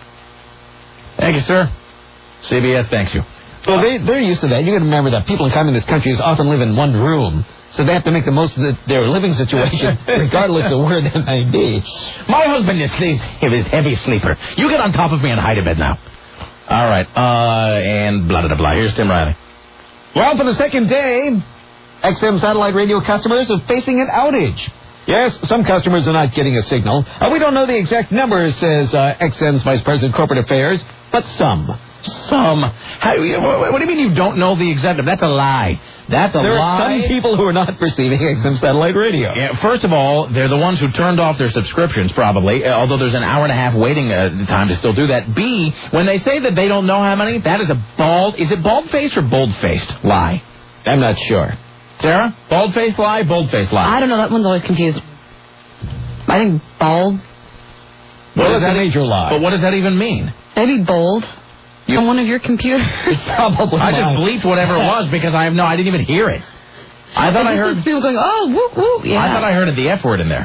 Thank you, sir. C B S thanks you. Well, they, they're used to that. You got to remember that people in communist countries often live in one room, so they have to make the most of the, their living situation, regardless of where that may be. My husband is he's a heavy sleeper. You get on top of me and hide a bed now. All right, uh, and blah, blah, blah. Here's Tim Riley. Well, for the second day, X M satellite radio customers are facing an outage. Yes, some customers are not getting a signal. Uh, we don't know the exact number, says uh, X M's Vice President Corporate Affairs, but some. Some. How, what do you mean you don't know the exact number? That's a lie. That's a there lie. There are some people who are not receiving X M satellite radio. Yeah, first of all, they're the ones who turned off their subscriptions, probably, although there's an hour and a half waiting uh, time to still do that. B, when they say that they don't know how many, that is a bald... Is it bald-faced or bold-faced lie? I'm not sure. Sarah? Bald-faced lie, bold-faced lie? I don't know. That one's always confused. I think bald. What is that? A major lie. But what does that even mean? Maybe bold. You, on one of your computers? Probably. I just bleeped whatever it was because I have no, I didn't even hear it. I thought I, I heard people going, oh, woo, woo. Yeah. I thought I heard the F word in there.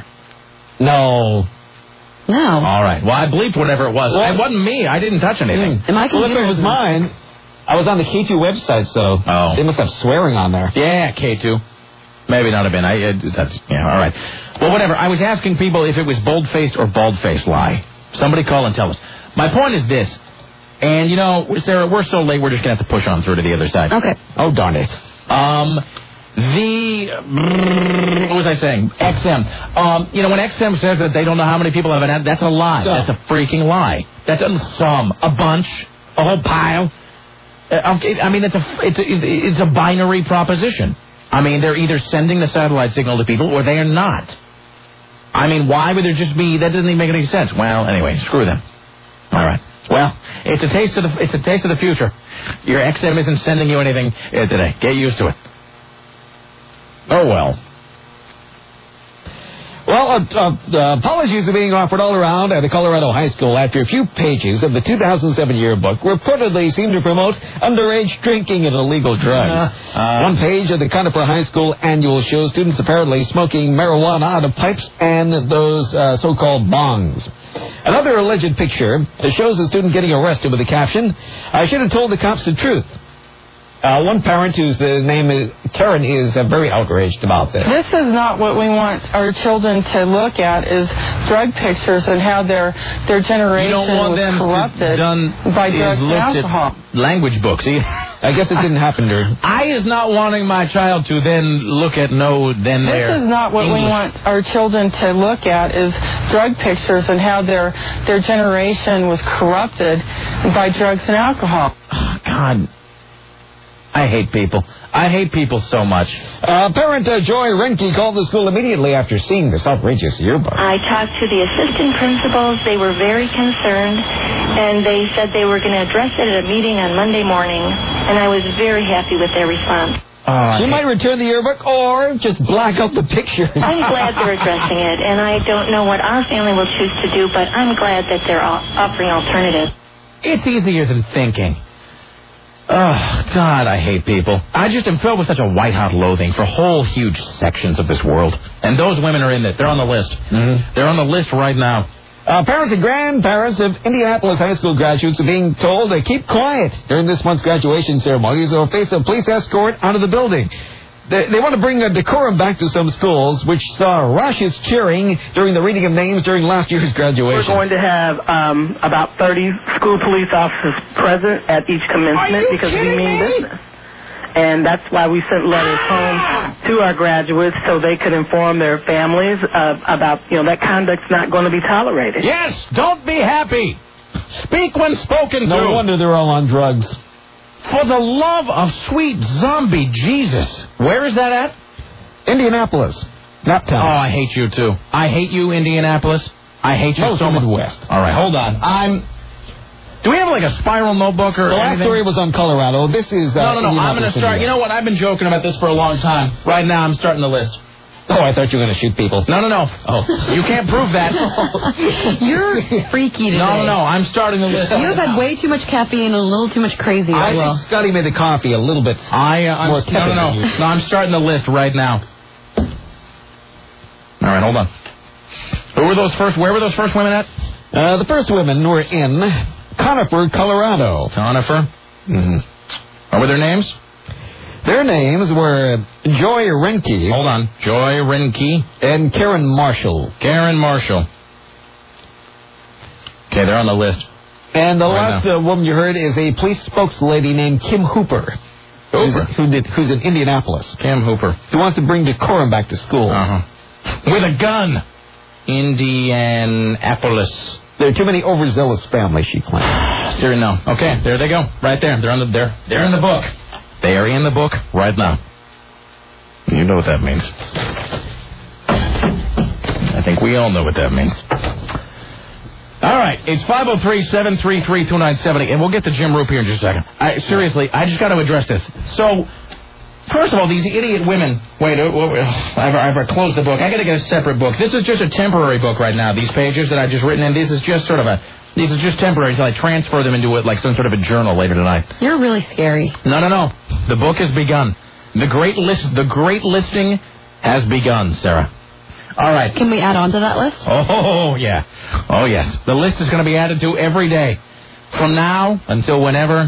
No. No. All right. Well, I bleeped whatever it was. Well, it wasn't me. I didn't touch anything. Am I well, if it was mine, I was on the K two website, so oh. they must have swearing on there. Yeah, K two. Maybe not have been. I, uh, that's, yeah, all right. Well, whatever. I was asking people if it was bold-faced or bald-faced lie. Somebody call and tell us. My point is this. And, you know, Sarah, we're so late, we're just going to have to push on through to the other side. Okay. Oh, darn it. Um, the... What was I saying? X M. Um, you know, when X M says that they don't know how many people have an ad, that's a lie. So. That's a freaking lie. That's a some. A bunch. A whole pile. Uh, I mean, it's a, it's, a, it's a binary proposition. I mean, they're either sending the satellite signal to people or they are not. I mean, why would there just be... That doesn't even make any sense. Well, anyway, screw them. All right. Well, it's a taste of the it's a taste of the future. Your X M isn't sending you anything uh, today. Get used to it. Oh, well. Well, uh, uh, apologies are being offered all around at a Colorado high school after a few pages of the two thousand seven yearbook reportedly seem to promote underage drinking and illegal drugs. Uh, uh, One page of the Conifer High School annual shows students apparently smoking marijuana out of pipes and those uh, so-called bongs. Another alleged picture shows a student getting arrested with the caption, "I should have told the cops the truth." Uh, one parent whose the name is Karen is uh, very outraged about this. This is not what we want our children to look at, is drug pictures and how their their generation you don't want was them corrupted done by drugs and alcohol. Language books. I guess it didn't happen to I is not wanting my child to then look at no then their This is not what English. we want our children to look at, is drug pictures and how their their generation was corrupted by drugs and alcohol. Oh, God. I hate people. I hate people so much. Uh, parent uh, Joy Renke called the school immediately after seeing this outrageous yearbook. I talked to the assistant principals. They were very concerned. and they said they were going to address it at a meeting on Monday morning, and I was very happy with their response. Uh, she might return the yearbook or just black out the picture. I'm glad they're addressing it, and I don't know what our family will choose to do, but I'm glad that they're offering alternatives. It's easier than thinking. Oh, God, I hate people. I just am filled with such a white-hot loathing for whole huge sections of this world. And those women are in it. They're on the list. Mm-hmm. They're on the list right now. Uh, parents and grandparents of Indianapolis high school graduates are being told to keep quiet during this month's graduation ceremonies or face a police escort out of the building. They, they want to bring a decorum back to some schools, which saw raucous cheering during the reading of names during last year's graduation. We're going to have um, about thirty school police officers present at each commencement because we mean business. And that's why we sent letters home to our graduates so they could inform their families uh, about, you know, that conduct's not going to be tolerated. Yes, don't be happy. Speak when spoken to. No wonder they're all on drugs. For the love of sweet zombie Jesus. Where is that at? Indianapolis. Not town. Oh, I hate you, too. I hate you, Indianapolis. I hate you no, so much. Midwest. All right, hold on. I'm... Do we have like a spiral notebook or The last anything? story was on Colorado. This is... Uh, no, no, no. I'm going to start... You know what? I've been joking about this for a long time. Right now, I'm starting the list. Oh, I thought you were going to shoot people. No, no, no. Oh, you can't prove that. You're freaky today. No, no, no. I'm starting the list. You've had way too much caffeine and a little too much crazy. I well. think Scotty made the coffee a little bit I, uh, I'm, more No, no, no. No, I'm starting the list right now. All right, hold on. Who were those first? Where were those first women at? Uh, the first women were in Conifer, Colorado. Conifer? Mm-hmm. What were their names? Their names were Joy Renke. Hold on. Joy Renke. And Karen Marshall. Karen Marshall. Okay, they're on the list. And the right last uh, woman you heard is a police spokeslady named Kim Hooper. Hooper? Who's, who did, who's in Indianapolis. Kim Hooper. Who wants to bring decorum back to schools. Uh-huh. With a gun. Indianapolis. There are too many overzealous families, she claimed. Siri, no. Okay, there they go. Right there. They're on the they're they're in the book. They are in the book right now. You know what that means. I think we all know what that means. All right, it's five oh three, seven three three, two nine seven zero, and we'll get to Jim Roop here in just a second. I, seriously, I just got to address this. So, first of all, these idiot women... Wait, uh, I've, I've closed the book. I got to get a separate book. This is just a temporary book right now, these pages that I've just written in. This is just sort of a... These are just temporary until I transfer them into it like some sort of a journal later tonight. You're really scary. No, no, no. The book has begun. The great list, the great listing has begun, Sarah. All right. Can we add on to that list? Oh, yeah. Oh, yes. The list is going to be added to every day. From now until whenever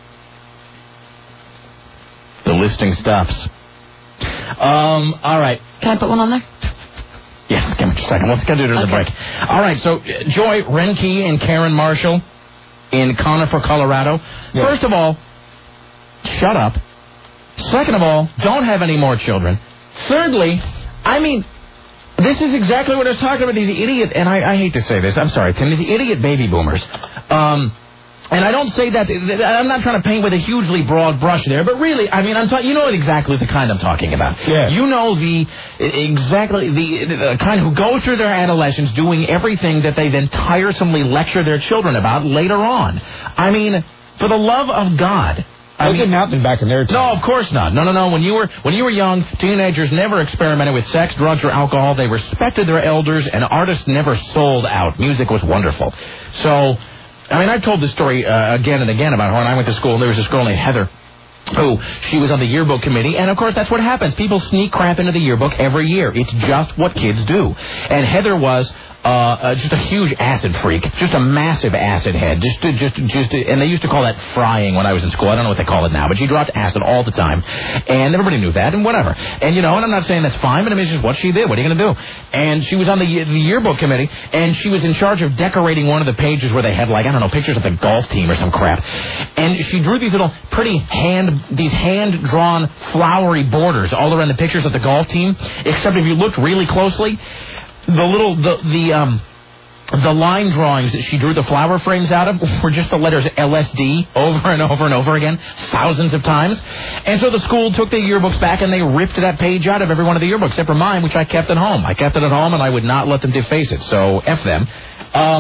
the listing stops. Um, all right. Can I put one on there? Yes, give me a second. Let's get to the okay. break. All right, so uh, Joy Renke and Karen Marshall in Conifer, Colorado. Yes. First of all, shut up. Second of all, don't have any more children. Thirdly, I mean, this is exactly what I was talking about, these idiot, and I, I hate to say this, I'm sorry, Tim, these idiot baby boomers. Um... And I don't say that, I'm not trying to paint with a hugely broad brush there, but really, I mean, I'm talking, you know exactly the kind I'm talking about. Yeah. You know the, exactly the, the kind who go through their adolescence doing everything that they then tiresomely lecture their children about later on. I mean, for the love of God. That didn't happen back in their time. No, of course not. No, no, no. When you were when you were young, teenagers never experimented with sex, drugs, or alcohol. They respected their elders, and artists never sold out. Music was wonderful. So... I mean, I've told this story uh, again and again about when I went to school. There was this girl named Heather who, she was on the yearbook committee. And, of course, that's what happens. People sneak crap into the yearbook every year. It's just what kids do. And Heather was uh, uh, just a huge acid freak, just a massive acid head. Just, just, just, and they used to call that frying when I was in school. I don't know what they call it now. But she dropped acid all the time. And everybody knew that and whatever. And, you know, and I'm not saying that's fine, but I mean, it's just what she did. What are you going to do? And she was on the, the yearbook committee, and she was in charge of decorating one of the pages where they had, like, I don't know, pictures of the golf team or some crap. And she drew these little pretty hand, these hand-drawn flowery borders all around the pictures of the golf team, except if you looked really closely, the little, the, the, um... the line drawings that she drew the flower frames out of were just the letters L S D over and over and over again, thousands of times. And so the school took the yearbooks back and they ripped that page out of every one of the yearbooks, except for mine, which I kept at home. I kept it at home and I would not let them deface it, so F them. Um,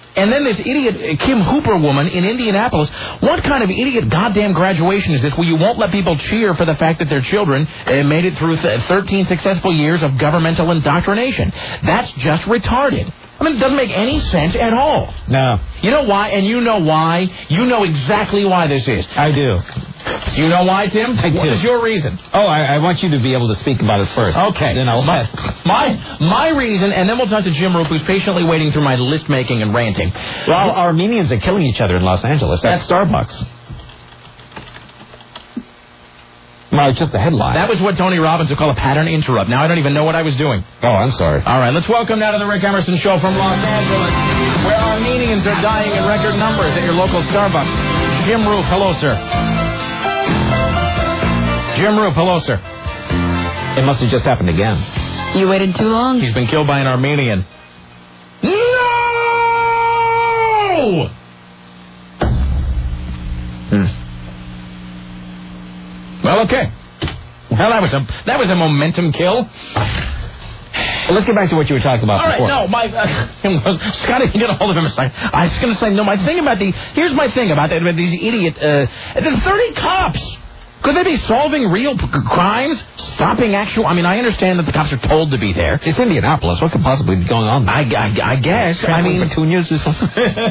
And then this idiot uh, Kim Hooper woman in Indianapolis. What kind of idiot goddamn graduation is this where you won't let people cheer for the fact that their children uh, made it through th- thirteen successful years of governmental indoctrination? That's just retarded. I mean, it doesn't make any sense at all. No. You know why? And you know why? You know exactly why this is. I do. You know why, Tim? I do. What is your reason? Oh, I, I want you to be able to speak about it first. Okay. Then I'll... My, my, my reason, and then we'll talk to Jim Roop, who's patiently waiting through my list making and ranting. Well, Armenians are killing each other in Los Angeles. That's Starbucks. Well, it's just the headline. That was what Tony Robbins would call a pattern interrupt. Now I don't even know what I was doing. Oh, I'm sorry. All right, let's welcome now to the Rick Emerson Show from Los Angeles, where Armenians are dying in record numbers at your local Starbucks. Jim Roop, hello, sir. Jim Roop, hello, sir. It must have just happened again. You waited too long? He's been killed by an Armenian. No! Hmm. Well, okay. Well, that was a that was a momentum kill. Well, let's get back to what you were talking about All right, before. no, my uh, Scotty, get a hold of him a second. I was going to say no. My thing about the here's my thing about, about these idiot. Uh, there's thirty cops. Could they be solving real p- crimes? Stopping actual... I mean, I understand that the cops are told to be there. It's Indianapolis. What could possibly be going on there? I, I, I guess. I mean... Petunias or something?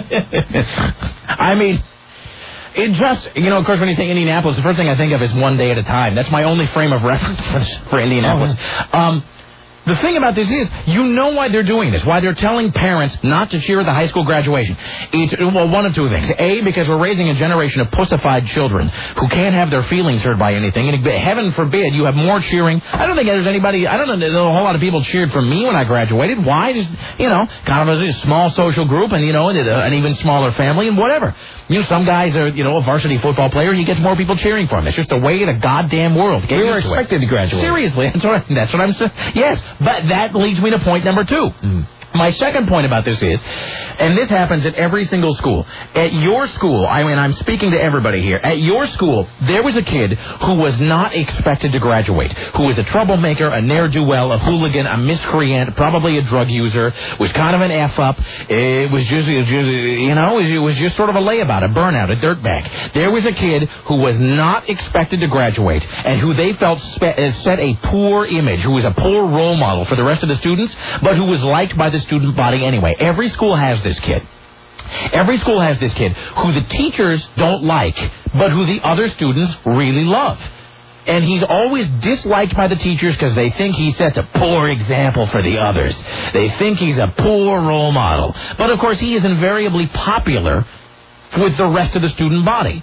I mean... It just, you know, of course, when you say Indianapolis, the first thing I think of is one day at a time. That's my only frame of reference for, for Indianapolis. Oh, um... The thing about this is, you know why they're doing this, why they're telling parents not to cheer at the high school graduation. It's, well, one of two things. A, because we're raising a generation of pussified children who can't have their feelings hurt by anything. And heaven forbid you have more cheering. I don't think there's anybody, I don't know, there's a whole lot of people cheered for me when I graduated. Why? Just, you know, kind of a small social group and, you know, an even smaller family and whatever. You know, some guys are, you know, a varsity football player and he gets more people cheering for him. It's just the way of the goddamn world. Get we were used to expected it. to graduate. Seriously, that's what, I, that's what I'm saying. Yes. But that leads me to point number two. Mm. My second point about this is, and this happens at every single school. At your school, I mean, I'm speaking to everybody here. At your school, there was a kid who was not expected to graduate, who was a troublemaker, a ne'er-do-well, a hooligan, a miscreant, probably a drug user, was kind of an F-up. It was just, it was just, you know, it was just sort of a layabout, a burnout, a dirtbag. There was a kid who was not expected to graduate and who they felt spe- set a poor image, who was a poor role model for the rest of the students, but who was liked by the student body anyway. Every school has this kid. Every school has this kid who the teachers don't like, but who the other students really love. And he's always disliked by the teachers because they think he sets a poor example for the others. They think he's a poor role model. But, of course, he is invariably popular with the rest of the student body.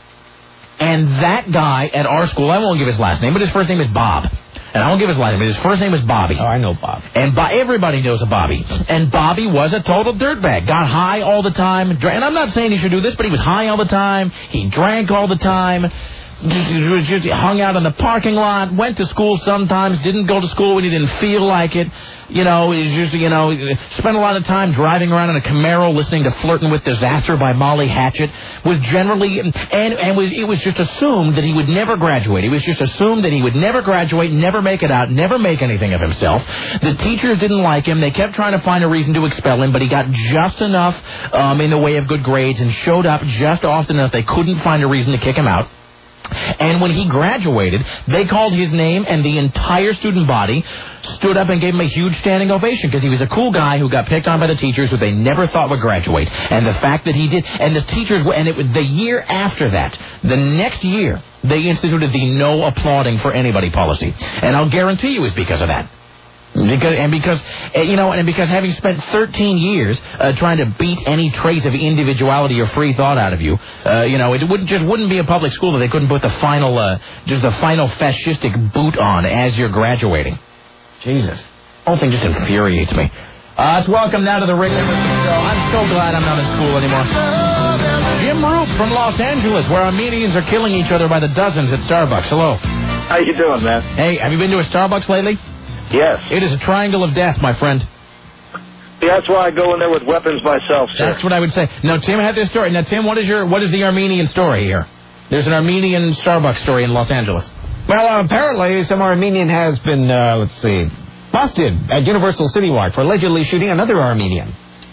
And that guy at our school, I won't give his last name, but his first name is Bob. And I won't give his last name, but his first name is Bobby. Oh, I know Bob. And Bo- everybody knows a Bobby. And Bobby was a total dirtbag. Got high all the time. Dra- and I'm not saying he should do this, but he was high all the time. He drank all the time. He was just hung out in the parking lot, went to school sometimes, didn't go to school when he didn't feel like it. You know, he just, you know, spent a lot of time driving around in a Camaro listening to Flirtin' with Disaster by Molly Hatchet. Was generally, and, and was, it was just assumed that he would never graduate. It was just assumed that he would never graduate, never make it out, never make anything of himself. The teachers didn't like him. They kept trying to find a reason to expel him, but he got just enough um, in the way of good grades and showed up just often enough they couldn't find a reason to kick him out. And when he graduated, they called his name, and the entire student body stood up and gave him a huge standing ovation because he was a cool guy who got picked on by the teachers who they never thought would graduate. And the fact that he did, and the teachers, and it was the year after that, the next year, they instituted the no applauding for anybody policy. And I'll guarantee you it's because of that. Because and because you know and because having spent thirteen years uh, trying to beat any trace of individuality or free thought out of you, uh, you know it wouldn't just wouldn't be a public school that they couldn't put the final uh, just the final fascistic boot on as you're graduating. Jesus, the whole thing just infuriates me. Uh, let's welcome now to the Rick Emerson Show. I'm so glad I'm not in school anymore. Jim Roop from Los Angeles, where Armenians are killing each other by the dozens at Starbucks. Hello. How you doing, man? Hey, have you been to a Starbucks lately? Yes. It is a triangle of death, my friend. Yeah, that's why I go in there with weapons myself, sir. That's what I would say. Now, Tim had this story. Now, Tim, what is your what is the Armenian story here? There's an Armenian Starbucks story in Los Angeles. Well, uh, apparently some Armenian has been, uh, let's see, busted at Universal City Walk for allegedly shooting another Armenian.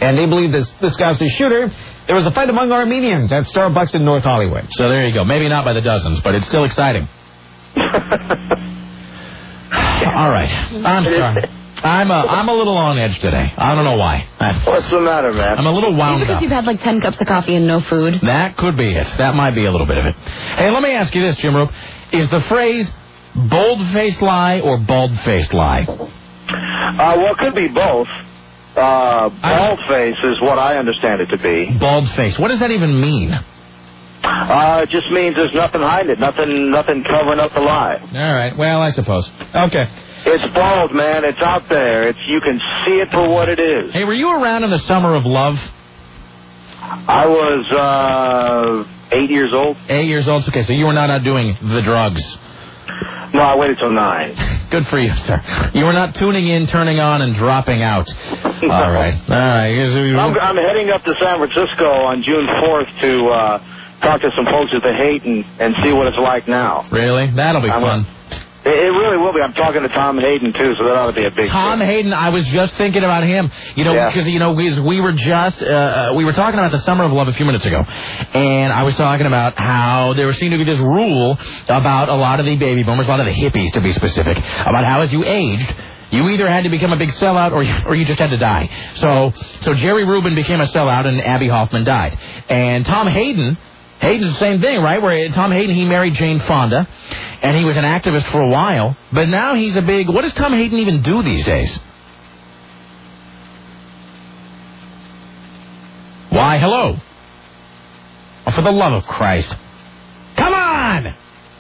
And they believe this, this guy's the shooter. There was a fight among Armenians at Starbucks in North Hollywood. So there you go. Maybe not by the dozens, but it's still exciting. All right. I'm sorry. I'm a, I'm a little on edge today. I don't know why. What's the matter, man? I'm a little wound Maybe because up. you've had like ten cups of coffee and no food. That could be it. That might be a little bit of it. Hey, let me ask you this, Jim Roop. Is the phrase bold-faced lie or bald-faced lie? Uh, well, it could be both. Uh, bald face is what I understand it to be. Bald face. What does that even mean? Uh, it just means there's nothing hiding it, nothing, nothing covering up the lie. All right. Well, I suppose. Okay. It's bald, man. It's out there. It's you can see it for what it is. Hey, were you around in the summer of love? I was uh, eight years old. Eight years old. Okay, so you were not out doing the drugs. No, I waited till nine. Good for you, sir. You were not tuning in, turning on, and dropping out. No. All right. All right. I'm, I'm heading up to San Francisco on June fourth to uh, talk to some folks at the Haight and, and see what it's like now. Really? That'll be I'm fun. A, it, it really will be. I'm talking to Tom Hayden, too, so that ought to be a big Tom thing. Hayden, I was just thinking about him. You know, Yeah. because, you know, we, we were just, uh, we were talking about the Summer of Love a few minutes ago. And I was talking about how there seemed to be this rule about a lot of the baby boomers, a lot of the hippies, to be specific, about how as you aged, you either had to become a big sellout or you, or you just had to die. So, so Jerry Rubin became a sellout and Abby Hoffman died. And Tom Hayden... Hayden's the same thing, right? Where Tom Hayden, he married Jane Fonda, and he was an activist for a while, but now he's a big... What does Tom Hayden even do these days? Why, hello. Oh, for the love of Christ. Come on!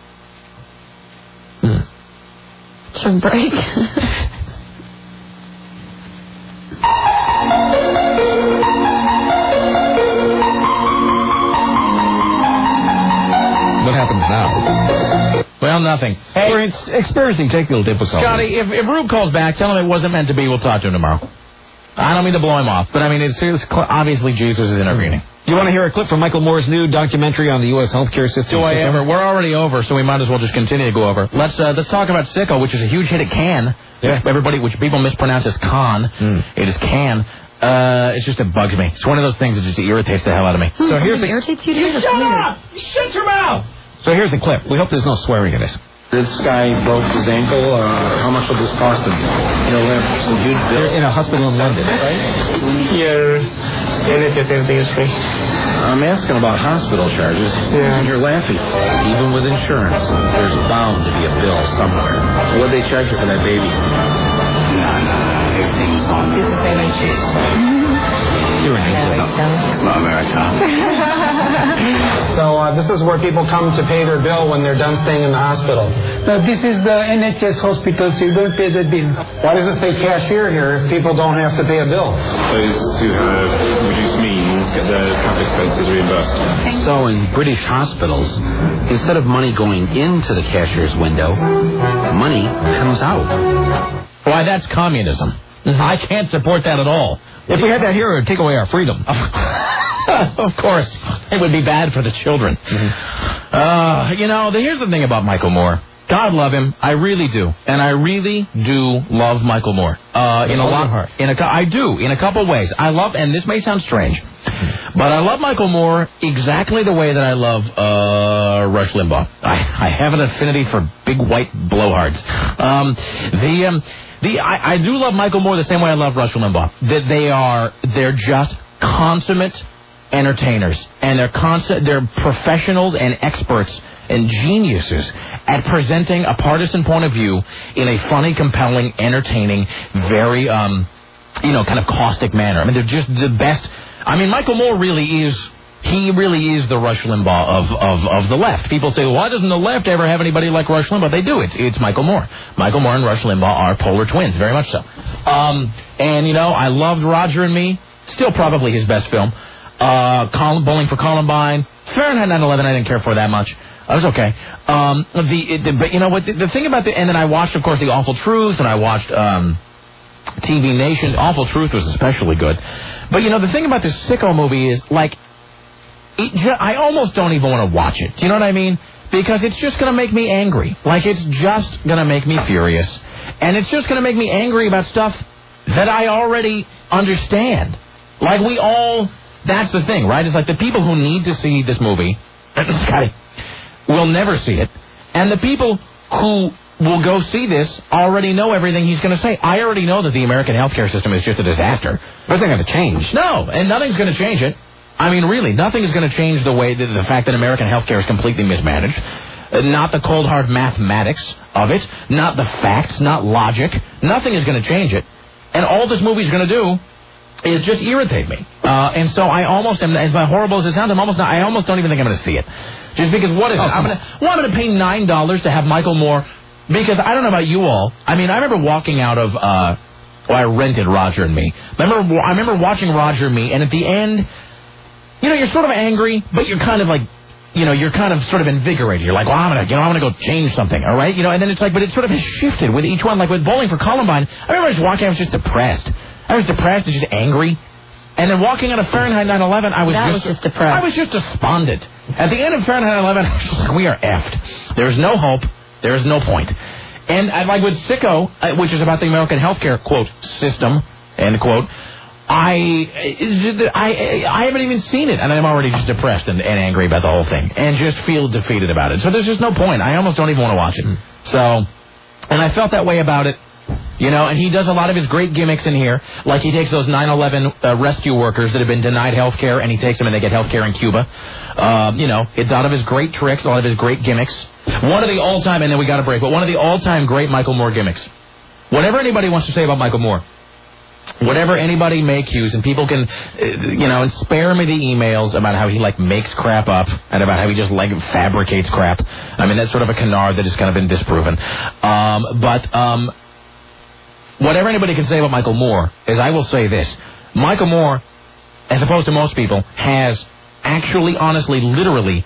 Hmm. It's a break. What happens now? Well, nothing. Hey, we're ex- experiencing technical difficulties. Scotty, if, if Rube calls back, tell him it wasn't meant to be. We'll talk to him tomorrow. I don't mean to blow him off, but I mean, it's, it's obviously Jesus is intervening. You want to hear a clip from Michael Moore's new documentary on the U S healthcare system? Do I ever? We're already over, so we might as well just continue to go over. Let's uh, let's talk about Sicko, which is a huge hit at Cannes. Yeah. Everybody, which people mispronounce as Con. Mm. It is Cannes. Uh, it's just, it bugs me. It's one of those things that just irritates the hell out of me. Hmm, so here's the... irritates you? You shut up! You shut your mouth! So here's the clip. We hope there's no swearing in this. This guy broke his ankle. Uh, how much will this cost him? He'll have some huge bill. They're in a hospital in London, right? Here, N H S, everything is free. I'm asking about hospital charges. Yeah. You're laughing. Even with insurance, there's bound to be a bill somewhere. What'd they charge you for that baby? No, no, everything's on N H S. You're an angel. It's not America. So uh, this is where people come to pay their bill when they're done staying in the hospital. No, this is the N H S hospital, so you don't pay the bill. Why does it say cashier here if people don't have to pay a bill? Those who have reduced means get their health expenses reimbursed. So in British hospitals, instead of money going into the cashier's window, money comes out. Why, that's communism. I can't support that at all. If we had that here, it would take away our freedom. Of course. It would be bad for the children. Mm-hmm. Uh, you know, the, here's the thing about Michael Moore. God love him. I really do. And I really do love Michael Moore. Uh, in a lot, in a, I do, in a couple ways. I love, and this may sound strange, but I love Michael Moore exactly the way that I love uh, Rush Limbaugh. I, I have an affinity for big white blowhards. Um, the, um, the, I, I do love Michael Moore the same way I love Rush Limbaugh. That they are, they're just consummate entertainers, and they're concept, they're professionals and experts and geniuses at presenting a partisan point of view in a funny, compelling, entertaining, very, um, you know, kind of caustic manner. I mean, they're just the best. I mean, Michael Moore really is, he really is the Rush Limbaugh of, of, of the left. People say, well, why doesn't the left ever have anybody like Rush Limbaugh? They do. It's, it's Michael Moore. Michael Moore and Rush Limbaugh are polar twins, very much so. Um, and, you know, I loved Roger and Me. Still probably his best film. Uh, Col- Bowling for Columbine. Fahrenheit nine eleven, I didn't care for that much. I was okay. Um, the, it, the but you know what? The, the thing about the and then I watched, of course, The Awful Truth, and I watched um, T V Nation. Awful Truth was especially good. But you know, the thing about this Sicko movie is like, it ju- I almost don't even want to watch it. Do you know what I mean? Because it's just going to make me angry. Like it's just going to make me furious, and it's just going to make me angry about stuff that I already understand. Like, we all... That's the thing, right? It's like the people who need to see this movie, Scotty, will never see it. And the people who will go see this already know everything he's going to say. I already know that the American healthcare system is just a disaster. But it's not going to change. No, and nothing's going to change it. I mean, really, nothing is going to change the way that the fact that American healthcare is completely mismanaged. Uh, not the cold, hard mathematics of it. Not the facts. Not logic. Nothing is going to change it. And all this movie is going to do is just irritate me. Uh, and so I almost am, as horrible as it sounds, I'm almost not, I almost don't even think I'm going to see it. Just because what is oh, it? I'm going to well, I'm going to pay nine dollars to have Michael Moore, because I don't know about you all. I mean, I remember walking out of, uh, well, I rented Roger and Me. I remember, I remember watching Roger and Me, and at the end, you know, you're sort of angry, but you're kind of like, you know, you're kind of sort of invigorated. You're like, well, I'm going to, you know, I'm going to go change something, all right? You know, and then it's like, but it sort of has shifted with each one. Like with Bowling for Columbine, I remember I was walking, I was just depressed. I was depressed and just angry. And then walking out of Fahrenheit nine eleven, I was, that just, was just depressed. I was just despondent. At the end of Fahrenheit nine eleven, I was just like, we are effed. There is no hope. There is no point. And I, like with Sicko, uh, which is about the American healthcare, quote, system, end quote, I, I, I haven't even seen it, and I'm already just depressed and, and angry about the whole thing, and just feel defeated about it. So there's just no point. I almost don't even want to watch it. So, and I felt that way about it. You know, and he does a lot of his great gimmicks in here. Like he takes those nine eleven uh, rescue workers that have been denied health care, and he takes them and they get health care in Cuba. Uh, you know, it's a lot of his great tricks, a lot of his great gimmicks. One of the all-time, and then we got a break, but one of the all-time great Michael Moore gimmicks. Whatever anybody wants to say about Michael Moore, whatever anybody may accuse, and people can, uh, you know, and spare me the emails about how he, like, makes crap up and about how he just, like, fabricates crap. I mean, that's sort of a canard that has kind of been disproven. Um, but, um... Whatever anybody can say about Michael Moore is, I will say this. Michael Moore, as opposed to most people, has actually, honestly, literally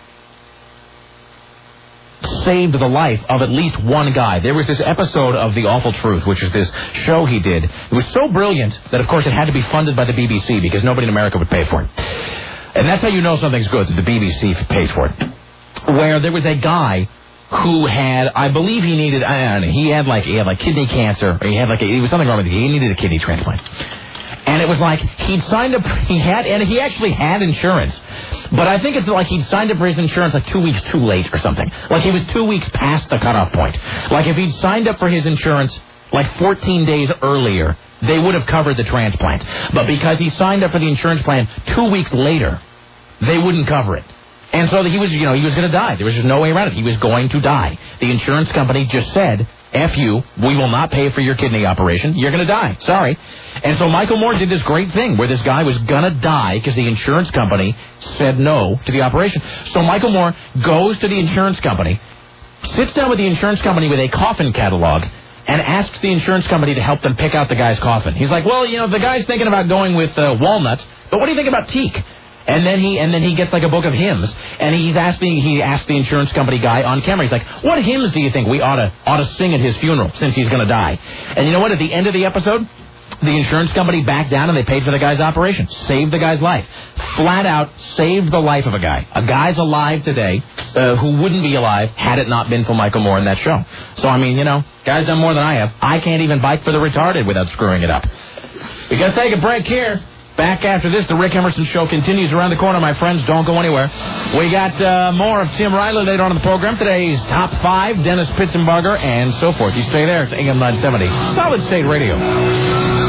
saved the life of at least one guy. There was this episode of The Awful Truth, which is this show he did. It was so brilliant that, of course, it had to be funded by the B B C because nobody in America would pay for it. And that's how you know something's good, that the B B C pays for it. Where there was a guy who had, I believe he needed, I don't know, he had like, he had like kidney cancer, or he had like, a, it was something wrong with him, he needed a kidney transplant. And it was like, he'd signed up, he had, and he actually had insurance. But I think it's like he'd signed up for his insurance like two weeks too late or something. Like he was two weeks past the cutoff point. Like if he'd signed up for his insurance like fourteen days earlier, they would have covered the transplant. But because he signed up for the insurance plan two weeks later, they wouldn't cover it. And so he was, you know, he was going to die. There was just no way around it. He was going to die. The insurance company just said, F you, we will not pay for your kidney operation. You're going to die. Sorry. And so Michael Moore did this great thing where this guy was going to die because the insurance company said no to the operation. So Michael Moore goes to the insurance company, sits down with the insurance company with a coffin catalog, and asks the insurance company to help them pick out the guy's coffin. He's like, well, you know, the guy's thinking about going with uh, walnut, but what do you think about teak? And then he and then he gets like a book of hymns, and he's asking he asked the insurance company guy on camera. He's like, "What hymns do you think we ought to ought to sing at his funeral since he's going to die?" And you know what? At the end of the episode, the insurance company backed down and they paid for the guy's operation, saved the guy's life, flat out saved the life of a guy. A guy's alive today uh, who wouldn't be alive had it not been for Michael Moore in that show. So I mean, you know, guy's done more than I have. I can't even bike for the retarded without screwing it up. We got to take a break here. Back after this, the Rick Emerson Show continues around the corner, my friends. Don't go anywhere. We got uh, more of Tim Riley later on in the program. Today's Top five, Dennis Pitzenbarger, and so forth. You stay there. It's A M nine seventy. Solid State Radio.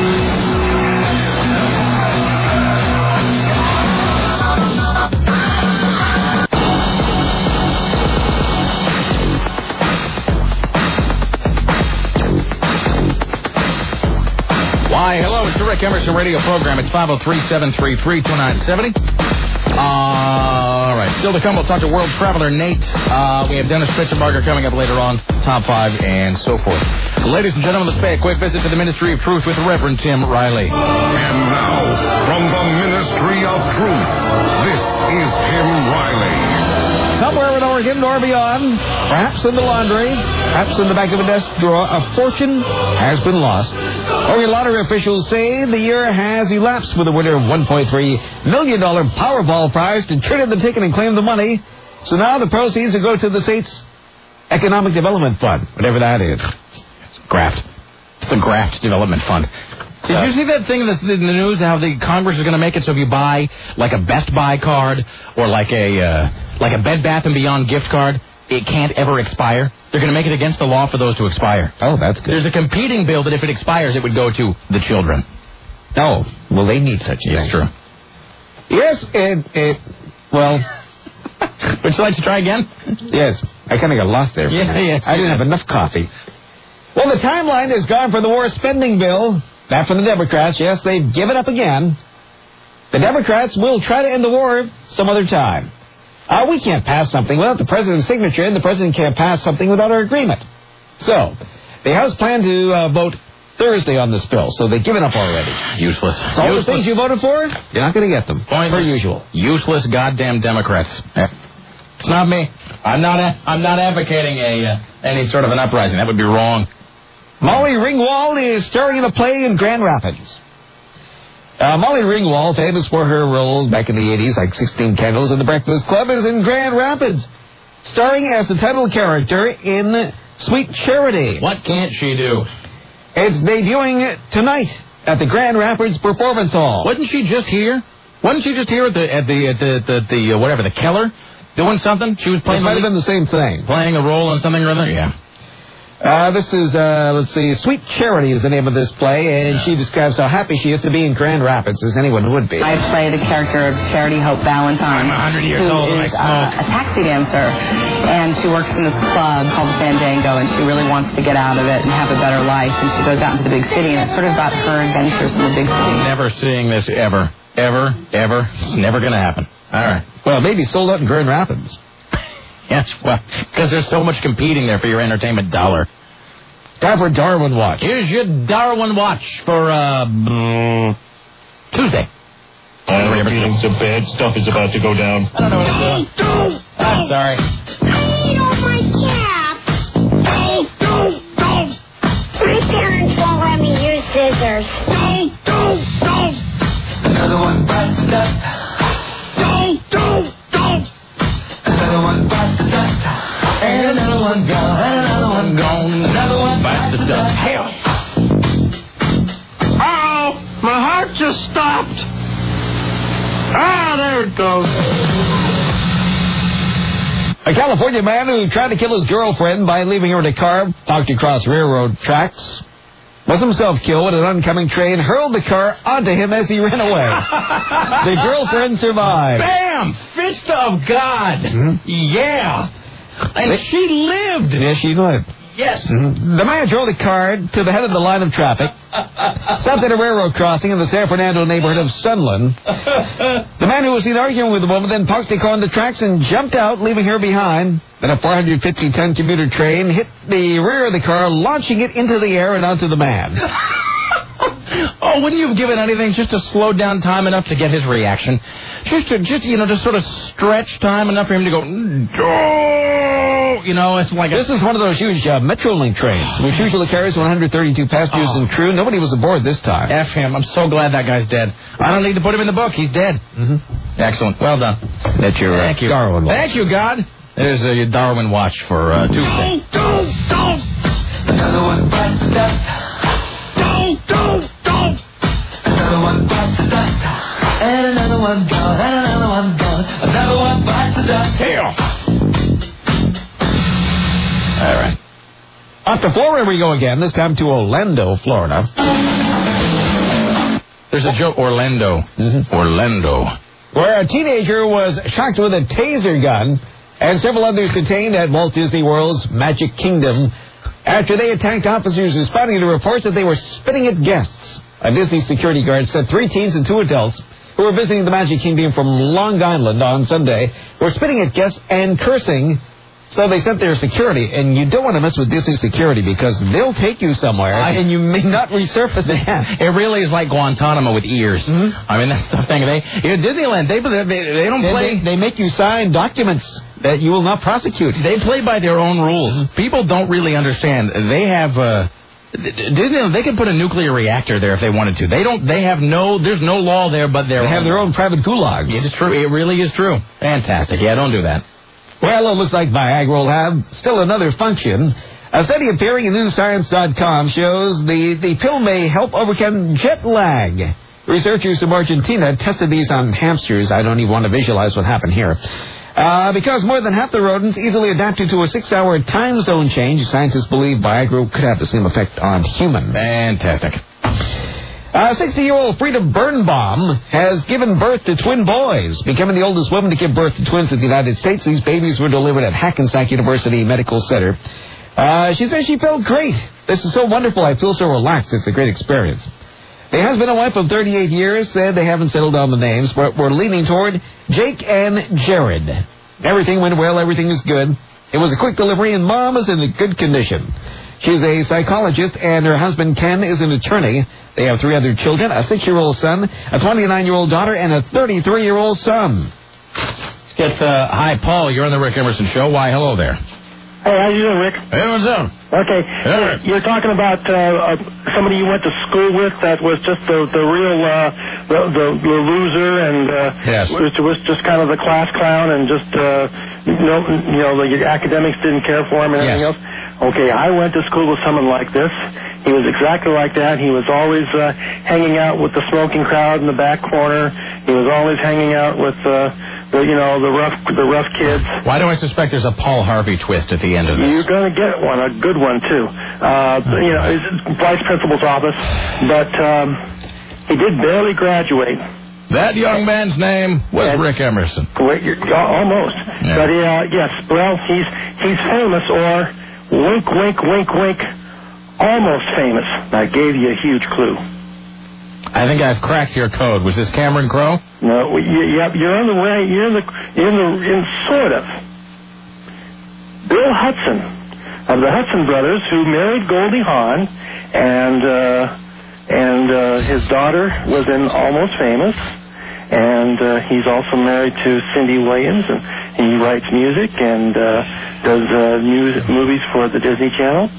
Hi, hello, it's the Rick Emerson radio program. It's five oh three, seven three three, two nine seven oh. All right, still to come, we'll talk to world traveler Nate. Uh, we have Dennis Pitzenbarger coming up later on, top five, and so forth. Ladies and gentlemen, let's pay a quick visit to the Ministry of Truth with the Reverend Tim Riley. And now, from the Ministry of Truth, this is Tim Riley. Somewhere in Oregon or beyond, perhaps in the laundry, perhaps in the back of a desk drawer, a fortune has been lost. Oregon lottery officials say the year has elapsed with a winner of one point three million dollars Powerball prize to turn in the ticket and claim the money. So now the proceeds will go to the state's Economic Development Fund, whatever that is. Graft. It's the Graft Development Fund. Did you see that thing in the, in the news, how the Congress is going to make it so if you buy, like, a Best Buy card or like a uh, like a Bed Bath and Beyond gift card, it can't ever expire? They're going to make it against the law for those to expire. Oh, that's good. There's a competing bill that if it expires, it would go to the children. Oh, well, they need such a thing. It's true. Yes, it, it well... Would you like to try again? Yes, I kind of got lost there. Yeah, yes. I didn't have enough coffee. Well, the timeline is gone for the war spending bill. That from the Democrats. Yes, they've given up again. The Democrats will try to end the war some other time. Uh, we can't pass something without the president's signature, and the president can't pass something without our agreement. So, the House planned to uh, vote Thursday on this bill, so they've given up already. Useless. So all Useless. the things you voted for, you're not going to get them. Pointless. Per usual. Useless goddamn Democrats. It's not me. I'm not. A, I'm not advocating a uh, any sort of an uprising. That would be wrong. Molly Ringwald is starring in a play in Grand Rapids. Uh, Molly Ringwald, famous for her roles back in the eighties, like sixteen Candles and The Breakfast Club, is in Grand Rapids, starring as the title character in Sweet Charity. What can't she do? It's debuting tonight at the Grand Rapids Performance Hall. Wasn't she just here? Wasn't she just here at the at the at the the, the uh, whatever the Keller doing something? She was playing. It might have been the same thing. Playing a role on something or other. Yeah. Uh, this is, uh, let's see, Sweet Charity is the name of this play, and she describes how happy she is to be in Grand Rapids, as anyone would be. I play the character of Charity Hope Valentine, I'm one hundred years who old and I is smoke. uh, a taxi dancer, and she works in this club called Fandango, and she really wants to get out of it and have a better life, and she goes out into the big city, and it's sort of about her adventures in the big city. Never seeing this ever, ever, ever. It's never going to happen. All right. Well, maybe sold out in Grand Rapids. Yes, well, because there's so much competing there for your entertainment dollar. Time for Darwin Watch. Here's your Darwin Watch for, uh, Tuesday. I'm repeating some bad stuff is about to go down. I don't know what it's doing. I'm sorry. I need all my caps. Don't, don't, don't. My parents won't let me use scissors. Don't, don't, don't. Another one bites the dust. Don't, don't, don't. Another one bites the dust. And another one gone. And another one gone. Another one bites the dust. Hell. Uh-oh. My heart just stopped. Ah, there it goes. A California man who tried to kill his girlfriend by leaving her in a car parked across railroad tracks was himself killed when an oncoming train hurled the car onto him as he ran away. The girlfriend survived. Bam! Fist of God. Mm-hmm. Yeah. And they, she lived. Yes, she lived. Yes. Mm-hmm. The man drove the car to the head of the line of traffic, stopped at a railroad crossing in the San Fernando neighborhood of Sunland. The man who was seen arguing with the woman then parked the car on the tracks and jumped out, leaving her behind. Then a four hundred fifty ton commuter train hit the rear of the car, launching it into the air and onto the man. Oh, wouldn't you have given anything just to slow down time enough to get his reaction? Just to, just, you know, to sort of stretch time enough for him to go, oh, you know, it's like... A... This is one of those huge uh, Metrolink trains, which usually carries one hundred thirty-two passengers oh. and crew. Nobody was aboard this time. F him. I'm so glad that guy's dead. I don't need to put him in the book. He's dead. Mm-hmm. Excellent. Well done. That's your uh, Thank you. Darwin Watch. Thank you, God. There's a uh, Darwin Watch for uh, Tuesday. Don't, don't, don't. Another one bites the dust. Don't, don't, don't. Another one bites the dust. And another one gone. And another one gone. Another one bites the dust. Here. All right. Up to Florida we go again, this time to Orlando, Florida. There's a joke, Orlando. Mm-hmm. Orlando. Where a teenager was shocked with a taser gun and several others detained at Walt Disney World's Magic Kingdom after they attacked officers responding to reports that they were spitting at guests. A Disney security guard said three teens and two adults who were visiting the Magic Kingdom from Long Island on Sunday were spitting at guests and cursing. So they sent their security, and you don't want to mess with Disney security because they'll take you somewhere, I, and you may not resurface again. It really is like Guantanamo with ears. Mm-hmm. I mean, that's the thing. They in Disneyland, they they, they don't they, play. They, they make you sign documents that you will not prosecute. They play by their own rules. People don't really understand. They have. Uh, Disneyland, they could put a nuclear reactor there if they wanted to. They don't. They have no. There's no law there, but their they have own. their own private gulags. It is true. It really is true. Fantastic. Yeah, don't do that. Well, it looks like Viagra will have still another function. A study appearing in new science dot com shows the, the pill may help overcome jet lag. Researchers from Argentina tested these on hamsters. I don't even want to visualize what happened here. Uh, because more than half the rodents easily adapted to a six-hour time zone change, scientists believe Viagra could have the same effect on humans. Fantastic. Uh, sixty-year-old Frida Birnbaum has given birth to twin boys, becoming the oldest woman to give birth to twins in the United States. These babies were delivered at Hackensack University Medical Center. Uh, she says she felt great. This is so wonderful. I feel so relaxed. It's a great experience. The husband and wife of thirty-eight years said they haven't settled on the names, but we're leaning toward Jake and Jared. Everything went well. Everything is good. It was a quick delivery, and Mom is in good condition. She's a psychologist, and her husband, Ken, is an attorney. They have three other children, a six-year-old son, a twenty-nine-year-old daughter, and a thirty-three-year-old son. Let's get, uh, hi, Paul. You're on the Rick Emerson Show. Why, hello there. Hey, how you doing, Rick? Hey, what's up? Okay. Hey. You're talking about uh, uh, somebody you went to school with that was just the the real uh, the, the the loser and uh, yes. was, was just kind of the class clown and just uh, you know you know the academics didn't care for him and everything yes. else. Okay, I went to school with someone like this. He was exactly like that. He was always uh, hanging out with the smoking crowd in the back corner. He was always hanging out with. Uh, The, you know, the rough the rough kids. Why do I suspect there's a Paul Harvey twist at the end of this? You're going to get one, a good one, too. Uh, you know, his vice principal's office. But um, he did barely graduate. That young man's name was and, Rick Emerson. Wait, you're, almost. Yeah. But, uh, yes, well, he's, he's famous, or wink, wink, wink, wink, almost famous. I gave you a huge clue. I think I've cracked your code. Was this Cameron Crowe? No, you, yep, you're on the way. You're in the, you're in the, in sort of. Bill Hudson of the Hudson brothers, who married Goldie Hawn, and uh, and uh, his daughter was in Almost Famous, and uh, he's also married to Cindy Williams, and he writes music and uh, does uh, music, movies for the Disney Channel.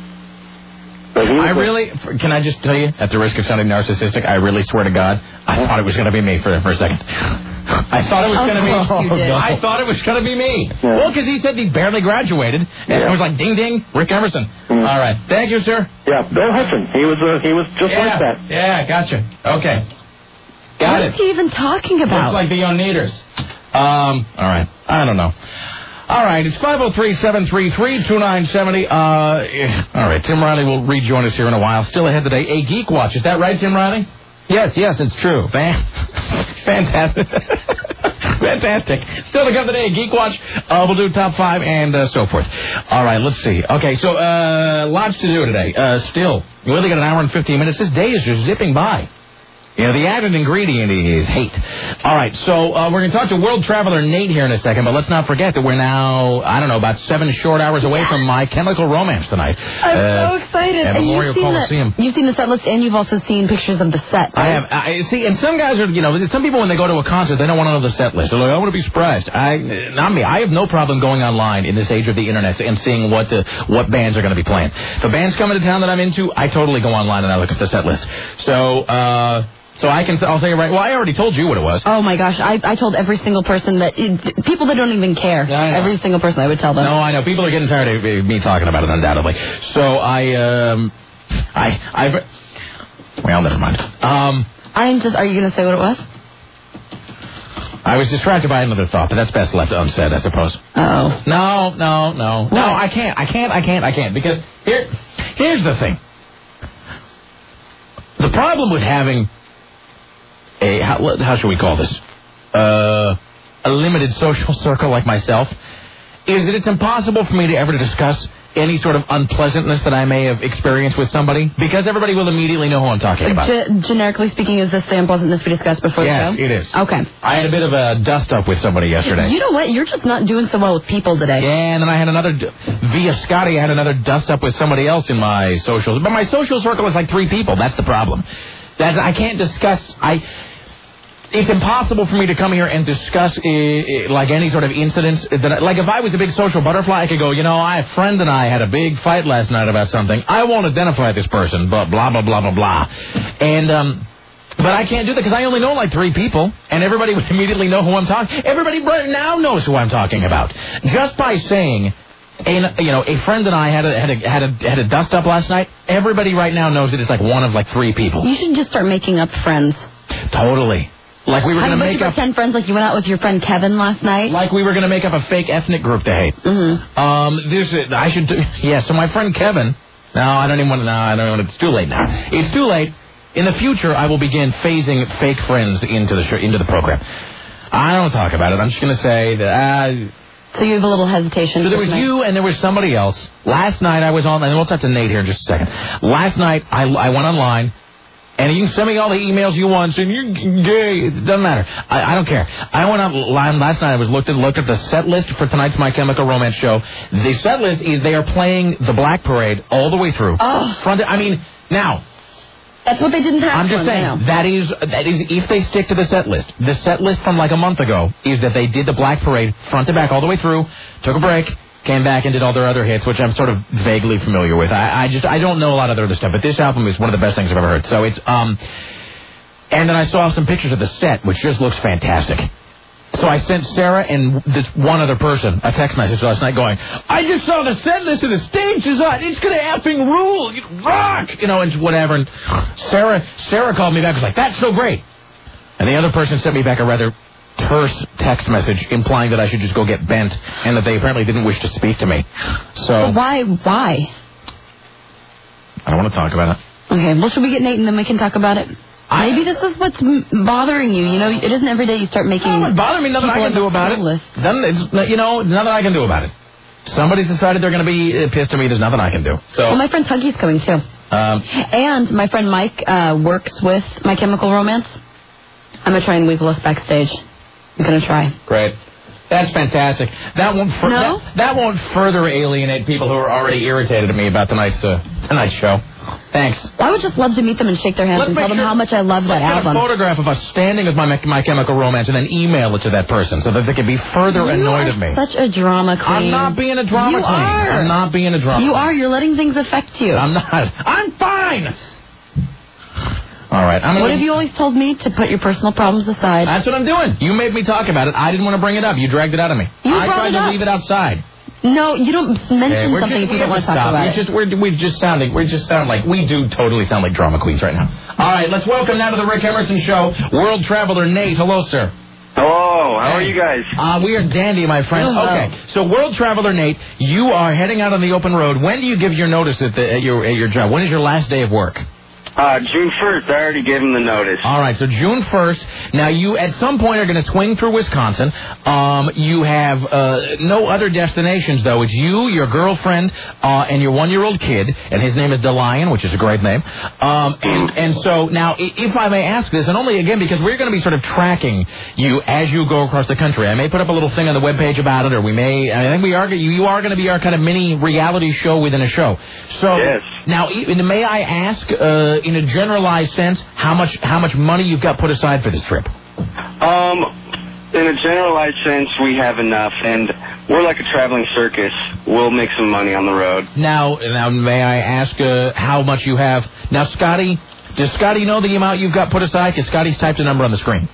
I really, can I just tell you, at the risk of sounding narcissistic, I really swear to God, I thought it was going to be me for, for a second. I thought it was going to be me. I thought it was going to be me. Yeah. Well, because he said he barely graduated, and yeah. I was like, ding, ding, Rick Emerson. Mm. All right. Thank you, sir. Yeah, Bill Hudson. He was uh, he was just yeah. like that. Yeah, gotcha. Okay. Got what it. What is he even talking about? Looks like the Oneaters. Um, all right. I don't know. All right, it's five oh three, seven three three, two nine seven oh. Uh, all right, Tim Riley will rejoin us here in a while. Still ahead today, a Geek Watch. Is that right, Tim Riley? Yes, yes, it's true. Fan- Fantastic. Fantastic. Still to come today, Geek Watch. Uh, we'll do top five and uh, so forth. All right, let's see. Okay, so uh, lots to do today. Uh, still, we only got an hour and fifteen minutes. This day is just zipping by. You know, the added ingredient is hate. All right, so uh, we're going to talk to world traveler Nate here in a second, but let's not forget that we're now, I don't know, about seven short hours away from My Chemical Romance tonight. I'm uh, so excited. At and Memorial you've Coliseum. The, you've seen the set list, and you've also seen pictures of the set. Right? I have. I see, and some guys are, you know, some people when they go to a concert, they don't want to know the set list. They're like, I want to be surprised. I, not me. I have no problem going online in this age of the internet and seeing what the, what bands are going to be playing. If a band's coming to town that I'm into, I totally go online and I look at the set list. So, uh... So I can, I'll say it right. Well, I already told you what it was. Oh my gosh, I, I told every single person that, it, people that don't even care. Every single person I would tell them. No, I know. People are getting tired of me talking about it, undoubtedly. So I, um, I, I, well, never mind. Um, I'm just, are you going to say what it was? I was distracted by another thought, but that's best left unsaid, I suppose. Oh. No, no, no. What? No, I can't, I can't, I can't, I can't. Because here, here's the thing. The problem with having a, how, how should we call this, uh, a limited social circle like myself, is that it's impossible for me to ever discuss any sort of unpleasantness that I may have experienced with somebody, because everybody will immediately know who I'm talking about. G- generically speaking, is this the unpleasantness we discussed before yes, the show? Yes, it is. Okay. I had a bit of a dust-up with somebody yesterday. You know what? You're just not doing so well with people today. Yeah, and then I had another, via Scotty, I had another dust-up with somebody else in my social, but my social circle is like three people. That's the problem. That I can't discuss, I... It's impossible for me to come here and discuss uh, uh, like any sort of incidents. That I, like if I was a big social butterfly, I could go, you know, I, a friend and I had a big fight last night about something. I won't identify this person, but blah, blah, blah, blah, blah. And, um, but I can't do that because I only know like three people, and everybody would immediately know who I'm talking. Everybody right now knows who I'm talking about. Just by saying, And, you know, a friend and I had a, had a had a had a dust up last night. Everybody right now knows that it's like one of like three people. You should just start making up friends. Totally. Like we were going to make up pretend friends, like you went out with your friend Kevin last night. Like we were going to make up a fake ethnic group to hate. Mm-hmm. Um, there's a, I should do, yeah. So my friend Kevin. No, I don't even want to. No, I don't want to. It's too late now. It's too late. In the future, I will begin phasing fake friends into the sh- into the program. I don't talk about it. I'm just going to say that. Uh, so you have a little hesitation. So there was you and there was somebody else. Last night I was on, and we'll talk to Nate here in just a second. Last night I, I went online. And you can send me all the emails you want saying you're gay. It doesn't matter. I, I don't care. I went online last night. I was looked at looked at the set list for tonight's My Chemical Romance show. The set list is they are playing the Black Parade all the way through. Oh. Front. I mean, now. That's what they didn't have. I'm just saying that is that is if they stick to the set list. The set list from like a month ago is that they did the Black Parade front to back all the way through. Took a break. Came back and did all their other hits, which I'm sort of vaguely familiar with. I, I just I don't know a lot of their other stuff, but this album is one of the best things I've ever heard. So it's um, and then I saw some pictures of the set, which just looks fantastic. So I sent Sarah and this one other person a text message last night going, I just saw the set list and the stage design. It's gonna effing rule, you rock, you know, and whatever. And Sarah Sarah called me back and was like, that's so great. And the other person sent me back a rather terse text message implying that I should just go get bent and that they apparently didn't wish to speak to me. So but why? Why? I don't want to talk about it. Okay, well, should we get Nate and then we can talk about it? I, Maybe this is what's m- bothering you. You know, it isn't every day you start making. No, it bothers me. Nothing I can do about it. Nothing, it's, you know, nothing I can do about it. Somebody's decided they're going to be pissed at me. There's nothing I can do. So. Well, my friend Huggy's coming too. Um, and my friend Mike uh, works with My Chemical Romance. I'm gonna try and weasel us backstage. I'm gonna try. Great. That's fantastic. That won't fur- no? that, that won't further alienate people who are already irritated at me about tonight's uh, tonight's show. Thanks. Well, I would just love to meet them and shake their hands let's and tell them sure, how much I love that let's album. Get a photograph of us standing with my My Chemical Romance and then email it to that person so that they can be further you annoyed are at me. Such a drama queen. I'm not being a drama you queen. Are. I'm not being a drama You queen. are. You're letting things affect you. I'm not. I'm fine. All right. I'm what gonna, have you always told me? To put your personal problems aside. That's what I'm doing. You made me talk about it. I didn't want to bring it up. You dragged it out of me. You I brought tried it to up. leave it outside. No, you don't mention okay, something just, if you don't want to talk stop. about we it. Just, we're, we just sounding, we just sound like, we do totally sound like drama queens right now. All right, let's welcome now to the Rick Emerson Show, world traveler Nate. Hello, sir. Hello, how hey. are you guys? Uh, we are dandy, my friend. Hello. Okay, so world traveler Nate, you are heading out on the open road. When do you give your notice at, the, at, your, at your job? When is your last day of work? Uh, June first, I already gave him the notice. All right, so June first. Now, you at some point are going to swing through Wisconsin. Um, you have uh, no other destinations, though. It's you, your girlfriend, uh, and your one-year-old kid, and his name is DeLion, which is a great name. Um, and, and so, now, if I may ask this, and only again because we're going to be sort of tracking you as you go across the country. I may put up a little thing on the webpage about it, or we may, I think we are, you, you are going to be our kind of mini reality show within a show. So, yes. Now, may I ask, uh, in a generalized sense, how much how much money you've got put aside for this trip? Um, in a generalized sense, we have enough, and we're like a traveling circus. We'll make some money on the road. Now, now, may I ask uh, how much you have? Now, Scotty, does Scotty know the amount you've got put aside? Because Scotty's typed a number on the screen.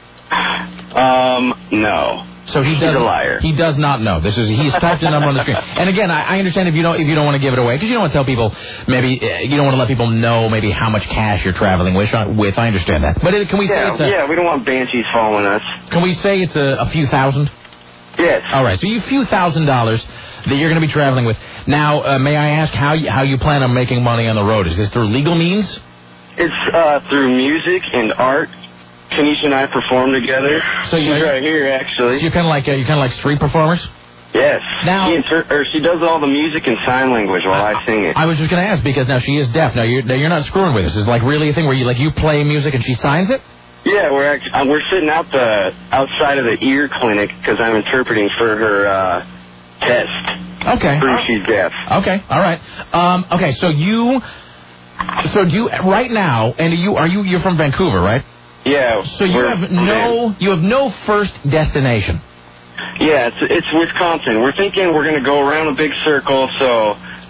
Um, no. So he He's does. a liar. He does not know. This is he's typed a number on the screen. And again, I, I understand if you don't if you don't want to give it away because you don't want to tell people maybe uh, you don't want to let people know maybe how much cash you're traveling with. With I understand that. But it, can we yeah, say it's a, yeah, we don't want banshees following us. Can we say it's a, a few thousand? Yes. All right. So you few thousand dollars that you're going to be traveling with. Now, uh, may I ask how you, how you plan on making money on the road? Is this through legal means? It's uh, through music and art. Kanisha and I perform together. So you're She's right here, actually. You're kind of like uh, you're kind of like street performers. Yes. Now, she, inter- or she does all the music and sign language while I, I sing it. I was just going to ask because now she is deaf. Now you're now you're not screwing with this. Is like really a thing where you like you play music and she signs it? Yeah, we're act- uh, we're sitting out the outside of the ear clinic because I'm interpreting for her uh, test. Okay. Prove she's deaf. Okay. All right. Um, okay. So you, so do you right now? And you are you you're from Vancouver, right? Yeah. So you have no you have no first destination. Yeah, it's it's Wisconsin. We're thinking we're going to go around a big circle, so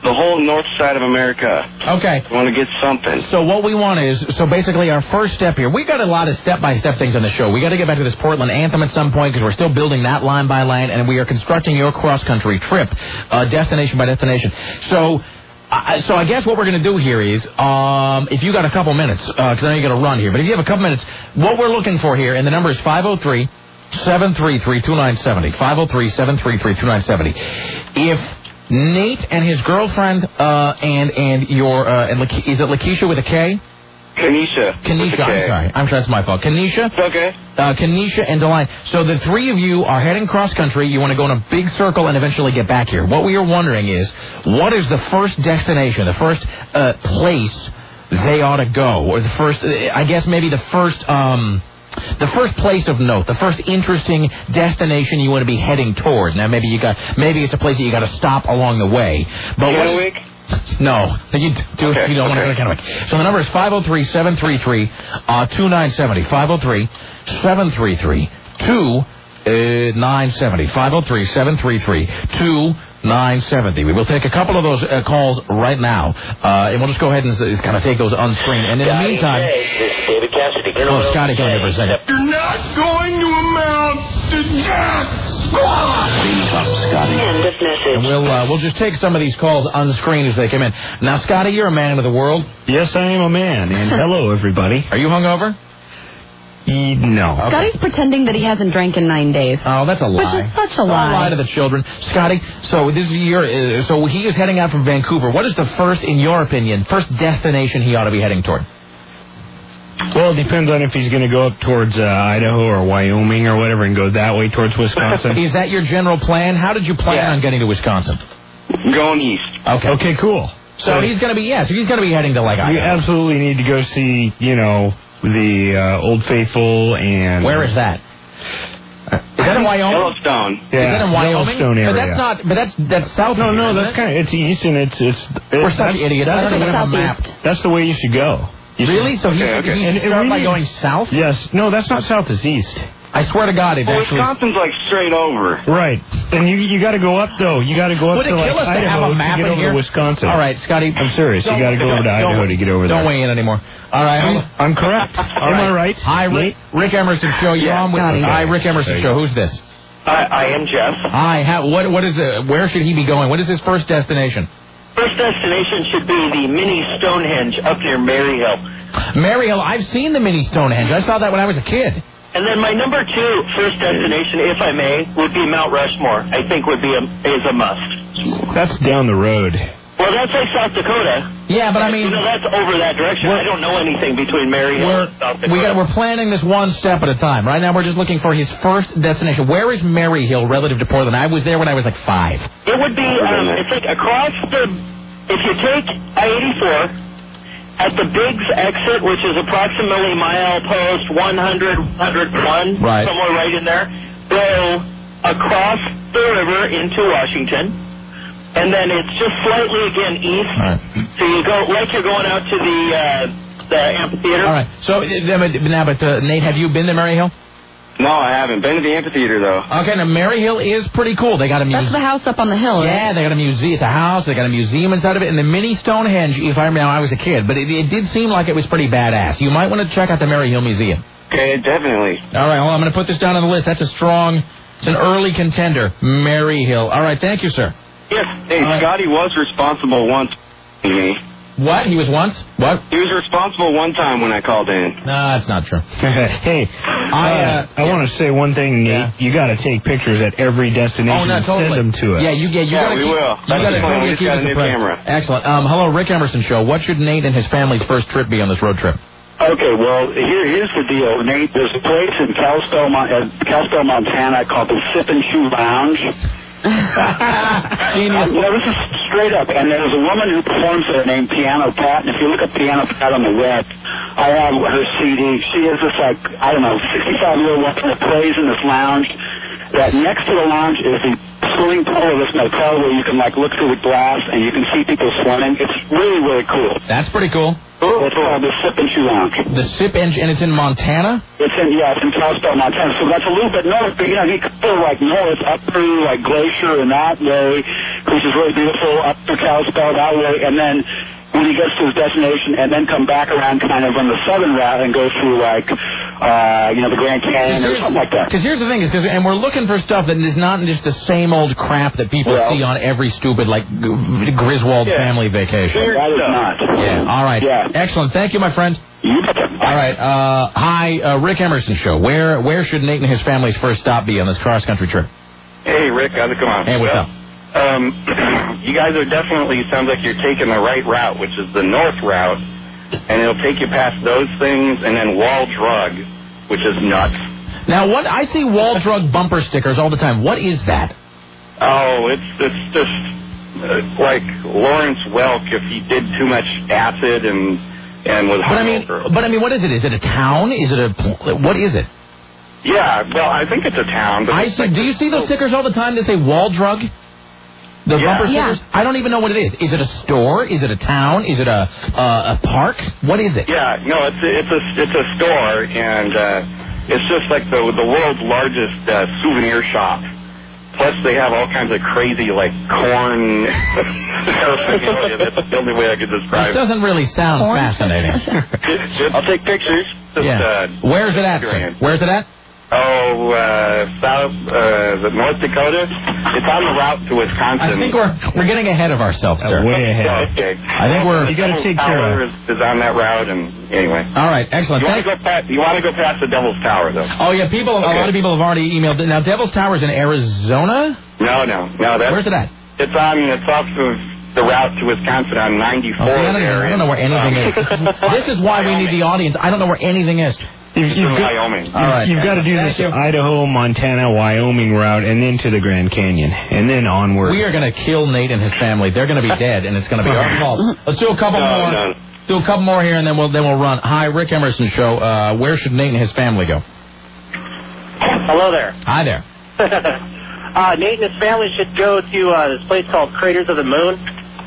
the whole north side of America. Okay. I want to get something. So what we want is, so basically our first step here, we got a lot of step-by-step things on the show. We got to get back to this Portland Anthem at some point because we're still building that line by line, and we are constructing your cross-country trip, uh, destination by destination. So... Uh, so I guess what we're going to do here is, um, if you got a couple minutes, because uh, I know you got to run here, but if you have a couple minutes, what we're looking for here, and the number is five oh three, seven three three, two nine seven oh, five oh three, seven three three, two nine seven oh. If Nate and his girlfriend uh, and and your, uh, and Lake- is it Lakeisha with a K? Kanisha. Kanisha, I'm sorry. I'm sure that's my fault. Kanisha? It's okay. Uh, Kanisha and Deline. So the three of you are heading cross-country. You want to go in a big circle and eventually get back here. What we are wondering is, what is the first destination, the first uh, place they ought to go? Or the first, uh, I guess maybe the first... Um, The first place of note, the first interesting destination you want to be heading toward. Now, maybe you got, maybe it's a place that you got to stop along the way. But Kennewick? No, you, do, okay, you don't okay. want to go to Kennewick. So the number is five oh three, seven three three, two nine seven oh. five oh three, seven three three, two nine seven oh. five oh three, seven three three, two nine seven oh. We will take a couple of those uh, calls right now, uh, and we'll just go ahead and uh, kind of take those on screen. And in the meantime... This is David Cassidy. Oh, Scotty, come here for a second. You're not going to amount to jack squat. Please up, Scotty. End of message. And we'll, uh, we'll just take some of these calls on the screen as they come in. Now, Scotty, you're a man of the world. Yes, I am a man, and hello, everybody. Are you hungover? E- no. Okay. Scotty's pretending that he hasn't drank in nine days. Oh, that's a lie. Which is such a Don't lie. lie to the children. Scotty, so this is your, uh, so he is heading out from Vancouver. What is the first, in your opinion, first destination he ought to be heading toward? Well, it depends on if he's going to go up towards uh, Idaho or Wyoming or whatever and go that way towards Wisconsin. Is that your general plan? How did you plan Yeah. on getting to Wisconsin? Going east. Okay. Okay, cool. So, So he's going to be, yeah, so he's going to be heading to, like, you Idaho. absolutely need to go see, you know, the uh, Old Faithful and... Where is that? Is that in Wyoming? Yellowstone. Yeah, Is that in Wyoming? Yellowstone area. But that's not, but that's, that's south. No, of no, here, that's isn't kind of, it's east and it's... it's, it's We're such that's- idiots. I don't even have a map. That's the way you should go. You Really? should- So he Okay, should okay. he And should it start by really- going south? Yes. No, that's not south, it's east. I swear to God, it's Well, actually... Wisconsin's like straight over. Right. And you you got to go up, though. You got to go up Would it to, like, kill us to have Idaho a map to get in over here? to Wisconsin. All right, Scotty. I'm serious. You Don't- got to go over to don't- Idaho to get over there. Don't weigh in anymore. All right. I'm, hold on. I'm correct. All Am I right? Hi, Rick, Rick Emerson Show. You're Yeah, on with got it. Hi, Rick Emerson There you Show. go. Who's this? I, I am Jeff. Hi. How, what what is it? Where should he be going? What is his first destination? First destination should be the mini Stonehenge up near Maryhill. Maryhill. I've seen the mini Stonehenge. I saw that when I was a kid. And then my number two first destination, if I may, would be Mount Rushmore. I think would be a, is a must. That's down the road. Well, that's like South Dakota. Yeah, but I mean, You know, that's over that direction. I don't know anything between Maryhill we're and South Dakota. we got, we're planning this one step at a time. Right now, we're just looking for his first destination. Where is Maryhill relative to Portland? I was there when I was like five. It would be, um, it's like across the, if you take I eighty-four, at the Biggs exit, which is approximately milepost one hundred, one oh one, Right. somewhere right in there, go across the river into Washington, and then it's just slightly, again, east. All right. So you go, like you're going out to the, uh, the amphitheater. All right. So uh, but- now, but uh, Nate, have you been to Maryhill? No, I haven't. Been to the amphitheater, though. Okay, now Maryhill is pretty cool. They got a museum. That's the house up on the hill, right? Yeah, they got a museum. It's a house. They got a museum inside of it. And the mini Stonehenge, if I remember, I was a kid, but it, it did seem like it was pretty badass. You might want to check out the Maryhill Museum. Okay, definitely. All right, well, I'm going to put this down on the list. That's a strong, it's an early contender, Maryhill. All right, thank you, sir. Yes. Hey, All right. Scotty was responsible once for me. What? He was once? What? He was responsible one time when I called in. No, that's not true. Hey, I uh, I want to say one thing, Nate. Yeah. You got to take pictures at every destination Oh, no, and totally. send them to us. Yeah, you get. You Yeah, gotta we keep, will. You That's got to the plan. We just keep got us a new appraised. camera. Excellent. Um, hello, Rick Emerson Show. What should Nate and his family's first trip be on this road trip? Okay, well, here, here's the deal, Nate. There's a place in Kalispell, Mon- uh, Kalispell, Montana called the Sip and Shoe Lounge. Genius. Uh, no, this is straight up. And there's a woman who performs there named Piano Pat. And if you look up Piano Pat on the web, I have her C D. She is this, like, I don't know, sixty-five-year-old woman that plays in this lounge. That next to the lounge is the swimming pool of this motel where you can, like, look through the glass and you can see people swimming. It's really, really cool. That's pretty cool. It's called the Sip and Shoe Lounge. The Sip Engine, and it's in Montana? It's in, yeah, it's in Kalispell, Montana. So that's a little bit north, but, you know, you could go, like, north up through, like, Glacier and that way, which is really beautiful, up through Kalispell that way, and then when he gets to his destination, and then come back around kind of on the southern route and go through, like, uh, you know, the Grand Canyon or something like that. Because here's the thing, is cause, and we're looking for stuff that is not just the same old crap that people well, see on every stupid, like, G- Griswold yeah. family vacation. That is not. Yeah, all right. Yeah. Excellent. Thank you, my friend. You betcha. All right. Uh, hi, uh, Rick Emerson Show. Where where should Nate and his family's first stop be on this cross-country trip? Hey, Rick, how's it going? Hey, what's well, up? Um, you guys are definitely, sounds like you're taking the right route, which is the north route, and it'll take you past those things, and then Wall Drug, which is nuts. Now, what I see Wall Drug bumper stickers all the time. What is that? Oh, it's it's just uh, like Lawrence Welk if he did too much acid and and was But I mean, hungover. but I mean, what is it? Is it a town? Is it a what is it? Yeah, well, I think it's a town. But I it's see. like, Do you see those stickers all the time that say Wall Drug? The Yeah. bumper Yeah. stickers? I don't even know what it is. Is it a store? Is it a town? Is it a uh, a park? What is it? Yeah, no, it's a, it's a it's a store, and uh, it's just like the the world's largest uh, souvenir shop. Plus, they have all kinds of crazy like corn paraphernalia. That's the only way I could describe It doesn't really sound Corn? fascinating. it. I'll take pictures. Just, Yeah. uh, Where's it at, sir? Where's it at? Oh, uh, South, uh, the North Dakota. It's on the route to Wisconsin. I think we're we're getting ahead of ourselves, sir. way ahead. Okay. I think we're- You got to take care of. Is, is on that route, and anyway. All right, excellent. You want to go past? You want to go past the Devil's Tower, though? Oh yeah, people. A Okay. lot of people have already emailed. Now, Devil's Tower's in Arizona. No, no, no. That's, Where's it at? It's on. It's off of the route to Wisconsin on ninety-four. Oh, see, I, don't even, there. I don't know where anything is. This is, this is why we need the audience. I don't know where anything is. You've, you've got, Wyoming. All right. You've got to do this Idaho, Montana, Wyoming route, and then to the Grand Canyon, and then onward. We are going to kill Nate and his family. They're going to be dead, and it's going to be our fault. Let's do a couple No, more. no. Do a couple more here, and then we'll then we'll run. Hi, Rick Emerson Show. Uh, where should Nate and his family go? Hello there. Hi there. uh, Nate and his family should go to uh, this place called Craters of the Moon.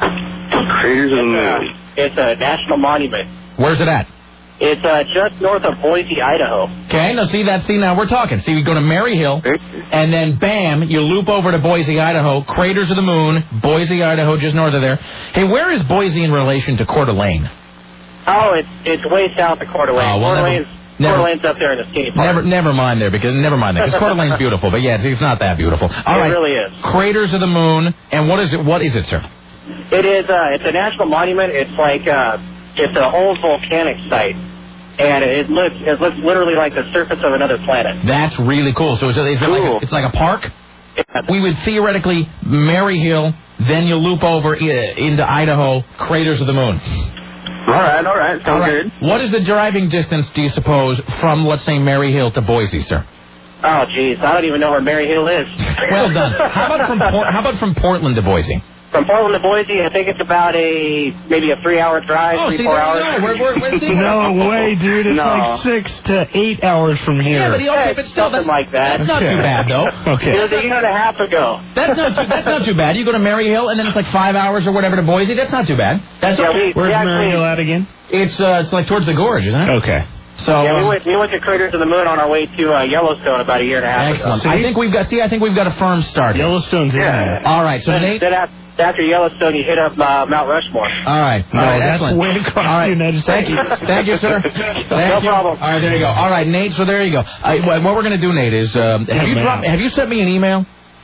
Craters of the Moon. It's a national monument. Where's it at? It's uh, just north of Boise, Idaho. Okay, now see that. See now we're talking. See, we go to Maryhill, and then bam, you loop over to Boise, Idaho. Craters of the Moon, Boise, Idaho, just north of there. Hey, where is Boise in relation to Coeur d'Alene? Oh, it's it's way south of Coeur d'Alene. Oh, well, Coeur never- d'Alene's, never- Coeur d'Alene's up there in the skinny part. Never, never mind there because never mind that because Coeur d'Alene's beautiful, but yeah, it's, it's not that beautiful. All It right, really is. Craters of the Moon, and what is it? What is it, sir? It is. Uh, it's a national monument. It's like uh, it's an old volcanic site, and it looks it looks literally like the surface of another planet. That's really cool. So is it, is it like a, it's like a park? We would theoretically Maryhill, then you loop over i- into Idaho, Craters of the Moon. All right, all right, sounds All right. good. What is the driving distance, do you suppose, from, let's say, Maryhill to Boise, sir? Oh, geez, I don't even know where Maryhill is. Well done. How about from Por- how about from Portland to Boise? From Portland to Boise, I think it's about a maybe a three-hour drive, Oh, three see, four there you hours. go. We're- we're- we're- see, No way, dude. It's No. like six to eight hours from here. Yeah, but, he- okay, but still, Something that's, like that. that's not too bad, though. Okay. It was a year and a half ago. That's not too, that's not too bad. You go to Maryhill, and then it's like five hours or whatever to Boise. That's not too bad. That's Yeah, okay. we- Where's we actually- Maryhill at again? It's uh, it's like towards the gorge, isn't it? Okay. So yeah, we um, went we went to Craters of the Moon on our way to uh, Yellowstone about a year and a half excellent. ago. I think we've got. See, I think we've got a firm start. here. Yellowstone's in Yeah. there. All right. So then, Nate. then after, after Yellowstone, you hit up uh, Mount Rushmore. All right. All No, right. that's Excellent. way across All right. the United Thank you. States. Thank you, sir. Thank No you. problem. All right. There you go. All right, Nate. So there you go. I, what what we're gonna do, Nate, is um, have you man. dropped, have you sent me an email?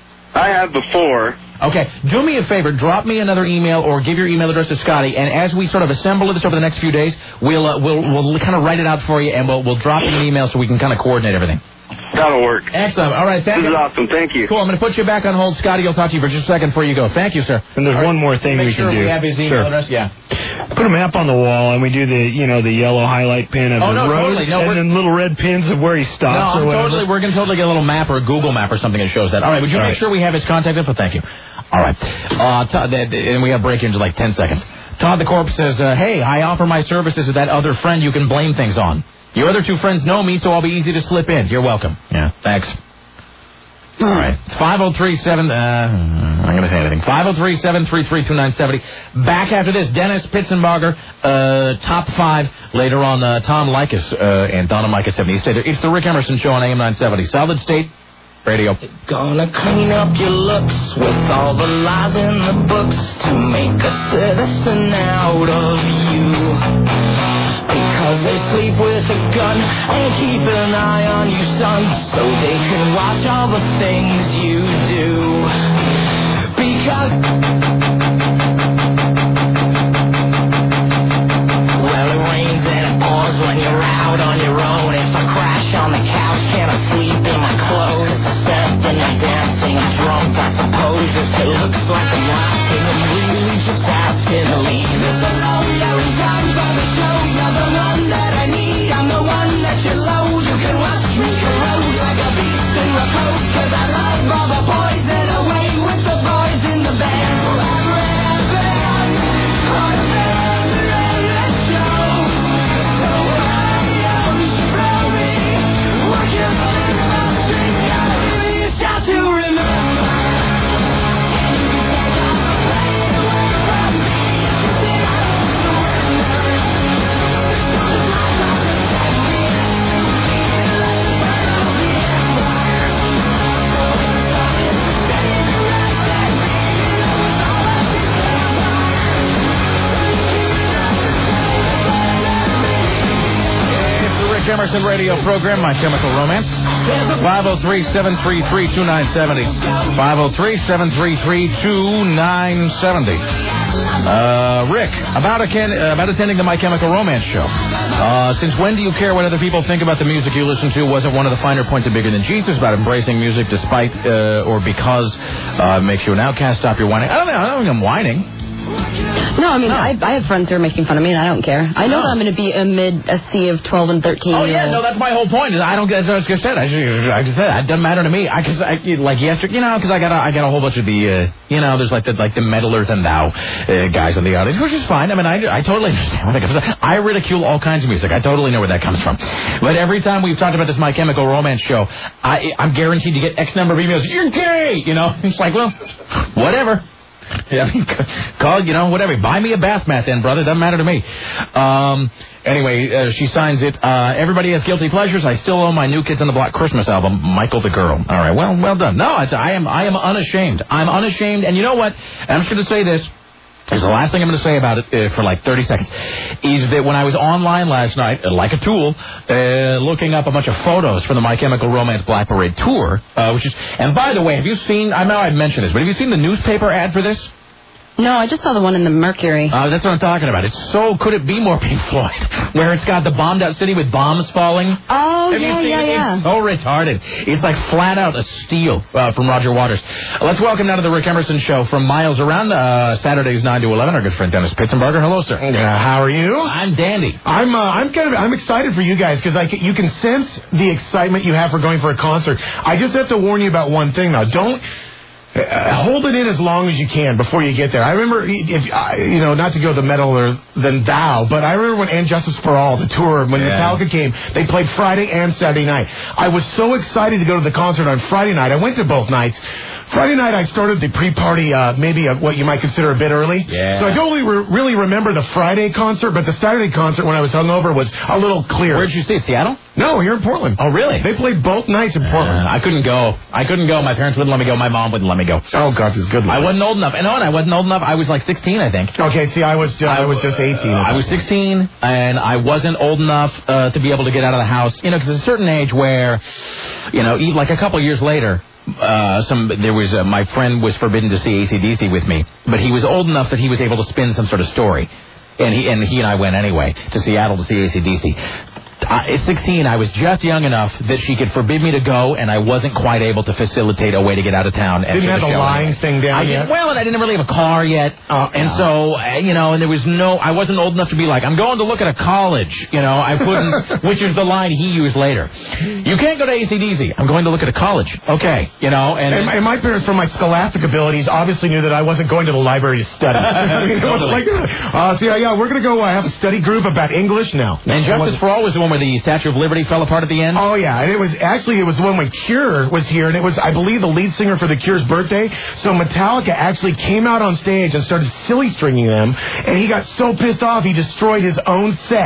I have before. Okay, do me a favor. Drop me another email or give your email address to Scotty, and as we sort of assemble this over the next few days, we'll uh, we'll we'll kind of write it out for you, and we'll we'll drop you an email so we can kind of coordinate everything. That'll work. Excellent. All right, thank This you. is awesome. Thank you. Cool. I'm going to put you back on hold, Scotty. I'll talk to you for just a second before you go. Thank you, sir. And there's All right. one more thing Make we sure can do. we have his email Sure. address. Yeah. Put a map on the wall, and we do the, you know, the yellow highlight pin of Oh, the no, road, totally. No, we're- and then little red pins of where he No, stops or I'm whatever. totally. We're going to totally get a little map or a Google map or something that shows that. All right. Would you All make right. sure we have his contact info? Thank you. All right. Uh, Todd, th- th- and we have break into like ten seconds. Todd the Corp says, uh, "Hey, I offer my services to that other friend you can blame things on. Your other two friends know me, so I'll be easy to slip in. You're welcome." Yeah. Thanks. All right. It's five oh three seven. Uh, I'm not going to say anything. five oh three, seven three three, two nine seven oh. Back after this, Dennis Pitzenbarger, uh, top five. Later on, uh, Tom Likas uh, and Donna Micah seventy. Stay there. It's the Rick Emerson Show on A M nine seventy. Solid State Radio. Gonna clean up your looks with all the lies in the books to make a citizen out of you. Because they sleep with a gun and keep an eye on you, son, so they can watch all the things you do. Because well, it rains and it pours when you're out on your own. If I crash on the couch, can I sleep in my clothes? Except when you're dancing, I'm drunk, I suppose. If it looks like I'm laughing, I'm really just asking to leave. It's a lonely time by the show. You're the one that I need. I'm the one that you loathe. You can watch me corrode like a beast in repose. Cause I love all the boys and away with the boys in the band. Forever and band. Forever and let's go. So why don't you throw me? What you put on the street? Gotta reach out to remember. Emerson radio program, My Chemical Romance. five oh three, seven three three, two nine seven oh. five oh three, seven three three, two nine seven oh. Uh, Rick, about, a can, uh, about attending the My Chemical Romance show. Uh, since when do you care what other people think about the music you listen to? Wasn't one of the finer points of Bigger Than Jesus about embracing music despite uh, or because uh, makes you an outcast? Stop your whining. I don't know. I don't think I'm whining. No, I mean, no. I, I have friends who are making fun of me, and I don't care. I know no. that I'm going to be amid a sea of twelve and thirteen. Oh, yeah, no, that's my whole point. Is I don't get, as I said, I, I just said, it doesn't matter to me. I, cause I, like yesterday, you know, because I got a, I got a whole bunch of the, uh, you know, there's like the, like the meddlers and thou uh, guys in the audience, which is fine. I mean, I, I totally understand where that comes from. I ridicule all kinds of music. I totally know where that comes from. But every time we've talked about this My Chemical Romance show, I, I'm guaranteed to get X number of emails. You're gay! You know, it's like, well, whatever. Yeah, I mean, call, you know, whatever. Buy me a bath mat then, brother. Doesn't matter to me. Um, anyway, uh, she signs it. Uh, everybody has guilty pleasures. I still own my New Kids on the Block Christmas album, Michael the Girl. All right, well, well done. No, it's, I am, I am unashamed. I'm unashamed. And you know what? I'm just going to say this. Here's the last thing I'm going to say about it uh, for like thirty seconds, is that when I was online last night, uh, like a tool, uh, looking up a bunch of photos from the My Chemical Romance Black Parade tour, uh, which is, and by the way, have you seen, I know I've mentioned this, but have you seen the newspaper ad for this? No, I just saw the one in the Mercury. Uh, that's what I'm talking about. It's so, could it be more Pink Floyd? Where it's got the bombed out city with bombs falling. Oh, Have yeah, you seen yeah, it? yeah. It's so retarded. It's like flat out a steal uh, from Roger Waters. Uh, let's welcome now to the Rick Emerson Show from miles around, uh, Saturdays nine to eleven, our good friend Dennis Pitzenberger. Hello, sir. Uh, how are you? I'm dandy. I'm uh, I'm kind of I'm excited for you guys because I you can sense the excitement you have for going for a concert. I just have to warn you about one thing now. Don't. Uh, hold it in as long as you can before you get there. I remember, if uh, you know, not to go the meddler than thou, but I remember when And Justice for All, the tour, when yeah. Metallica came, they played Friday and Saturday night. I was so excited to go to the concert on Friday night. I went to both nights. Friday night, I started the pre-party, uh, maybe a, what you might consider a bit early. Yeah. So I don't really, re- really remember the Friday concert, but the Saturday concert when I was hungover was a little clearer. Where did you see it? Seattle? No, here in Portland. Oh, really? They played both nights in Portland. Uh, I couldn't go. I couldn't go. My parents wouldn't let me go. My mom wouldn't let me go. Oh, God, this is good. I wasn't old enough. And no, and I wasn't old enough. I was like sixteen, I think. Okay, see, I was uh, I was just eighteen. Uh, I was sixteen, and I wasn't old enough uh, to be able to get out of the house. You know, because there's a certain age where, you know, like a couple years later, Uh, some there was uh, my friend was forbidden to see A C D C with me, but he was old enough that he was able to spin some sort of story, and he and he and I went anyway to Seattle to see A C D C. Uh, at sixteen, I was just young enough that she could forbid me to go, and I wasn't quite able to facilitate a way to get out of town. Didn't have the, the line anyway. thing down I yet? Did, well, and I didn't really have a car yet, uh, and no. so, uh, you know, and there was no, I wasn't old enough to be like, I'm going to look at a college, you know, I couldn't, which is the line he used later. You can't go to A C D C. I'm going to look at a college. Okay, you know, and... And, and my parents, from my scholastic abilities, obviously knew that I wasn't going to the library to study. I mean, it wasn't like, uh, so yeah, yeah, we're going to go uh, have a study group about English now. And Justice for All was the one where the Statue of Liberty fell apart at the end? Oh, yeah. And it was actually, it was the one when Cure was here, and it was, I believe, the lead singer for the Cure's birthday. So Metallica actually came out on stage and started silly stringing them, and he got so pissed off he destroyed his own set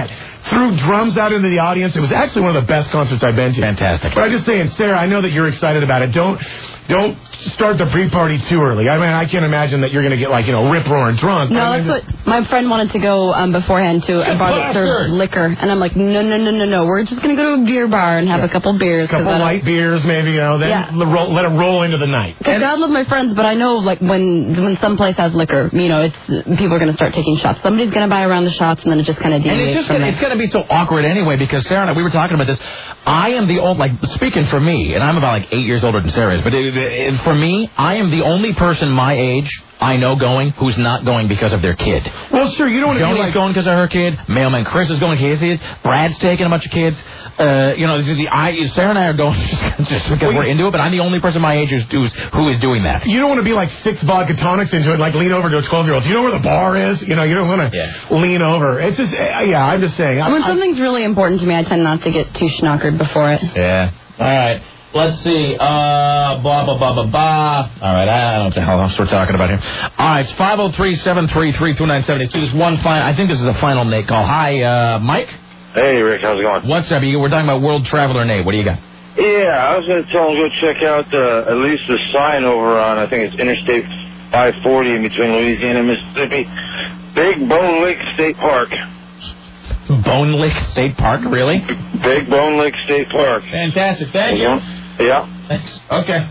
threw drums out into the audience. It was actually one of the best concerts I've been to. Fantastic. But I'm just saying, Sarah, I know that you're excited about it. Don't don't start the pre-party too early. I mean, I can't imagine that you're going to get, like, you know, rip-roaring drunk. No, I mean, that's what my friend wanted to go um, beforehand to a bar that served liquor. And I'm like, no, no, no, no, no. We're just going to go to a beer bar and have a couple beers. A couple light beers, maybe, you know, then Yeah. l- roll, let it roll into the night. Because God love my friends, but I know, like, when when some place has liquor, you know, it's people are going to start taking shots. Somebody's going to buy around the shots, and then it just kind of And deviates it's just from gonna, there. it's going to be so awkward anyway, because Sarah and I, we were talking about this. I am the old, like, speaking for me, and I'm about like eight years older than Sarah is, but it, it, for me, I am the only person my age I know going who's not going because of their kid. Well, sure, you don't want to be Joni's like... going because of her kid. Mailman Chris is going because he is. Brad's taking a bunch of kids. Uh, you know, this is the, I, Sarah and I are going just because we're into it, but I'm the only person my age who's, who's, who is doing that. You don't want to be like six vodka tonics into it, like lean over to a twelve-year-old. You know where the bar is? You know, you don't want to Yeah. lean over. It's just, uh, yeah, I'm just saying. I, When I, something's really important to me, I tend not to get too schnockered before it. Yeah. All right. Let's see. Uh, blah, blah, blah, blah, blah. All right. I don't know what the hell else we're talking about here. All right. It's five oh three, seven three three, two nine seven eight. So this one final, I think this is the final Nate call. Hi, uh, Mike? Hey, Rick. How's it going? What's up? You- We're talking about World Traveler Nate. What do you got? Yeah, I was going to tell him go check out uh, at least the sign over on, I think it's Interstate five forty in between Louisiana and Mississippi. Big Bone Lick State Park. Bone Lick State Park, really? Big Bone Lick State Park. Fantastic. Thank you. Yeah. Thanks. Okay.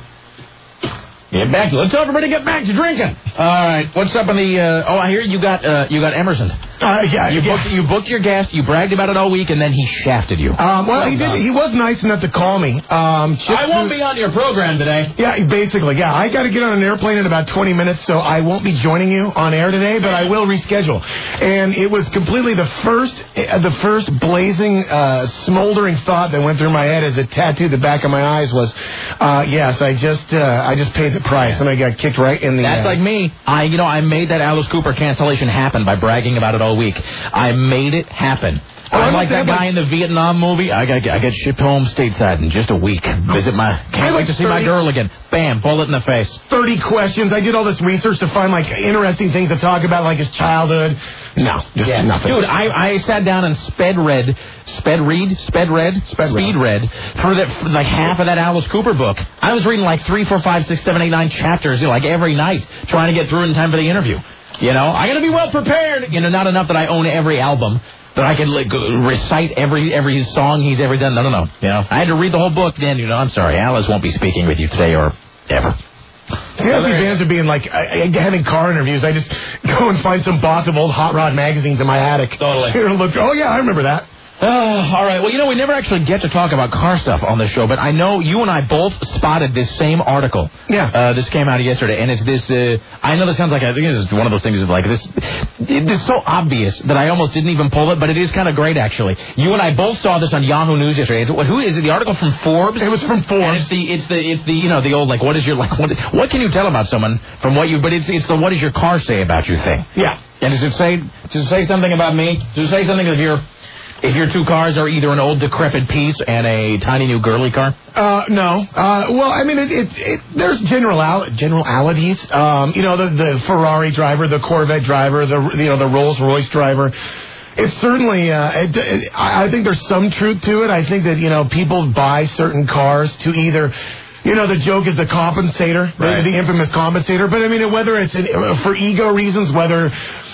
Get back to Let's tell everybody to get back to drinking. All right. What's up in the? Uh, oh, I hear you got uh, you got Emerson. Uh, yeah, you yeah. booked you booked your guest. You bragged about it all week, and then he shafted you. Um, well, he did. He was nice enough to call me. Um, just I won't to- be on your program today. Yeah, basically, yeah. I got to get on an airplane in about twenty minutes, so I won't be joining you on air today, but I will reschedule. And it was completely the first, uh, the first blazing, uh, smoldering thought that went through my head as it tattooed the back of my eyes was, uh, yes, I just, uh, I just paid the price, and I got kicked right in the. That's uh, like me. I, you know, I made that Alice Cooper cancellation happen by bragging about it all week. I made it happen. Well, I'm I like that understand, guy in the Vietnam movie. I got I got shipped home stateside in just a week. Visit my can't wait to see my girl again. Bam, bullet in the face. thirty questions. I did all this research to find, like, interesting things to talk about, like his childhood. No, just Yeah. nothing. Dude, I, I sat down and sped read, sped read, sped read, Sped speed read through that, for like half of that Alice Cooper book. I was reading like three, four, five, six, seven, eight, nine chapters, you know, like every night, trying to get through it in time for the interview. You know, I got to be well prepared. You know, not enough that I own every album, that I could like recite every every song he's ever done. No, no, no. You know, I had to read the whole book. Then, you know, I'm sorry, Alice won't be speaking with you today or ever. Yeah, these bands are being like uh, having car interviews. I just go and find some box of old hot rod magazines in my attic. Totally. Here, look. Oh yeah, I remember that. Uh, all right. Well, you know, we never actually get to talk about car stuff on the show, but I know you and I both spotted this same article. Yeah. Uh, this came out yesterday, and it's this. Uh, I know this sounds like I think it's one of those things is like this. It's so obvious that I almost didn't even pull it, but it is kind of great actually. You and I both saw this on Yahoo News yesterday. It's, who is it? The article from Forbes. It was from Forbes. And it's the it's the it's the you know the old like what is your like what what can you tell about someone from what you but it's it's the what does your car say about you thing. Yeah. And does it say does it say something about me? Does it say something of your if your two cars are either an old decrepit piece and a tiny new girly car? Uh, no. Uh, well, I mean, it, it, it, there's general generalities. Um, you know, the, the Ferrari driver, the Corvette driver, the you know the Rolls Royce driver. It's certainly. Uh, it, it, I think there's some truth to it. I think that you know people buy certain cars to either. You know, the joke is the compensator, Right. the, the infamous compensator. But I mean, whether it's an, for ego reasons, whether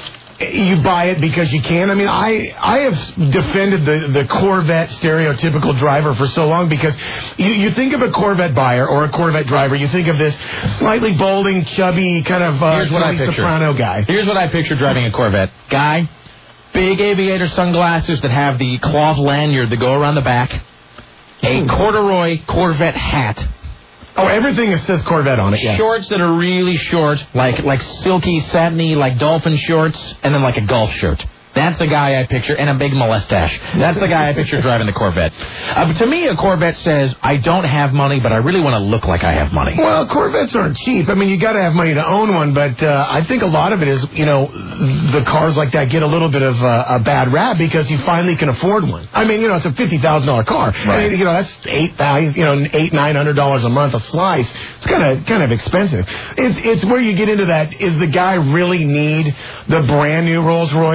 you buy it because you can. I mean, I I have defended the, the Corvette stereotypical driver for so long because you, you think of a Corvette buyer or a Corvette driver, you think of this slightly balding, chubby, kind of uh, Here's what I Tony picture. Soprano guy. Here's what I picture driving a Corvette. Guy, big aviator sunglasses that have the cloth lanyard that go around the back, a corduroy Corvette hat. Oh, everything that says Corvette on it, yeah. Shorts that are really short, like like silky, satiny, like dolphin shorts, and then like a golf shirt. That's the guy I picture, and a big mustache. That's the guy I picture driving the Corvette. Uh, but to me, a Corvette says, I don't have money, but I really want to look like I have money. Well, Corvettes aren't cheap. I mean, you got to have money to own one, but uh, I think a lot of it is, you know, the cars like that get a little bit of uh, a bad rap because you finally can afford one. I mean, you know, it's a fifty thousand dollar car. Right. I mean, you know, that's eight thousand, you know, eight nine hundred dollars a month a slice. It's kind of kind of expensive. It's it's where you get into that. Is the guy really need the brand new Rolls Royce compared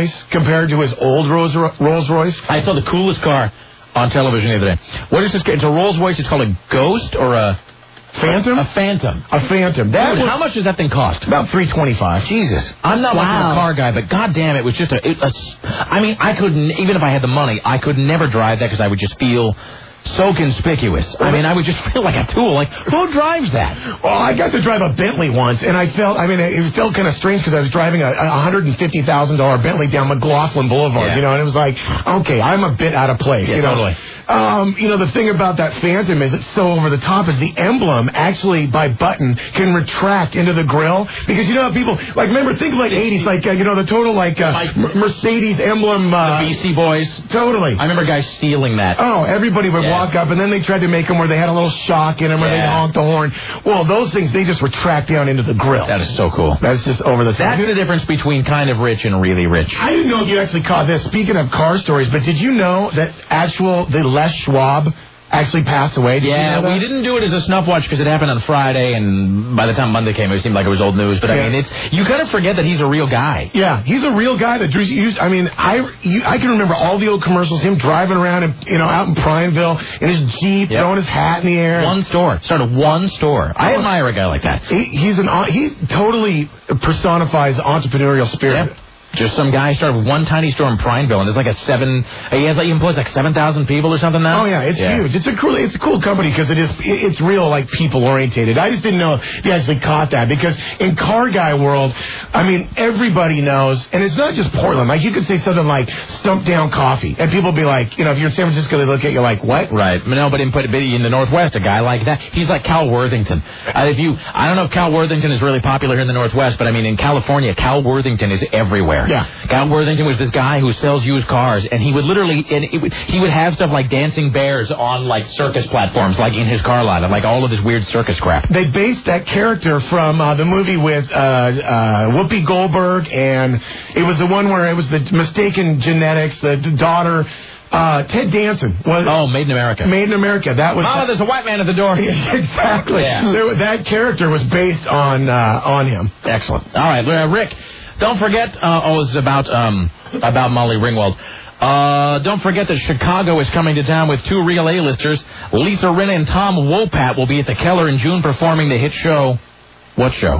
compared to his old Rolls Rolls Royce. I saw the coolest car on television the other day. What is this? It's a Rolls Royce. It's called a Ghost or a Phantom? A Phantom. A Phantom. That Dude, was, how much does that thing cost? About three twenty-five. Jesus. I'm not Wow. much of a car guy, but goddamn, it was just a, it, a. I mean, I couldn't, even if I had the money, I could never drive that because I would just feel so conspicuous. I mean, I would just feel like a tool. Like, who drives that? Well, I got to drive a Bentley once, and I felt, I mean, it felt kind of strange because I was driving a, a one hundred fifty thousand dollars Bentley down McLaughlin Boulevard, Yeah. you know, and it was like, okay, I'm a bit out of place. Yeah, you know? totally. Um, you know, the thing about that Phantom is it's so over the top is the emblem actually by button can retract into the grill because you know how people, like, remember, think like eighties, like, uh, you know, the total, like, uh, M- Mercedes emblem. Uh, The Beastie Boys. Totally. I remember guys stealing that. Oh, everybody would Yeah. walk up, and then they tried to make them where they had a little shock in them, where Yeah. they'd honk the horn. Well, those things, they just retract down into the grill. That is so cool. That's just over the top. That's the difference between kind of rich and really rich. I didn't know if you actually caught this. Speaking of car stories, but did you know that actual, the Les Schwab actually passed away? Did Yeah, you know that? we didn't do it as a snuff watch because it happened on Friday, and by the time Monday came, it seemed like it was old news. But I Yeah. mean, it's you kind of forget that he's a real guy. Yeah, he's a real guy that used. I mean, I you, I can remember all the old commercials. Him driving around, in, you know, out in Prineville in his Jeep, Yep. throwing his hat in the air. One store, started one store. I admire a guy like that. He, he's an he totally personifies entrepreneurial spirit. Yep. Just some guy started one tiny store in Prineville, and there's like a seven. He has like he employs like seven thousand people or something now. Oh yeah, it's huge. It's a cool. It's a cool company because it is. It's real, like people orientated. I just didn't know if you actually caught that because in car guy world, I mean everybody knows, and it's not just Portland. Like you could say something like Stump Down Coffee, and people be like, you know, if you're in San Francisco, they look at you like, what? Right. No, but in, but in the Northwest, a guy like that, he's like Cal Worthington. Uh, if you, I don't know if Cal Worthington is really popular here in the Northwest, but I mean in California, Cal Worthington is everywhere. Yeah. Cal Worthington was this guy who sells used cars, and he would literally, and it would, he would have stuff like dancing bears on like circus platforms, like in his car lot, and like all of this weird circus crap. They based that character from uh, the movie with uh, uh, Whoopi Goldberg, and it was the one where it was the mistaken genetics, the, the daughter. Uh, Ted Danson was oh, Made in America. Made in America. That was. Mama, there's a white man at the door. Exactly. Yeah. There, that character was based on uh, on him. Excellent. All right, uh, Rick. Don't forget. Uh, oh, it's about um about Molly Ringwald. Uh, don't forget that Chicago is coming to town with two real A-listers. Lisa Rinna and Tom Wopat will be at the Keller in June performing the hit show. What show?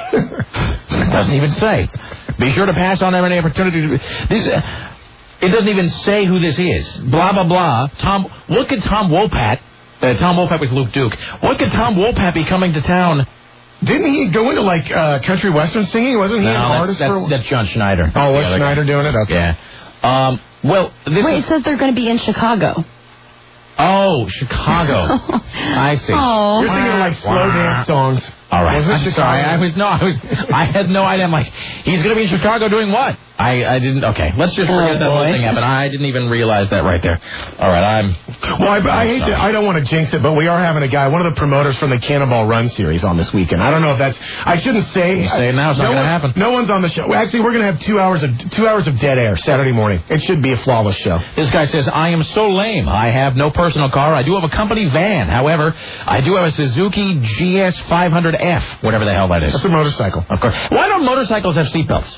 It doesn't even say. Be sure to pass on any opportunity. To, this, uh, it doesn't even say who this is. Blah blah blah. Tom. What could Tom Wopat? Uh, Tom Wopat was Luke Duke. What could Tom Wopat be coming to town? Didn't he go into like uh, country western singing? Wasn't he No, an that's, artist? that's, for... that's John Schneider. Oh, was Yeah, Schneider doing it? Okay. Yeah. Um, well, this Wait, is... it says they're going to be in Chicago. Oh, Chicago. I see. Oh. You're thinking of like slow dance songs. All right. Wasn't it I'm Chicago? sorry. I was no. I was. I had no idea. I'm like, he's going to be in Chicago doing what? I, I didn't. Okay, let's just forget Oh, that whole boy. thing happened. I didn't even realize that right there. All right, I'm. Well, I, I hate to, I don't want to jinx it, but we are having a guy, one of the promoters from the Cannonball Run series on this weekend. I don't know if that's, I shouldn't say. Say it now, it's not no gonna one- happen. No one's on the show. Well, actually, we're going to have two hours of, two hours of dead air Saturday morning. It should be a flawless show. This guy says, I am so lame. I have no personal car. I do have a company van. However, I do have a Suzuki G S five hundred F, whatever the hell that is. That's a motorcycle. Of course. Why don't motorcycles have seatbelts?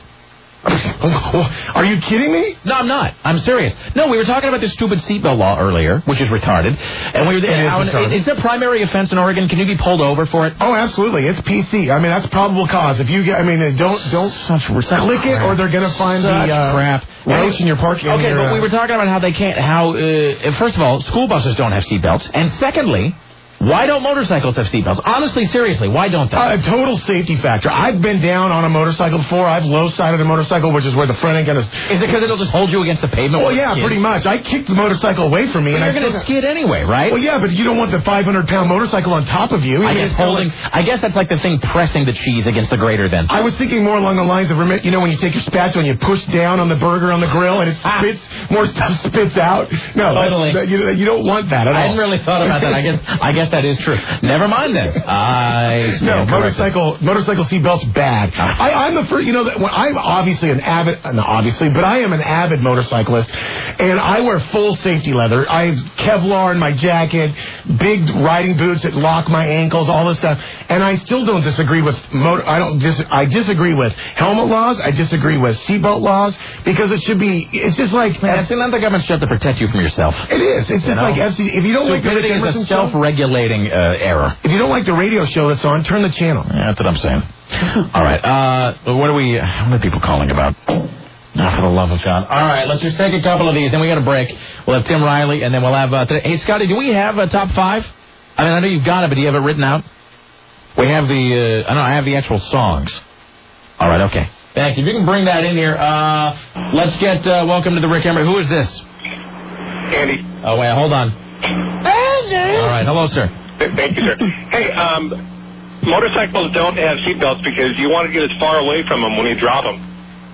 Are you kidding me? No, I'm not. I'm serious. No, we were talking about this stupid seatbelt law earlier, which is retarded. And we were. It is uh, retarded. Is there primary offense in Oregon? Can you be pulled over for it? Oh, absolutely. It's P C. I mean, that's probable cause. If you get, I mean, don't don't Such, such click it, crap. or they're going to find Such the uh, crap. roach in your parking. Okay, your, but uh, we were talking about how they can't. How uh, first of all, school buses don't have seatbelts, and secondly, why don't motorcycles have seatbelts? Honestly, seriously, why don't they? Uh, a total safety factor. I've been down on a motorcycle before. I've low-sided a motorcycle, which is where the front end kind of... Is it because it'll just hold you against the pavement? Well, with yeah, kids? pretty much. I kicked the motorcycle away from me. But and you're I going to skid anyway, right? Well, yeah, but you don't want the five hundred pound motorcycle on top of you. I mean, guess it's kinda holding. like- I guess that's like the thing pressing the cheese against the grater. Then I was thinking more along the lines of, remi- you know, when you take your spatula and you push down on the burger on the grill and it spits, more stuff spits out. No, Totally. that- you, you don't want that at all. I hadn't really thought about that. I guess. I guess that is true. Never mind then. I stand No, corrected. motorcycle motorcycle seatbelts bad. I, I'm the first, you know, that when I'm obviously an avid, uh, not obviously, but I am an avid motorcyclist, And I wear full safety leather. I have Kevlar in my jacket, big riding boots that lock my ankles, all this stuff. And I still don't disagree with motor. I don't. Dis- I disagree with helmet laws. I disagree with seatbelt laws because it should be. It's just like man, it's not the government should have to protect you from yourself. It is. It's just you know? like F C C. If you don't so like the Rick Emerson is a self-regulating uh, error. If you don't like the radio show that's on, turn the channel. Yeah, that's what I'm saying. All right. Uh, what are we? What are people calling about? Oh, for the love of God. All right, let's just take a couple of these, then we got a break. We'll have Tim Riley, and then we'll have... Uh, today. Hey, Scotty, do we have a top five? I mean, I know you've got it, but do you have it written out? We have the... Uh, I know, I have the actual songs. All right, okay. Thank you. If you can bring that in here. Uh, let's get... Uh, welcome to the Rick Emerson. Who is this? Andy. Oh, wait, hold on. All right, hello, sir. Thank you, sir. Hey, um, motorcycles don't have seatbelts because you want to get as far away from them when you drop them.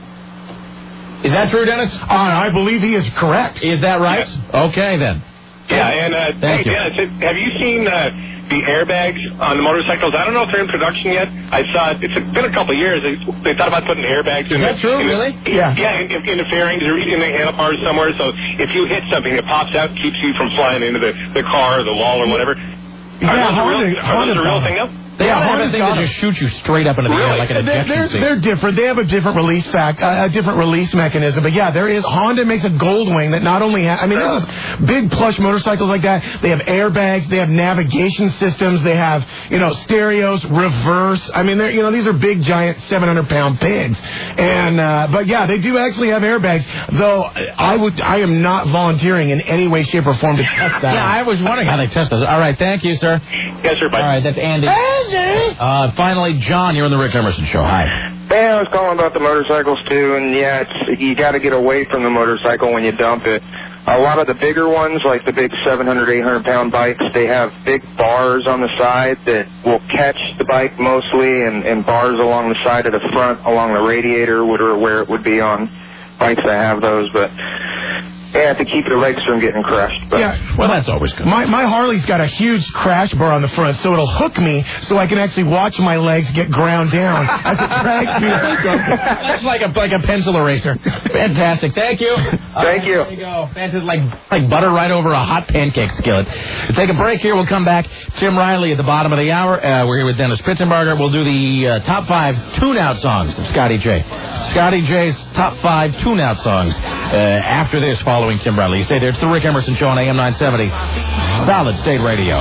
Is that true, Dennis? Uh, I believe he is correct. Is that right? Yeah. Okay, then. Yeah, and uh, hey, you. Dennis, have you seen uh, the airbags on the motorcycles? I don't know if they're in production yet. I saw it. It's been a couple of years. They, they thought about putting airbags in. Is that true, in, really? Yeah. Yeah, in, in the fairings or in the handlebars somewhere. So if you hit something, it pops out and keeps you from flying into the, the car or the wall or whatever. Yeah, are those, Honda, a, real, are those a real thing now? They yeah, have a thing that just shoots you straight up into the really? air like an ejection they're, seat. They're different. They have a different release fact, uh, a different release mechanism. But yeah, there is. Honda makes a Goldwing that not only has. I mean, this is big plush motorcycles like that. They have airbags. They have navigation systems. They have you know stereos, reverse. I mean, they're you know these are big giant seven hundred pound pigs. And uh, but yeah, they do actually have airbags. Though I would, I am not volunteering in any way, shape, or form to test that. Yeah, I was wondering how they test those. All right, thank you, sir. Yes, sir. Bye. All right, that's Andy. Uh, finally, John, you're on the Rick Emerson Show. Hi. Yeah, I was calling about the motorcycles, too, and, yeah, it's, you got to get away from the motorcycle when you dump it. A lot of the bigger ones, like the big seven hundred, eight hundred pound bikes, they have big bars on the side that will catch the bike mostly, and, and bars along the side of the front, along the radiator, where it would be on bikes that have those, but... Yeah, to keep your legs from getting crushed. But. Yeah, well, that's always good. My my Harley's got a huge crash bar on the front, so it'll hook me so I can actually watch my legs get ground down as it drags me. That's like a like a pencil eraser. Fantastic. Thank you. Thank you. There you go. Fantastic. Like like butter right over a hot pancake skillet. We'll take a break here. We'll come back. Tim Riley at the bottom of the hour. Uh, we're here with Dennis Pitzenbarger. We'll do the uh, top five tune-out songs of Scotty J. Scotty J's top five tune-out songs uh, after this. Following Tim Riley. You stay there. It's the Rick Emerson Show on A M nine seventy. Solid State Radio.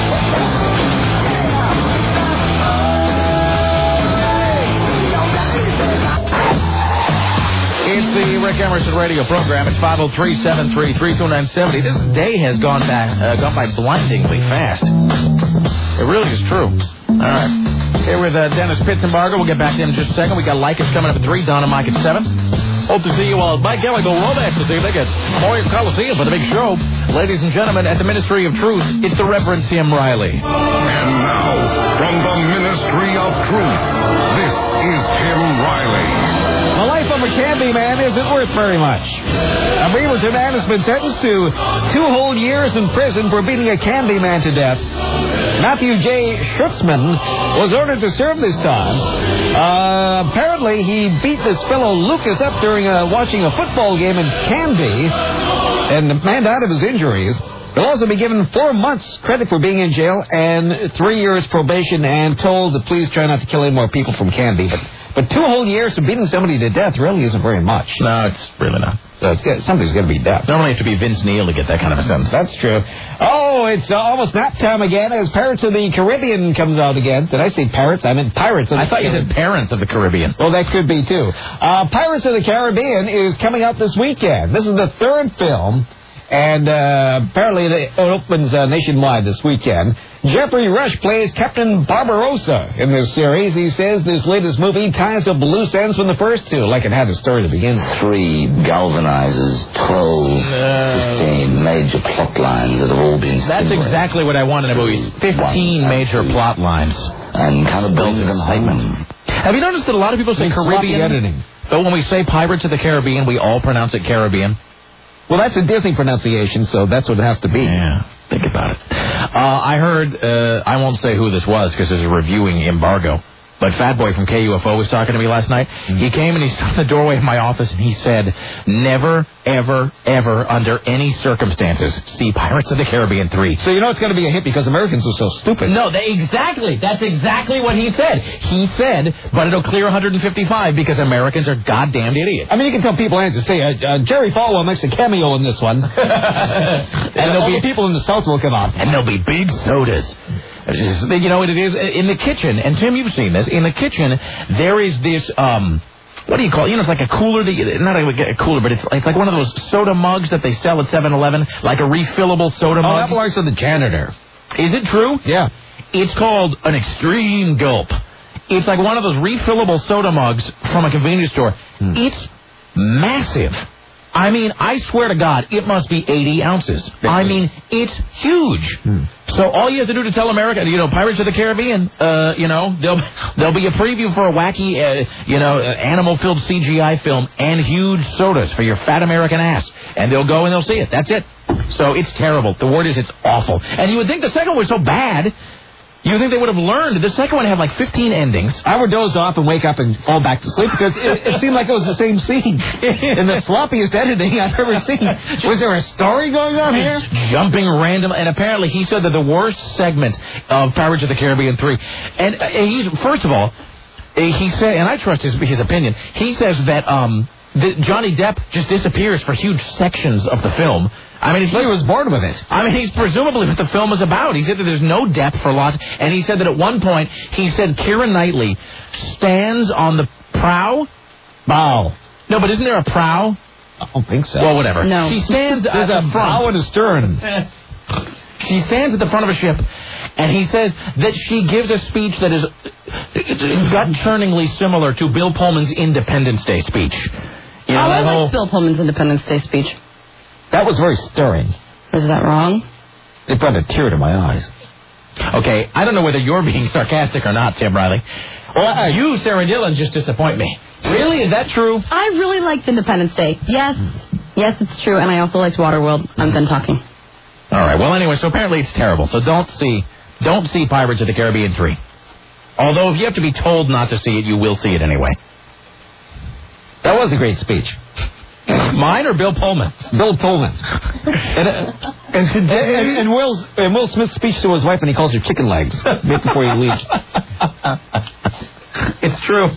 It's the Rick Emerson Radio program. It's five oh three, seven three three, two nine seven oh. This day has gone back, uh, gone by blindingly fast. It really is true. All right. Here with uh, Dennis Pitzenbarger. We'll get back to him in just a second. We got Lycus coming up at three. Don and Mike at seven. Hope to see you all at Mike Gallagher Romax to see if they get Moyer Coliseum for the big show. Ladies and gentlemen, at the Ministry of Truth, it's the Reverend Tim Riley. And now, from the Ministry of Truth, this is Tim Riley. The life of a candy man isn't worth very much. A Beaverton man has been sentenced to two whole years in prison for beating a candy man to death. Matthew J. Schutzman was ordered to serve this time. Uh, apparently, he beat this fellow Lucas up during uh, watching a football game in Candy, and the man died of his injuries. He'll also be given four months credit for being in jail and three years probation and told to please try not to kill any more people from Candy. But but two whole years of beating somebody to death really isn't very much. No, it's really not. So it's good. Somebody's going to be death. Normally you have to be Vince Neil to get that kind of a sentence. That's true. Oh, it's uh, almost nap time again as Pirates of the Caribbean comes out again. Did I say Pirates? I meant Pirates of the I thought Caribbean. you said Parents of the Caribbean. Well, that could be, too. Uh, Pirates of the Caribbean is coming out this weekend. This is the third film. And uh, apparently it opens uh, nationwide this weekend. Jeffrey Rush plays Captain Barbarossa in this series. He says this latest movie ties up loose ends from the first two, like it had a story to begin with. Three galvanizes, twelve, fifteen major plot lines that have all been That's stimulated. exactly what I want in a movie. fifteen One, major three. plot lines. And kind of builds an excitement. Have you noticed that a lot of people say It's sloppy Caribbean? editing. But when we say Pirates of the Caribbean, we all pronounce it Caribbean. Well, that's a Disney pronunciation, so that's what it has to be. Yeah, think about it. Uh, I heard, uh, I won't say who this was because there's a reviewing embargo, But Fat Boy from K U F O was talking to me last night. Mm-hmm. He came and he stood in the doorway of my office and he said, never, ever, ever, under any circumstances, see Pirates of the Caribbean three. So you know it's going to be a hit because Americans are so stupid. No, they, exactly. That's exactly what he said. He said, but it'll clear one hundred fifty-five because Americans are goddamned idiots. I mean, you can tell people and to say, uh, uh, Jerry Falwell makes a cameo in this one. and there'll all be the people in the South will come out. And there'll be big sodas. You know what it is? In the kitchen, and Tim, you've seen this, in the kitchen, there is this, um, what do you call it? You know, it's like a cooler, that you, not a, a cooler, but it's, it's like one of those soda mugs that they sell at seven eleven, like a refillable soda oh, mug. Oh, that belongs to the janitor. Is it true? Yeah. It's called an Extreme Gulp. It's like one of those refillable soda mugs from a convenience store. Hmm. It's massive. I mean, I swear to God, it must be eighty ounces. I mean, it's huge. Hmm. So all you have to do to tell America, you know, Pirates of the Caribbean, uh, you know, there'll, there'll be a preview for a wacky, uh, you know, uh, animal-filled C G I film and huge sodas for your fat American ass. And they'll go and they'll see it. That's it. So it's terrible. The word is it's awful. And you would think the second one was so bad, you would think they would have learned. The second one had like fifteen endings. I would doze off and wake up and fall back to sleep because it, it seemed like it was the same scene. In the sloppiest editing I've ever seen. Was there a story going on here? Jumping random. And apparently he said that the worst segment of Pirates of the Caribbean three. And uh, he's, first of all, he said, and I trust his, his opinion, he says that um, that Johnny Depp just disappears for huge sections of the film. I mean, he was bored with it. I mean, he's presumably what the film is about. He said that there's no depth for lots. And he said that at one point, he said Keira Knightley stands on the prow. Bow. No, but isn't there a prow? I don't think so. Well, whatever. No. She stands at There's the a front. bow and a stern. She stands at the front of a ship, and he says that she gives a speech that is gut-churningly similar to Bill Pullman's Independence Day speech. You know, oh, I whole... like Bill Pullman's Independence Day speech. That was very stirring. Is that wrong? It brought a tear to my eyes. Okay, I don't know whether you're being sarcastic or not, Tim Riley. Well, uh, you, Sarah Dillon, just disappoint me. Really? Is that true? I really liked Independence Day. Yes. Yes, it's true. And I also liked Waterworld. I'm done talking. All right. Well, anyway, so apparently it's terrible. So don't see, don't see Pirates of the Caribbean three. Although if you have to be told not to see it, you will see it anyway. That was a great speech. Mine or Bill Pullman's? Bill Pullman's. and, uh, and, and, and, and, Will's, and Will Smith's speech to his wife when he calls her chicken legs right before he leaves. It's true.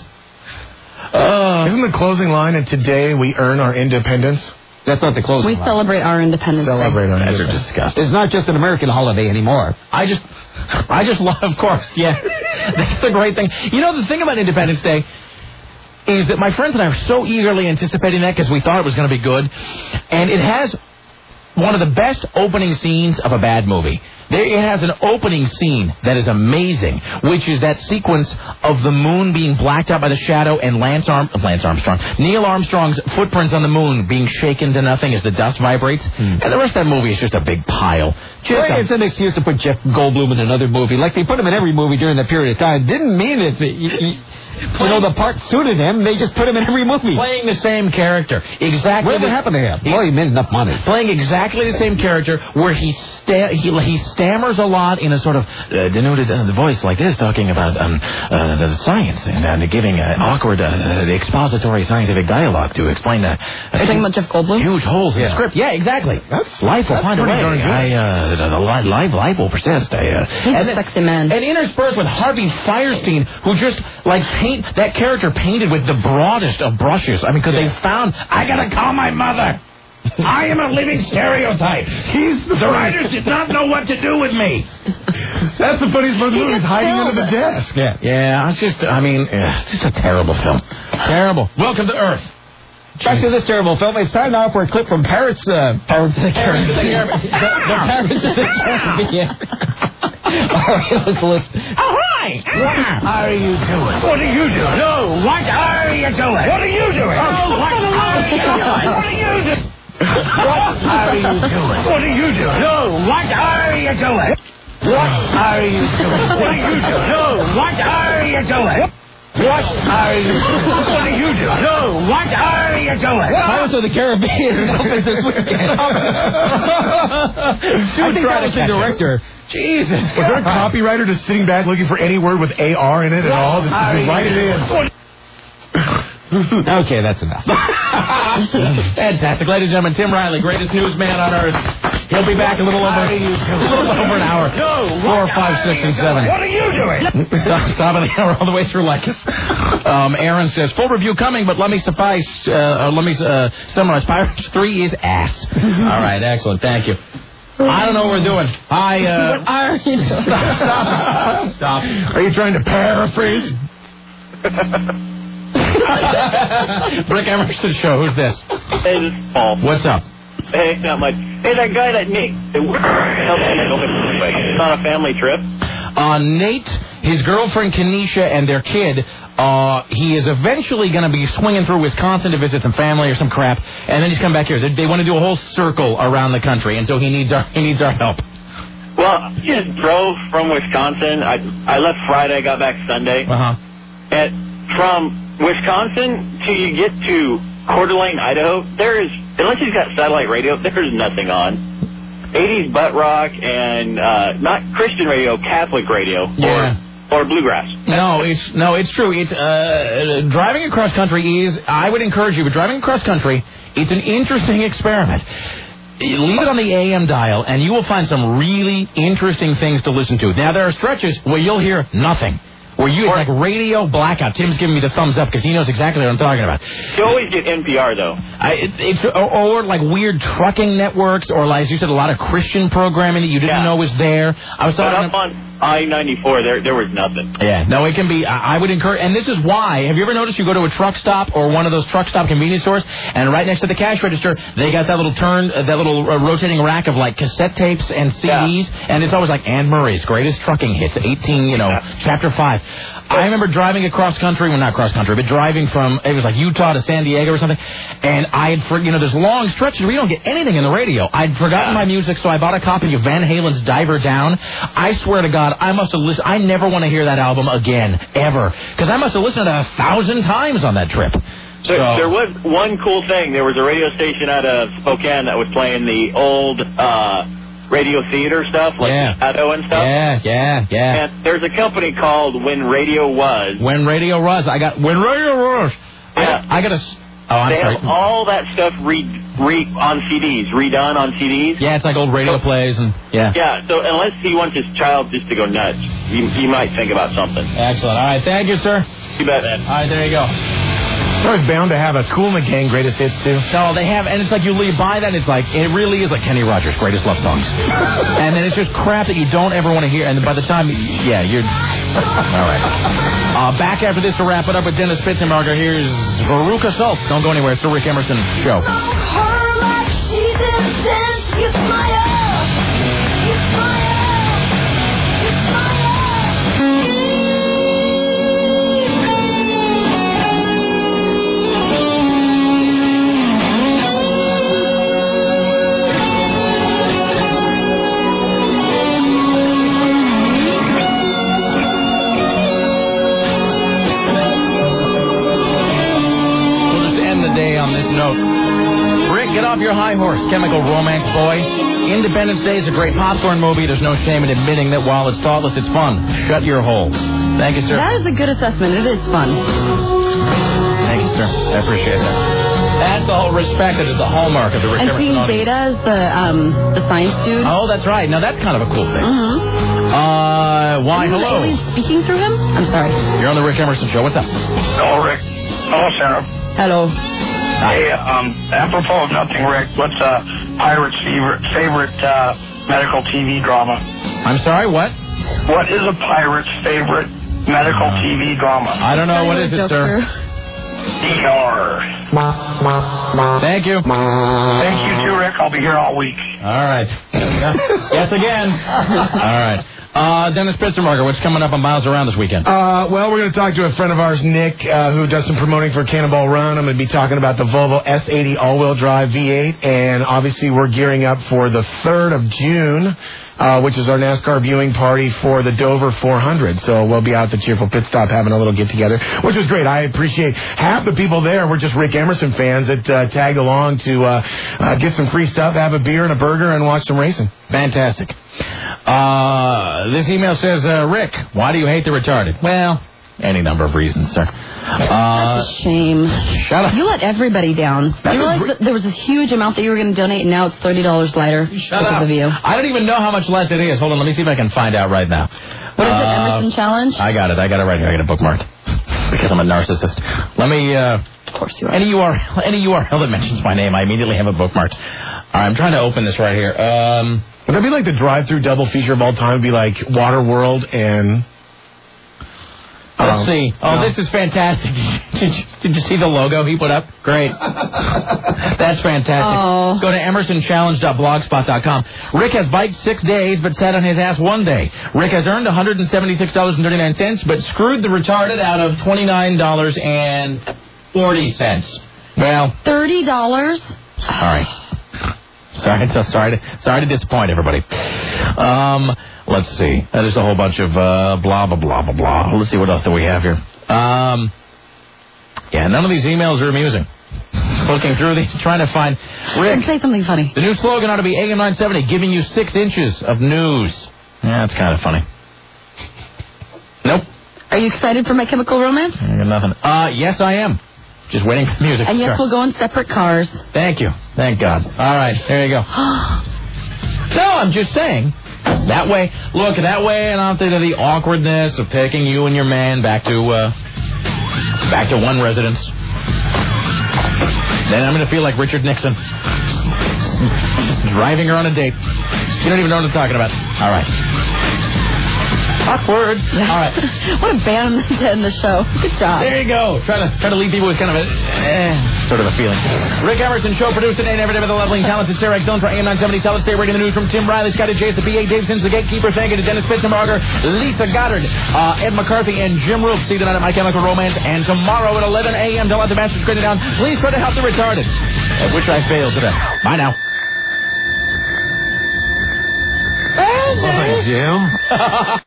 Uh, Isn't the closing line, and today we earn our independence? That's not the closing we line. We celebrate our independence. Celebrate Day. our That's independence. disgusting. It's not just an American holiday anymore. I just, I just love, of course, yeah. That's the great thing. You know, the thing about Independence Day is that my friends and I are so eagerly anticipating that because we thought it was going to be good. And it has one of the best opening scenes of a bad movie. There, it has an opening scene that is amazing, which is that sequence of the moon being blacked out by the shadow and Lance, Arm, Lance Armstrong, Neil Armstrong's footprints on the moon being shaken to nothing as the dust vibrates. Mm. And the rest of that movie is just a big pile. Just well, a, it's an excuse to put Jeff Goldblum in another movie. Like they put him in every movie during that period of time. Didn't mean it. You, you, you know, the part suited him. They just put him in every movie. Playing the same character. Exactly. Whatever happened to him? He, well, he made enough money. Playing exactly the same character where he sta- he, he stammers a lot in a sort of uh, denuded uh, voice like this, talking about um, uh, the science and uh, giving uh, awkward uh, expository scientific dialogue to explain that. Uh, You're talking about Jeff Goldblum? Huge holes in yeah. the script. Yeah, exactly. That's, life will that's find a way. I, uh, the, the life, life will persist. I, uh, He's and a sexy man. And interspersed with Harvey Fierstein, who just like paint that character painted with the broadest of brushes. I mean, because yeah. they found I gotta call my mother. I am a living stereotype. He's the, the writers did not know what to do with me. That's the funniest part of the movie, is hiding under the desk. Yeah, yeah. It's just, I mean, yeah, it's just a terrible film. Terrible. Welcome to Earth. Back to this terrible film. It's time now for a clip from Pirates, uh, Pirates of the Caribbean. the, the Pirates of the Caribbean. All right, let's listen. All right. What are you doing? What are you doing? No, what are you doing? What are you doing? Oh, what are you doing? What are you doing? What are you doing? What are you doing? No, what are you doing? What are you doing? What are you doing? No, what are you doing? What are you doing? What are you doing? No, what are you you to it? Pirates of the Caribbean is open this weekend. I think that was the director. Jesus. Was there a copywriter just sitting back looking for any word with A R in it at all? Just to write it in. Okay, that's enough. Fantastic. Ladies and gentlemen, Tim Riley, greatest newsman on earth. He'll be back a little over, a little over an hour. Four, five, six, and seven. What are you doing? Stop, stop of the hour all the way through like this. Um, Aaron says, full review coming, but let me suffice, uh, uh, let me uh, summarize. Pirates three is ass. All right, excellent. Thank you. I don't know what we're doing. I, uh... What are you doing? Stop, stop, stop. Are you trying to paraphrase? Rick Emerson Show. Who's this? Hey, this is Paul. What's up? Hey, not much. Hey, that guy that Nate. It's on a family trip. Uh, Nate, his girlfriend Kenesha, and their kid. Uh, he is eventually going to be swinging through Wisconsin to visit some family or some crap, and then he's come back here. They, they want to do a whole circle around the country, and so he needs our he needs our help. Well, he just drove from Wisconsin. I I left Friday. I got back Sunday. Uh huh. And from Wisconsin till you get to Coeur d'Alene, Idaho, there is, unless you've got satellite radio, there's nothing on. eighties butt rock and uh, not Christian radio, Catholic radio. Yeah. Or, or bluegrass. No, it's no, it's true. It's uh, driving across country is. I would encourage you, but driving across country, it's an interesting experiment. Leave it on the A M dial, and you will find some really interesting things to listen to. Now, there are stretches where you'll hear nothing. Where you, it's like radio blackout. Tim's giving me the thumbs up because he knows exactly what I'm talking about. You always get N P R, though. I, it, it's or, or like weird trucking networks, or like, as you said, a lot of Christian programming that you didn't yeah. know was there. I was but talking up on I ninety-four, there there was nothing. Yeah, no, it can be. I, I would encourage, and this is why. Have you ever noticed you go to a truck stop or one of those truck stop convenience stores, and right next to the cash register, they got that little turn, uh, that little uh, rotating rack of like cassette tapes and C Ds, yeah. and it's always like Anne Murray's greatest trucking hits, eighteen, you know, yeah. chapter five. I remember driving across country, well, not cross country, but driving from, it was like Utah to San Diego or something, and I had, for, you know, there's long stretches where you don't get anything in the radio. I'd forgotten my music, so I bought a copy of Van Halen's Diver Down. I swear to God, I must have listened, I never want to hear that album again, ever, because I must have listened to it a thousand times on that trip. So, there was one cool thing. There was a radio station out of Spokane that was playing the old, uh, radio theater stuff, like yeah. Shadow and stuff. Yeah, yeah, yeah. And there's a company called When Radio Was. When Radio Was. I got When Radio Was. Yeah. I, I got a. Oh, I'm they sorry. have all that stuff re, re on C Ds, redone on C Ds. Yeah, it's like old radio so, plays and yeah. Yeah. So unless he wants his child just to go nuts, you, you might think about something. Excellent. All right. Thank you, sir. You bet, man. All right. There you go. They're always bound to have a Kool and the Gang greatest hits, too. No, they have, and it's like you leave by that, and it's like, it really is like Kenny Rogers' greatest love songs. And then it's just crap that you don't ever want to hear, and by the time, yeah, you're... All right. Uh, back after this to wrap it up with Dennis Pitzenbarger, here's Veruca Salt. Don't go anywhere, it's the Rick Emerson Show. Off your high horse, Chemical Romance Boy. Independence Day is a great popcorn movie. There's no shame in admitting that while it's thoughtless, it's fun. Shut your hole. Thank you, sir. That is a good assessment. It is fun. Thank you, sir. I appreciate that. That's the whole respect. That is the hallmark of the Rick And Emerson seeing audience. Beta as the, um, the science dude. Oh, that's right. Now, that's kind of a cool thing. Mm-hmm. Uh, why, Isn't hello. the alien speaking through him? I'm sorry. You're on the Rick Emerson Show. What's up? Hello, Rick. Hello, Sarah. Hello. Hey, um, apropos of nothing, Rick, what's uh, Pirate's favorite, favorite uh, medical T V drama? I'm sorry, what? What is a Pirate's favorite medical T V drama? I don't know. What is it, sir? D R. Thank you. Thank you, too, Rick. I'll be here all week. All right. Yes, again. All right. Uh, Dennis Pitzenberger, what's coming up on Miles Around this weekend? Uh, well, we're going to talk to a friend of ours, Nick, uh, who does some promoting for Cannonball Run. I'm going to be talking about the Volvo S eighty all-wheel drive V eight, and obviously we're gearing up for the third of June, uh, which is our NASCAR viewing party for the Dover four hundred. So we'll be out at the Cheerful Pit Stop having a little get-together, which was great. I appreciate half the people there were just Rick Emerson fans that uh, tagged along to uh, uh, get some free stuff, have a beer and a burger, and watch some racing. Fantastic. Uh, this email says, uh, Rick, why do you hate the retarded? Well, any number of reasons, sir. Uh, That's a shame. Shut up. You let everybody down. You realize that there was a huge amount that you were going to donate, and now it's thirty dollars lighter Shut because up. of you. I don't even know how much less it is. Hold on, let me see if I can find out right now. What is uh, it, Emerson Challenge? I got it. I got it right here. I got it bookmarked because I'm a narcissist. Let me... Uh, of course you are. Any U R L, any U R L that mentions my name, I immediately have it bookmarked. All right, I'm trying to open this right here. Um... Would that be like the drive-through double feature of all time? It'd be like Waterworld and... Let's Um, see. Oh, no. this is fantastic. Did you, did you see the logo he put up? Great. That's fantastic. Oh. Go to emerson challenge dot blogspot dot com. Rick has biked six days but sat on his ass one day. Rick has earned one hundred seventy-six dollars and thirty-nine cents but screwed the retarded out of twenty-nine dollars and forty cents. Well, thirty dollars? sorry. Sorry, so sorry to, sorry to disappoint everybody. Um, let's see. Uh, There's a whole bunch of uh, blah, blah, blah, blah, blah. Let's see what else do we have here. Um, yeah, none of these emails are amusing. Looking through these, trying to find... Rick, say something funny. The new slogan ought to be A M nine seventy, giving you six inches of news. Yeah, that's kind of funny. Nope. Are you excited for My Chemical Romance? I got nothing. Uh, yes, I am. Just waiting for music. And yes, Sure. we'll go in separate cars. Thank you. Thank God. All right, there you go. No, I'm just saying. That way, look, that way, and I'm thinking of the awkwardness of taking you and your man back to, uh, back to one residence. Then I'm going to feel like Richard Nixon. Driving her on a date. You don't even know what I'm talking about. All right. Awkward. All right. What a band to end the show. Good job. There you go. Try to try to leave people with kind of a eh, sort of a feeling. Rick Emerson, show produced today, never did with the lovely and talented Sarah X. Dillon for A M nine seventy Solid State Radio. The news from Tim Riley, Scotty J. The B A. Dave Sims, the Gatekeeper. Thank you to Dennis Pitzenberger, Lisa Goddard, uh, Ed McCarthy, and Jim Roop. See you tonight at My Chemical Romance. And tomorrow at eleven a.m. Don't let the bastards grin it down. Please try to help the retarded. At which I failed today. Bye now. Jim.